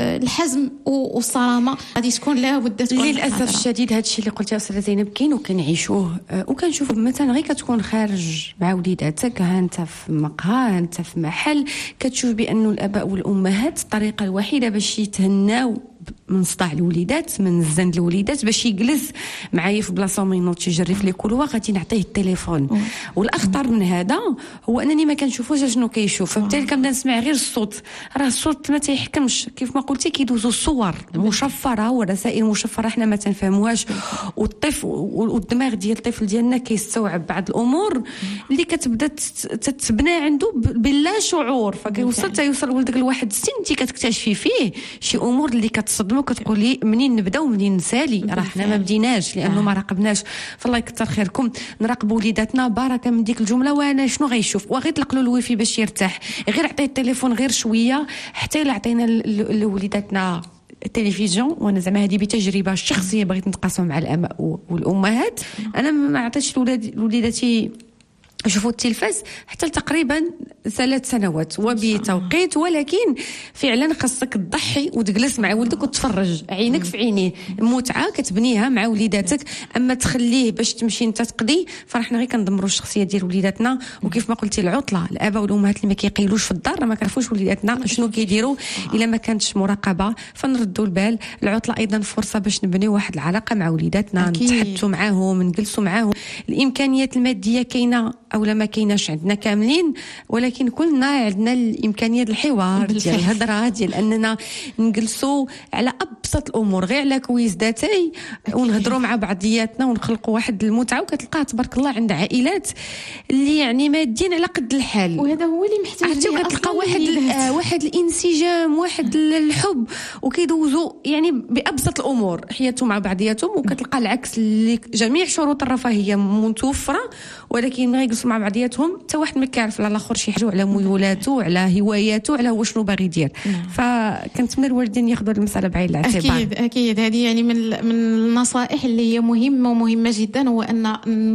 الحزم والصرامه غادي تكون لابد تكون. للاسف الشديد هذا الشيء اللي قلتي استاذه زينب كاين وكنعيشوه وكنشوفوا مثلا غير كتكون خارج مع وليداتك، ها انت في مقهى، انت في محل، كتشوف بانه الاباء والامهات الطريقه الوحيده باش يتهناو من صداع الوليدات، من الزند الوليدات، باش يجلس معايا في بلاصه ما ينوض يجرف لي كل وقت غادي نعطيه التليفون. والاخطر من هذا هو انني ما كنشوفوش شنو كيشوف، فبالتالي كنبدا نسمع غير الصوت. راه الصوت ما تيحكمش، كيف ما قلتي كيدوزوا الصور مشفره ورسائل مشفره حنا ما تنفهموهاش، والطفل والدماغ ديال الطفل ديالنا كيستوعب بعض الامور اللي كتبدا تتبنى عنده بلا شعور، فكيوصل ولدك لواحد السن انت كتكتشفي فيه شي امور اللي كتصدموا كتقولي منين نبدا ومنين نسالي. راه حنا ما بديناش لانه ما راقبناش. فالله يكثر خيركم نراقبوا وليداتنا بركه من ديك الجمله. وانا شنو غيشوف؟ وغير طلق له الويفي باش يرتاح، غير عطيه التليفون غير شويه، حتى الا عطينا لوليداتنا التلفزيون. وانا زعما هذه بتجربه شخصيه بغيت نتقاسم مع الاباء والامهات. انا ما عطيتش لوليداتي شوفوا التلفاز حتى تقريبا 3 سنوات وبتوقيت، ولكن فعلا خاصك تضحي وتجلس مع ولدك وتتفرج عينك في عينيه. متعه كتبنيها مع وليداتك، اما تخليه باش تمشي انت تقضي فرحنا غير كندمروا الشخصيه ديال وليداتنا. وكيف ما قلتي العطله، الاباء والامهات اللي ما كيقيلوش في الدار ما كيعرفوش وليداتنا شنو كيديروا الا ما كانتش مراقبه. فنردوا البال. العطله ايضا فرصه باش نبنيو واحد العلاقه مع وليداتنا، نتحدثوا معاهم، نجلسوا معاهم. الامكانيات الماديه كاينه او لا ما كايناش عندنا كاملين، ولكن كلنا عندنا الامكانيه الحوار ديال الهضره، ديال اننا نجلسوا على ابسط الامور، غير على كويس ذاتي ونهضروا مع بعضياتنا ونخلقوا واحد المتعه. وكتلقى تبارك الله عند عائلات اللي يعني مادين على قد الحال، وهذا هو اللي محتاج ليه. كتلقى واحد الانسجام، واحد الحب، وكيدوزوا يعني بابسط الامور حياتهم مع بعضياتهم. وكتلقى العكس اللي جميع شروط الرفاهيه متوفره، ولكن ما يجلسوا مع بعضياتهم حتى واحد ما كيعرف على الاخر شي حاجه، على ميولاته، على هواياته، على هو شنو باغي يدير. فكنتمنى الوالدين ياخذوا المساله بعين الاعتبار. اكيد هذه يعني من النصائح اللي هي مهمه جدا، هو ان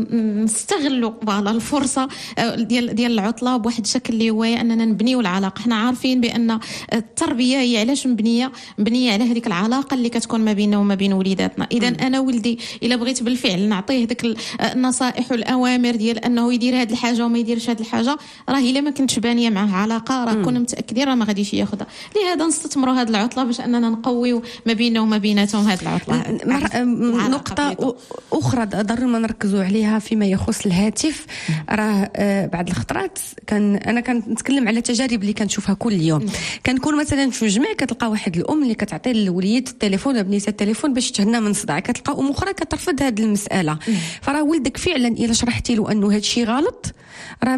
نستغلوا بعض الفرصه ديال العطله بواحد الشكل اللي هو اننا نبنيو العلاقه. احنا عارفين بان التربيه هي علاش مبنيه على هذيك العلاقه اللي كتكون ما بيننا وما بين وليداتنا. اذا انا ولدي الا بغيت بالفعل نعطيه ديك النصائح والاوامر ديال انه يدير هذه الحاجه وما يديرش هذه الحاجه، راه الا ما كنتش بانيه معه علاقه راه كنا متاكدين راه ما غاديش ياخذها. لهذا نستثمروا هذه العطله باش اننا نقويو ما بيننا وما بيناتهم هذه العطله. نقطه اخرى ضروري ما نركزوا عليها فيما يخص الهاتف. راه بعض الخطرات انا كنتكلم على تجارب اللي كنشوفها كل يوم. كنكون مثلا في جمع كتلقى واحد الام اللي كتعطي الوليد التليفون بنيتها التليفون باش تهنا من صداع، كتلقى ام اخرى كترفض هذه المساله. فراه ولدك فعلا الا شرحتي له انه هذا الشيء غلط راه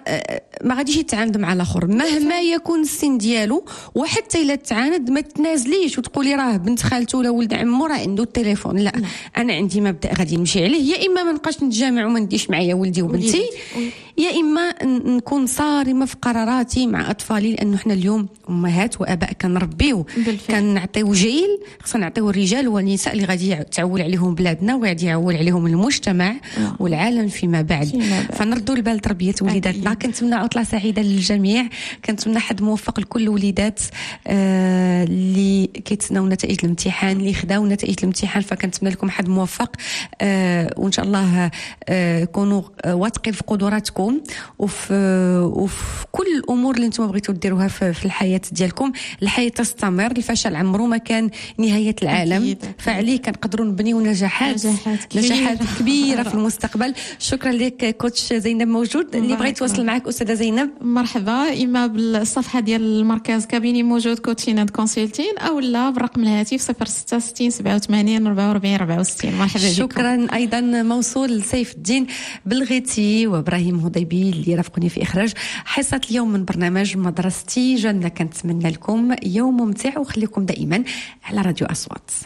ما غاديش يتعاند مع الاخر مهما يكون السن ديالو. وحتى الا تعاند ما تنازليش وتقولي راه بنت خالته ولا ولد عمو راه عنده التليفون. لا انا عندي مبدا غادي نمشي عليه، يا اما ما نبقاش نتجامع وما نديش معايا ولدي وبنتي، يا اما نكون صارمه في قراراتي مع اطفالي. لانه حنا اليوم امهات واباء كنربيو، كنعطيو جيل، خصنا نعطيو الرجال والنساء اللي غادي تعول عليهم بلادنا وغادي يعول عليهم المجتمع والعالم فيما بعد. فنردوا البال تربيه وليداتنا. كنتمنى عطله سعيده للجميع، كنتمنى حد موفق لكل الوليدات اللي كيتسناو نتائج الامتحان، اللي خداو نتائج الامتحان. فكنتمنى لكم حد موفق، وان شاء الله كونوا واثقين في قدراتكم حياتكم وفي كل الامور اللي نتوما بغيتوا ديروها في الحياه ديالكم. الحياه تستمر، الفشل عمره ما كان نهايه العالم، فعليه كنقدروا نبنيو نجاحات كبيره في المستقبل. شكرا لك كوتش زينب موجود. اللي بغيت يتواصل معك استاذه زينب مرحبا، اما بالصفحه ديال المركز كابيني موجود كوتشين اند كونسلتين، او لا برقم الهاتف 0660 87 44 64. مرحبا بكم. شكرا. ايضا موصول لسيف الدين بلغيتي وابراهيم هضيبي اللي رافقوني في اخراج حصه اليوم من برنامج مدرستي جنة. كنتمنى لكم يوم ممتع وخليكم دائما على راديو أصوات.